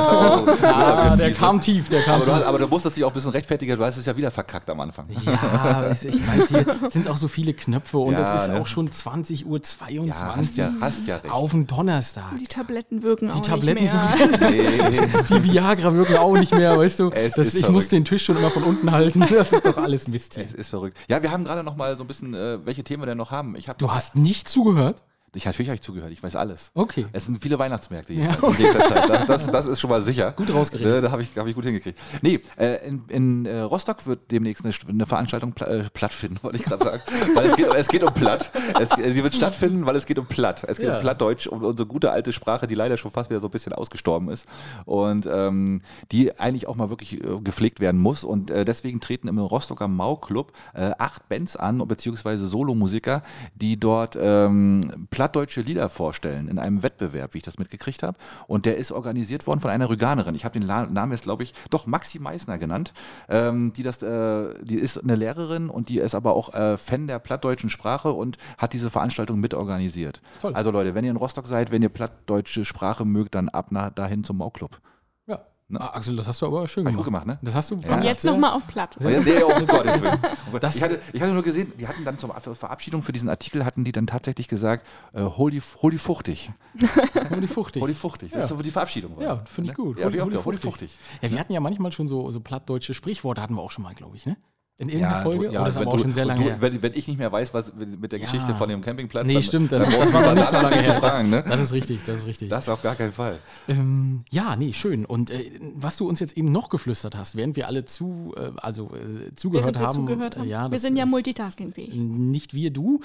Ah, der kam tief, der kam Aber du, tief. hast, aber du musstest dich auch ein bisschen rechtfertigen, du hast es ja wieder verkackt am Anfang. Ja, ich ich weiß, hier sind auch so viele Knöpfe und Ja, es ist ne? auch schon zwanzig Uhr Ja, zweiundzwanzig hast ja, hast ja recht. auf den Donnerstag. Die Tabletten wirken auch Die Tabletten nicht mehr. Nee. Die Viagra wirken auch nicht mehr, weißt du? Es Das, ist ich verrückt. muss den Tisch schon immer von unten halten. Das ist doch alles Mist hier. Es ist verrückt. Ja, wir haben gerade noch mal so ein bisschen, äh, welche Themen wir denn noch haben. Ich hab Du noch- hast nicht zugehört? Ich natürlich habe ich zugehört, ich weiß alles. Okay. Es sind viele Weihnachtsmärkte Ja, jedenfalls in nächster Zeit. Das, das, das ist schon mal sicher. Gut rausgeredet. Ne, Da habe ich, hab ich gut hingekriegt. Nee, äh, in, in äh, Rostock wird demnächst eine, eine Veranstaltung pla äh, platt finden, wollte ich gerade sagen. Weil es geht, es geht um Platt. Es, sie wird stattfinden, weil es geht um Platt. Es geht Ja. um Plattdeutsch, um unsere gute alte Sprache, die leider schon fast wieder so ein bisschen ausgestorben ist. Und ähm, die eigentlich auch mal wirklich äh, gepflegt werden muss. Und äh, deswegen treten im Rostocker Mau-Club äh, acht Bands an, beziehungsweise Solomusiker, die dort ähm, Platt plattdeutsche Lieder vorstellen in einem Wettbewerb, wie ich das mitgekriegt habe. Und der ist organisiert worden von einer Rüganerin. Ich habe den La- Namen jetzt, glaube ich, doch Maxi Meissner genannt. Ähm, die, das, äh, die ist eine Lehrerin und die ist aber auch äh, Fan der plattdeutschen Sprache und hat diese Veranstaltung mitorganisiert. Toll. Also Leute, wenn ihr in Rostock seid, wenn ihr plattdeutsche Sprache mögt, dann ab nach, dahin zum Mau-Club. Ja. Ah, Axel, das hast du aber schön Hab ich gemacht. gut gemacht, ne? Das hast du Ja. Jetzt sehr- nochmal auf Platt. Oh, ja, nee, um Gottes Willen. Das- Ich hatte, ich hatte nur gesehen, die hatten dann zur Verabschiedung für diesen Artikel, hatten die dann tatsächlich gesagt, äh, hol, die, hol die fuchtig. Hol die fuchtig. Hol die fuchtig. Das Ja. ist so die Verabschiedung. war. Ja, finde ich gut. Ja, Hol die- wie auch hol die gesagt, hol die fuchtig. fuchtig. Ja, wir hatten ja manchmal schon so, so plattdeutsche Sprichworte, hatten wir auch schon mal, glaube ich, ne? In irgendeiner Ja, Folge? du, ja, oh, das ist wenn aber auch du, schon sehr lange du, her. wenn, wenn ich nicht mehr weiß, was mit der Ja. Geschichte von dem Campingplatz Nee, dann, stimmt, das, dann das brauchst war du noch nicht so danach lange nicht her. zu fragen, das, ne? das ist richtig, das ist richtig. Das auf gar keinen Fall. Ähm, ja, nee, schön. Und äh, was du uns jetzt eben noch geflüstert hast, während wir alle zu, äh, also äh, zugehört Während wir haben. zugehört haben. Äh, ja, wir das sind ja ist- multitaskingfähig. Nicht wir, du.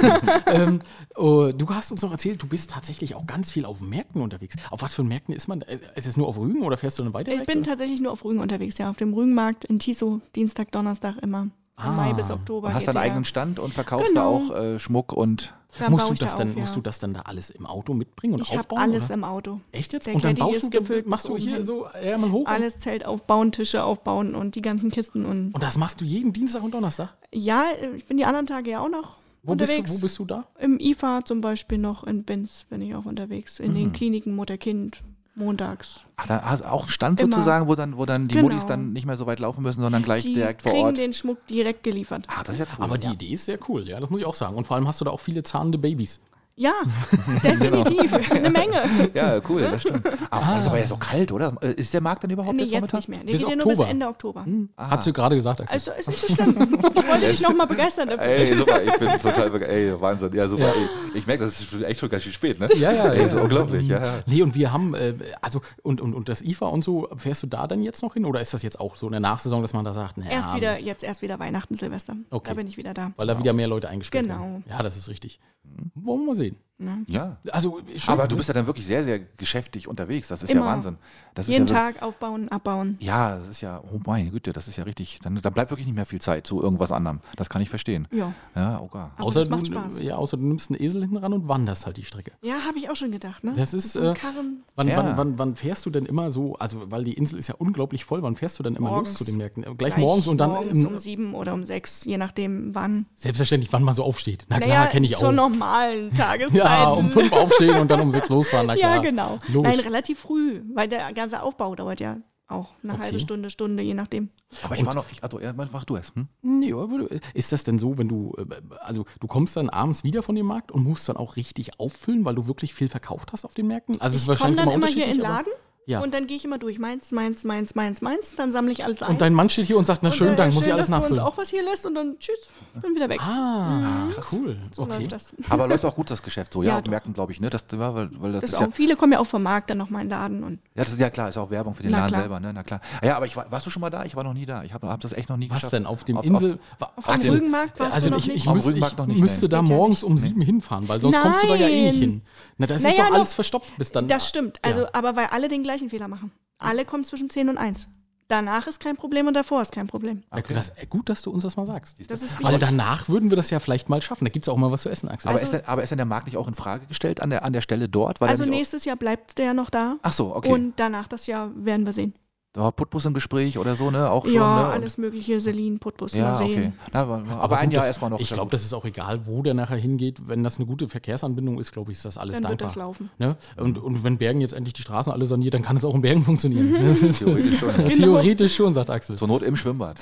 ähm, oh, du hast uns noch erzählt, du bist tatsächlich auch ganz viel auf Märkten unterwegs. Auf was für Märkten ist man? Ist es nur auf Rügen oder fährst du dann weiter Ich weg, bin oder? tatsächlich nur auf Rügen unterwegs, ja. Auf dem Rügenmarkt in Tiso, Dienstag, Donnerstag immer. Von Ah. Mai bis Oktober. Und hast geht deinen der. eigenen Stand und verkaufst Genau. da auch äh, Schmuck und Da Musst baue du, ich da das dann, auf, musst ja. du das dann da alles im Auto mitbringen und Ich habe aufbauen? alles oder? im Auto. Echt jetzt? Der Und dann Caddy baust ist du, gefüllt machst bis du oben hier hin. so Ärmel hoch? Alles Zelt aufbauen, Tische aufbauen und die ganzen Kisten. Und Und das machst du jeden Dienstag und Donnerstag? ja, ich bin die anderen Tage ja auch noch Wo bist, unterwegs. du, wo bist du da? Im I F A zum Beispiel noch, in Binz bin ich auch unterwegs. In Mhm. den Kliniken Mutter-Kind, montags. ach, da hast du auch einen Stand Immer. sozusagen, wo dann, wo dann die Genau. Muttis dann nicht mehr so weit laufen müssen, sondern gleich Die direkt vor kriegen Ort. den Schmuck direkt geliefert. Ah, das ist ja cool. Aber die ja. Idee ist sehr cool, ja, das muss ich auch sagen. Und vor allem hast du da auch viele zahnende Babys. Ja, definitiv. Eine Menge. Ja, cool, das stimmt. Aber das ist aber ja so kalt, oder? Äh, Ist der Markt denn überhaupt Nee, jetzt jetzt momentan? nicht mehr. Der Bis geht ja nur bis Oktober. Ende Oktober. Hat sie gerade gesagt, Axel. Also ist nicht so schlimm. Ich wollte dich nochmal begeistern dafür. Ey, super, ich bin total begeistert. Ey, Wahnsinn. Ja, super. Ja. Ey, ich merke, das ist schon- echt schon ganz schön spät, ne? Ja, ja, Ey, ja. ist unglaublich, ja. ja. Nee, und wir haben, äh, also, und, und, und das I F A und so, fährst du da dann jetzt noch hin? Oder ist das jetzt auch so in der Nachsaison, dass man da sagt, naja, Erst wieder, jetzt erst wieder Weihnachten, Silvester. Okay. Da bin ich wieder da. weil da wieder mehr Leute eingesperrt Genau. werden? Ja, das ist richtig. Wollen wir mal sehen. Ja. Also, schon, Aber du bist ja dann wirklich sehr, sehr geschäftig unterwegs. Das ist Immer. ja Wahnsinn. Das Jeden ist ja Tag aufbauen, abbauen. wirklich- Ja, das ist ja, oh meine Güte, das ist ja richtig. Dann, da bleibt wirklich nicht mehr viel Zeit zu irgendwas anderem. Das kann ich verstehen. Ja. Ja, okay. Aber außer, das macht du, Spaß. ja, außer du nimmst einen Esel hinten ran und wanderst halt die Strecke. Ja, habe ich auch schon gedacht. Ne? Das ist, so ein äh, Karren. Wann, Ja. wann, wann, wann fährst du denn immer so, also weil die Insel ist ja unglaublich voll, wann fährst du denn immer Morgens. los zu den Märkten? Äh, Gleich, morgens und dann morgens im- um sieben oder um sechs, je nachdem wann. selbstverständlich, wann man so aufsteht. Na klar, Naja, kenne ich zur auch. normalen Tageszeit. Ja, um fünf aufstehen und dann um sechs losfahren, na klar. Ja, genau. Logisch. Nein, relativ früh, weil der ganze Aufbau dauert ja auch eine Okay. halbe Stunde, Stunde, je nachdem. Aber ich war noch, ich, also, ja, mach du es. Hm? Nee, aber du- ist das denn so, wenn du, äh, also du kommst dann abends wieder von dem Markt und musst dann auch richtig auffüllen, weil du wirklich viel verkauft hast auf den Märkten? Also es ist Ich komme wahrscheinlich dann immer hier in den unterschiedlich, aber- Laden Ja. und dann gehe ich immer durch. Meins, meins, meins, meins, meins. Dann sammle ich alles ein. Und dein Mann steht hier und sagt, na Und, schön, äh, Dank, muss schön, ich alles dass du nachfüllen. uns auch was hier lässt und dann tschüss, bin wieder weg. Ah, cool. so okay. läuft das. Aber läuft auch gut das Geschäft so, ja, Ja, auf doch. Märkten, glaube ich, ne? Das, ja, weil, weil das, Das ist ist ja, auch, viele kommen ja auch vom Markt dann nochmal in den Laden. Und ja, das ist ja klar, ist auch Werbung für den Na Laden klar. selber, ne? Na klar. Ja, aber ich war, warst du schon mal da? Ich war noch nie da. Ich habe hab das echt noch nie Was geschafft. denn, auf dem Auf- Insel? auf dem dem- Rügenmarkt warst Also du noch ich, nicht? ich, Auf müsste, Rügenmarkt ich noch nicht, müsste nee. da Geht ja morgens nicht. um sieben hinfahren, weil sonst kommst du da ja eh nicht Nein. hin. Na, das ist Naja, doch alles noch- verstopft bis dann. Das stimmt, also, Ja. aber weil alle den gleichen Fehler machen. Alle kommen zwischen zehn und eins. Danach ist kein Problem und davor ist kein Problem. Okay. Das, gut, dass du uns das mal sagst. Das ist Weil wichtig. danach würden wir das ja vielleicht mal schaffen. Da gibt es auch mal was zu essen, Axel. Aber, Also- ist denn, aber ist denn der Markt nicht auch in Frage gestellt an der, an der Stelle dort? Weil Also er nicht nächstes Jahr bleibt der noch da. auch, ach so, okay. Und danach das Jahr werden wir sehen. Da war Putbus im Gespräch oder so, ne? Auch schon, ja, ne? Und- alles mögliche, Selin, Putbus, Ja, mal sehen. okay. Na, aber, aber ein gut, Jahr das, erstmal noch. Ich ist ja glaube, gut. das ist auch egal, wo der nachher hingeht. Wenn das eine gute Verkehrsanbindung ist, glaube ich, ist das alles Dann wird dankbar. das laufen. Ne? Und, und wenn Bergen jetzt endlich die Straßen alle saniert, dann kann es auch in Bergen funktionieren. Das ist- Theoretisch schon. Genau. Theoretisch schon, sagt Axel. Zur Not im Schwimmbad.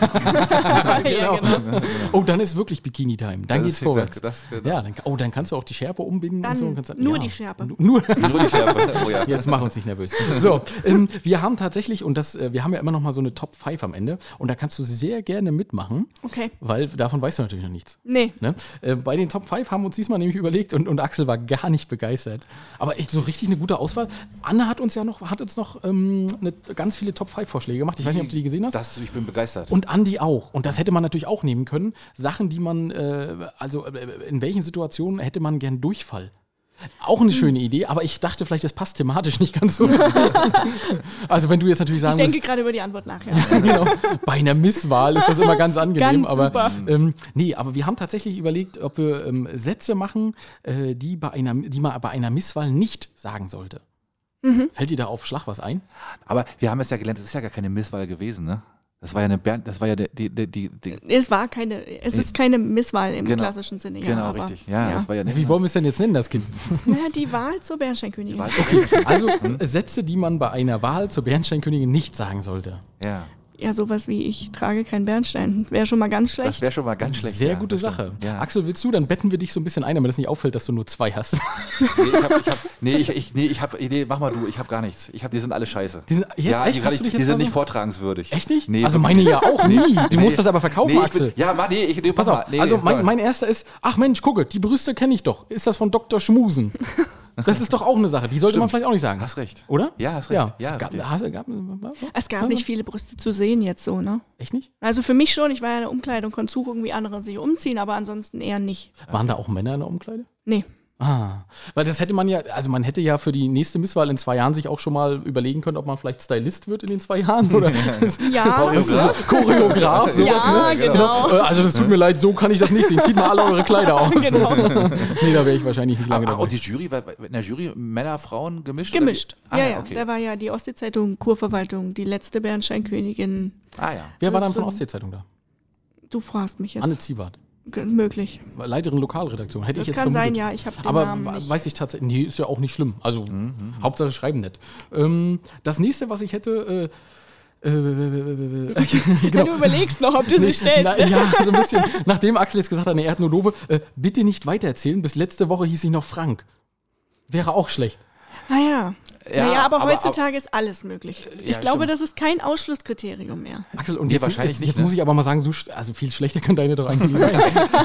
Ja, Genau. genau. Oh, dann ist wirklich Bikini-Time. Dann Das geht's ist- vorwärts. das- das- ja, dann, oh, dann kannst du auch die Schärpe umbinden Dann und so. Und kannst, nur ja. die Schärpe. Nur, Nur die Schärpe. Oh ja. Jetzt mach uns nicht nervös. So, ähm, wir haben tatsächlich, und das, äh, wir haben ja immer noch mal so eine Top fünf am Ende, und da kannst du sehr gerne mitmachen, Okay. weil davon weißt du natürlich noch nichts. Nee. Ne? Äh, bei den Top fünf haben wir uns diesmal nämlich überlegt, und, und Axel war gar nicht begeistert. Aber echt so richtig eine gute Auswahl. Anne hat uns ja noch, hat uns noch ähm, eine, ganz viele Top fünf Vorschläge gemacht. Ich weiß nicht, ob du die gesehen hast. Das, ich bin begeistert. Und Andi auch. Und das hätte man natürlich auch nehmen können. Sachen, die man, äh, also äh, in welchen Situationen hätte man gern Durchfall? Auch eine schöne Idee, aber ich dachte vielleicht, das passt thematisch nicht ganz so. Also wenn du jetzt natürlich sagen Ich denke musst, gerade über die Antwort nach, ja. genau, bei einer Misswahl ist das immer ganz angenehm. Ganz aber super. ähm, nee, aber wir haben tatsächlich überlegt, ob wir ähm, Sätze machen, äh, die, bei einer, die man bei einer Misswahl nicht sagen sollte. Mhm. Fällt dir da auf Schlag was ein? Aber wir haben es ja gelernt, es ist ja gar keine Misswahl gewesen, ne? Das war ja eine Bernd, das war ja die, die, die, die, die Es war keine, es ist keine Misswahl im Genau. klassischen Sinne. Ja, genau, aber, richtig. Ja, das war ja nicht. Wie wollen wir es denn jetzt nennen, das Kind? Naja, die Wahl zur Bernsteinkönigin. Okay. Also äh, Sätze, die man bei einer Wahl zur Bernsteinkönigin nicht sagen sollte. Ja, Ja, sowas wie ich trage keinen Bernstein. Wäre schon mal ganz das schlecht. wäre schon mal ganz schlecht. Sehr ja, gute das stimmt. Sache. Ja. Axel, willst du? Dann betten wir dich so ein bisschen ein, damit es nicht auffällt, dass du nur zwei hast. Nee, ich hab, ich hab, nee, ich, ich, nee, ich hab, nee, mach mal du, ich hab gar nichts. Ich hab, die sind alle scheiße. Die sind, jetzt ja, echt? die, Hast du dich die jetzt sind mal nicht so- vortragenswürdig. Echt nicht? Nee, also wirklich meine ja auch nie. Du Nee. musst das aber verkaufen, nee, ich Axel. Bin, ja, Mann, nee, ich, nee, Pass mach auf, mal. Nee, also nee, mein, hör. mein erster ist, ach Mensch, gucke, die Brüste kenne ich doch. Ist das von Doktor Schmusen? Das ist doch auch eine Sache, die sollte man vielleicht auch nicht sagen. Hast recht. Oder? Ja, hast recht. Ja, gab, richtig. hast, gab, Es gab nicht viele Brüste zu sehen jetzt so, ne? echt nicht? Also für mich schon, ich war ja in der Umkleidung, konnte zugucken, wie andere sich umziehen, aber ansonsten eher nicht. Waren da auch Männer in der Umkleide? Nee. Ah, weil das hätte man ja, also man hätte ja für die nächste Misswahl in zwei Jahren sich auch schon mal überlegen können, ob man vielleicht Stylist wird in den zwei Jahren oder Ja, Weißt du, so Choreograf, sowas, ja, ne? genau. Äh, Also das tut mir leid, so kann ich das nicht sehen. Zieht mal alle eure Kleider aus. Genau. Nee, da wäre ich wahrscheinlich nicht lange Ach, dabei. und die Jury, war in der Jury Männer, Frauen gemischt? Gemischt. Oder wie? ja, Ah, ja. okay. Da war ja die Ostsee-Zeitung, Kurverwaltung, die letzte Bernsteinkönigin. Ah ja. Wer war dann von Ostsee-Zeitung da? Du fragst mich jetzt. Anne Ziebart, G- Möglich. Leiterin Lokalredaktion. Hätte Das ich jetzt kann sein, vermutet. ja. Ich habe den Aber Namen we- nicht. weiß ich tatsächlich, nee, ist ja auch nicht schlimm. Also, Mhm, Hauptsache schreiben nett. Ähm, das nächste, was ich hätte, äh, äh, äh, äh, Ja, genau. du überlegst noch, ob du sie Nee, stellst. na, ja, so ein bisschen. Nachdem Axel jetzt gesagt hat, nee, er hat nur doofe, äh, bitte nicht weitererzählen. Bis letzte Woche hieß ich noch Frank. Wäre auch schlecht. Naja. Ja, naja, aber, aber- heutzutage ist alles möglich. Ich ja, glaube, stimmt. das ist kein Ausschlusskriterium mehr. Axel, und Nee, jetzt, wahrscheinlich jetzt, nicht, jetzt ne? muss ich aber mal sagen, so, sch- also viel schlechter kann deine doch eigentlich nicht sein.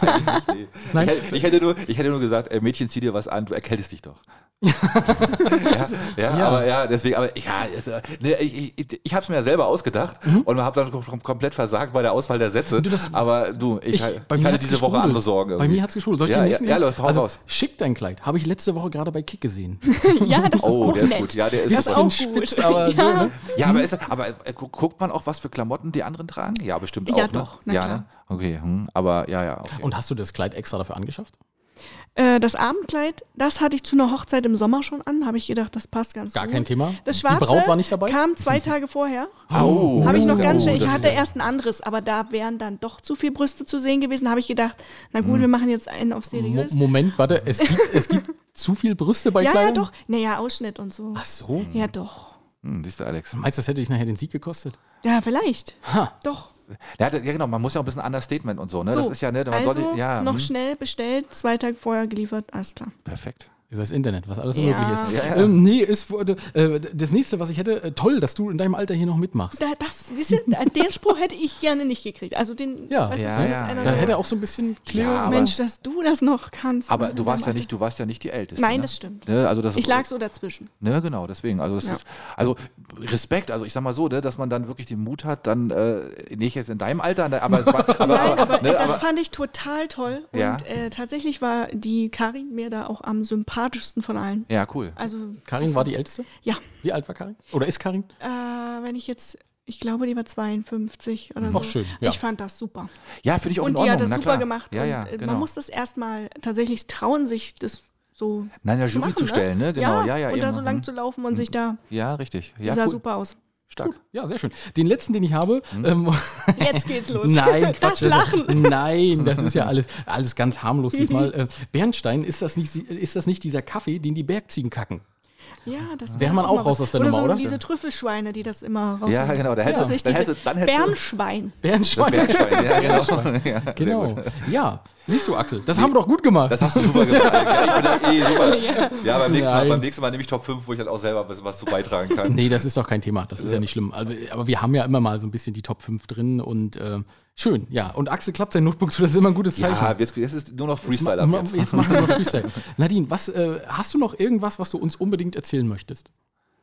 Nein. Ich, hätte, ich, hätte nur, ich hätte nur gesagt, äh, Mädchen, zieh dir was an, du erkältest dich doch. ja, ja, Ja. aber ja, deswegen, aber ja, es, äh, ne, ich, ich, ich habe es mir ja selber ausgedacht und habe dann kom komplett versagt bei der Auswahl der Sätze. Du, das- aber du, ich, Ich- ich, bei mir hatte hat's diese Woche gesprudelt. andere Sorgen. Bei irgendwie. mir hat es gesprudelt. Soll ich Ja, den ja, nächsten ja, nehmen? läuft, hau also, raus. Schick dein Kleid. Habe ich letzte Woche gerade bei Kick gesehen. Ja, das ist Oh, auch der ist nett. gut. Ja, der ist Das ist super. auch Bisschen gut. spitz, aber so, ja. ne? Ja, aber, ist, aber äh, gu- guckt man auch, was für Klamotten die anderen tragen? Ja, bestimmt Ja, auch. Ne? doch, na ja, klar. ne? Okay, hm, aber ja, ja. Okay. Und hast du das Kleid extra dafür angeschafft? Äh, das Abendkleid, das hatte ich zu einer Hochzeit im Sommer schon an. Habe ich gedacht, das passt ganz Gar gut. kein Thema. Das Die Schwarze Braut war nicht dabei? kam zwei Tage vorher. Oh, Habe ich das noch ist ja- ganz oh, schnell. Ich das ist hatte ja- erst ein anderes, aber da wären dann doch zu viel Brüste zu sehen gewesen. Habe ich gedacht, na gut, wir machen jetzt einen auf Mo seriös. Moment, warte, es gibt, es gibt zu viel Brüste bei Ja, ja, Kleidern? doch. Naja, Ausschnitt und so. Ach so. Ja, doch. Hm, siehst du, Alex. Meinst du, das hätte dich nachher den Sieg gekostet? Ja, vielleicht. Ha. Doch. Ja, da- ja, genau, man muss ja auch ein bisschen Understatement und so, ne? So, Das ist ja, ne, man also sollte, ja, noch hm, schnell bestellt, zwei Tage vorher geliefert, alles klar. perfekt. Übers Internet, was alles so Ja. möglich ist. Ja, ja. Ähm, nee, ist, äh, das nächste, was ich hätte, äh, toll, dass du in deinem Alter hier noch mitmachst. Da, das, wisst ihr, den Spruch hätte ich gerne nicht gekriegt. Also den, Ja. weißt du, Ja, wenn ja, das einer Da so- hätte auch so ein bisschen Cleo. Ja, aber- Mensch, dass du das noch kannst. Aber ne, du in warst ja deinem nicht, du warst ja nicht die Älteste. Nein, ne? das stimmt. Ne, also das Ich lag so dazwischen. Ne, genau, deswegen. Also, das Ja. ist, also Respekt, also ich sag mal so, ne, dass man dann wirklich den Mut hat, dann, äh, nicht jetzt in deinem Alter, ne, aber, aber, aber, Nein, aber ne, das aber fand ich total toll. Ja. Und äh, tatsächlich war die Karin mir da auch am sympathischsten von allen. ja, cool. Also, Karin das war die Älteste? Ja. Wie alt war Karin? Oder ist Karin? Äh, wenn ich jetzt, ich glaube, die war zweiundfünfzig oder so. Ach, schön, ja. Ich fand das super. Ja, finde ich auch Und in die Ordnung. hat das na super klar. gemacht. Ja, und, ja, äh, genau. Man muss das erstmal tatsächlich trauen, sich das so Nein, ja, zu Jury machen, zu stellen, ne? Genau, ja, ja. Und eben. da so lang Mhm. zu laufen und sich da, Ja, richtig. die Ja, sah cool. super aus. Stark. Ja, sehr schön. Den letzten, den ich habe. Ähm, Jetzt geht's los. Nein, das Quatsch. Lachen. Nein, das ist ja alles, alles ganz harmlos diesmal. Äh, Bernstein, ist das, nicht, ist das nicht dieser Kaffee, den die Bergziegen kacken? Ja, das Wäre man auch mal raus was. aus der oder Nummer, so oder? diese Trüffelschweine, die das immer raus. Ja, genau. Da hältst Das du, ist dann diese hältst du, dann hältst du Bernschwein. Bernstein. das Bergschwein. Ja, genau. Ja, sehr Genau. gut. Ja, siehst du, Axel, das haben wir doch gut gemacht. Das hast du super gemacht. Alex. Ja, ich bin da eh super. Ja, beim nächsten, Mal, Nein. beim nächsten Mal nehme ich Top fünf, wo ich halt auch selber was, was zu beitragen kann. Nee, das ist doch kein Thema. Das ist ja nicht schlimm. Aber, aber wir haben ja immer mal so ein bisschen die Top fünf drin und äh, schön, ja. Und Axel klappt sein Notebook zu, das ist immer ein gutes Zeichen. Ja, jetzt, jetzt ist nur noch Freestyle ma- ab ma- jetzt. jetzt machen wir mal Freestyle. Nadine, was, äh, hast du noch irgendwas, was du uns unbedingt erzählen möchtest?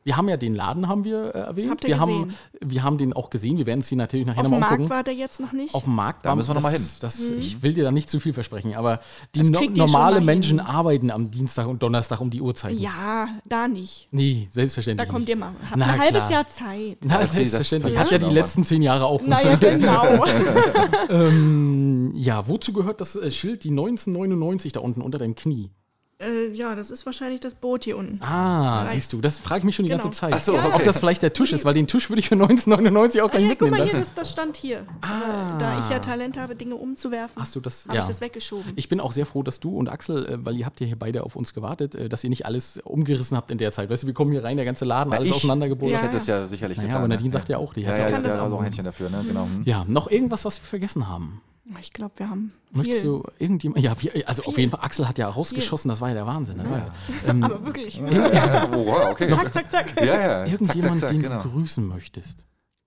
Wir haben ja den Laden, haben wir äh, erwähnt. Habt ihr wir, gesehen? haben, wir haben den auch gesehen. Wir werden uns den natürlich nachher Auf nochmal dem angucken. Markt war der jetzt noch nicht. Auf dem Markt, Da müssen wir das, noch mal hin. Das, Mhm. Ich will dir da nicht zu viel versprechen, aber die Das no kriegt ihr schon normale mal Menschen hin. arbeiten am Dienstag und Donnerstag um die Uhrzeit. Ja, da nicht. Nee, Da selbstverständlich kommt nicht. ihr mal. Habt Na, ein halbes klar. Jahr Zeit. Na, Okay, selbstverständlich. das Hat ja die verstehe ich letzten zehn Jahre auch Naja, funktioniert. genau. ähm, ja, wozu gehört das äh, Schild, die neunzehnhundertneunundneunzig da unten unter deinem Knie? äh, ja, das ist wahrscheinlich das Boot hier unten. Ah, Reicht. siehst du, das frage ich mich schon die Genau. ganze Zeit. Ach so, Ob okay. das vielleicht der Tisch ist, weil den Tisch würde ich für neunzehnhundertneunundneunzig auch Ah, gleich ja, guck mitnehmen. mal hier, dann. das, das stand hier. Ah. Äh, Da ich ja Talent habe, Dinge umzuwerfen, Hast du das? habe Ja. ich das weggeschoben. Ich bin auch sehr froh, dass du und Axel, äh, weil ihr habt ja hier beide auf uns gewartet, äh, dass ihr nicht alles umgerissen habt in der Zeit. Weißt du, wir kommen hier rein, der ganze Laden, alles ich, auseinandergebogen. ich Ja. hätte es ja sicherlich Naja, getan. aber Nadine ne? sagt ja auch, die ja, hat ja, auch- ja, kann das ja, auch. also ein Händchen dafür, ne? Genau. hm. Ja, noch irgendwas, was wir vergessen haben. Ich glaube, wir haben Möchtest viel. du irgendjemand, ja, wir, also auf Viel. jeden Fall, Axel hat ja rausgeschossen, das war ja der Wahnsinn. Ne? Ja. Ähm, Aber wirklich. Ja, oh, wow, okay. Zack, zack, zack. Ja, ja. irgendjemand, zack, zack, den genau. du grüßen möchtest.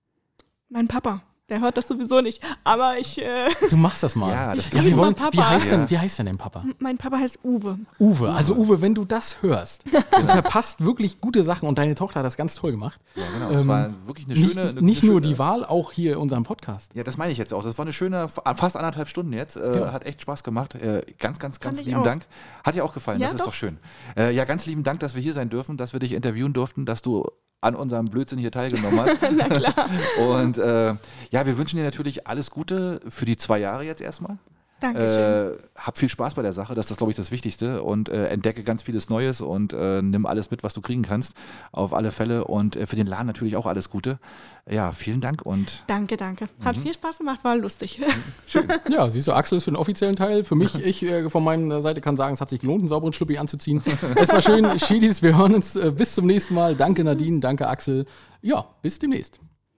Mein Papa. Der hört das sowieso nicht. Aber ich, äh, Du machst das mal. Ja, das ja, Grüß wir mal wollen, Papa. wie, heißt Ja. denn, wie heißt denn dein Papa? mein Papa heißt Uwe. Uwe. Also Uwe, wenn du das hörst, du verpasst wirklich gute Sachen und deine Tochter hat das ganz toll gemacht. Ja, genau. Das Ähm, war wirklich eine Nicht, schöne. Eine, nicht eine nur schöne, die Wahl, auch hier in unserem Podcast. Ja, das meine ich jetzt auch. Das war eine schöne, fast anderthalb Stunden jetzt. Äh, Ja. Hat echt Spaß gemacht. Äh, ganz, ganz, ganz Fand ich lieben auch. Dank. Hat dir auch gefallen, Ja, das ist doch. doch schön. Äh, ja, ganz lieben Dank, dass wir hier sein dürfen, dass wir dich interviewen durften, dass du an unserem Blödsinn hier teilgenommen hast. Na klar. Und äh, ja, wir wünschen dir natürlich alles Gute für die zwei Jahre jetzt erstmal. Dankeschön. Äh, hab viel Spaß bei der Sache, das ist, glaube ich, das Wichtigste. Und äh, entdecke ganz vieles Neues und äh, nimm alles mit, was du kriegen kannst. Auf alle Fälle. Und äh, für den Laden natürlich auch alles Gute. Ja, vielen Dank und Danke, danke. Hat viel Spaß gemacht, war lustig. schön. Ja, siehst du, Axel ist für den offiziellen Teil. Für mich, ich äh, von meiner Seite kann sagen, es hat sich gelohnt, einen sauberen Schlüppi anzuziehen. Es war schön, Schiedis, wir hören uns äh, bis zum nächsten Mal. Danke Nadine, danke Axel. Ja, bis demnächst.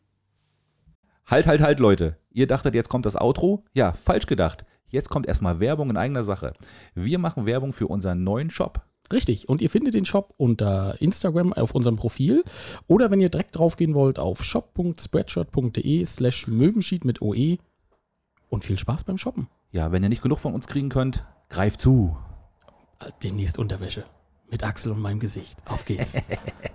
Halt, halt, halt, Leute. Ihr dachtet, jetzt kommt das Outro? Ja, falsch gedacht. Jetzt kommt erstmal Werbung in eigener Sache. Wir machen Werbung für unseren neuen Shop. Richtig, und ihr findet den Shop unter Instagram auf unserem Profil oder wenn ihr direkt draufgehen wollt auf shop.spreadshirt.de slash Möwenschied mit O E und viel Spaß beim Shoppen. Ja, wenn ihr nicht genug von uns kriegen könnt, greift zu. Demnächst Unterwäsche mit Axel und meinem Gesicht. Auf geht's.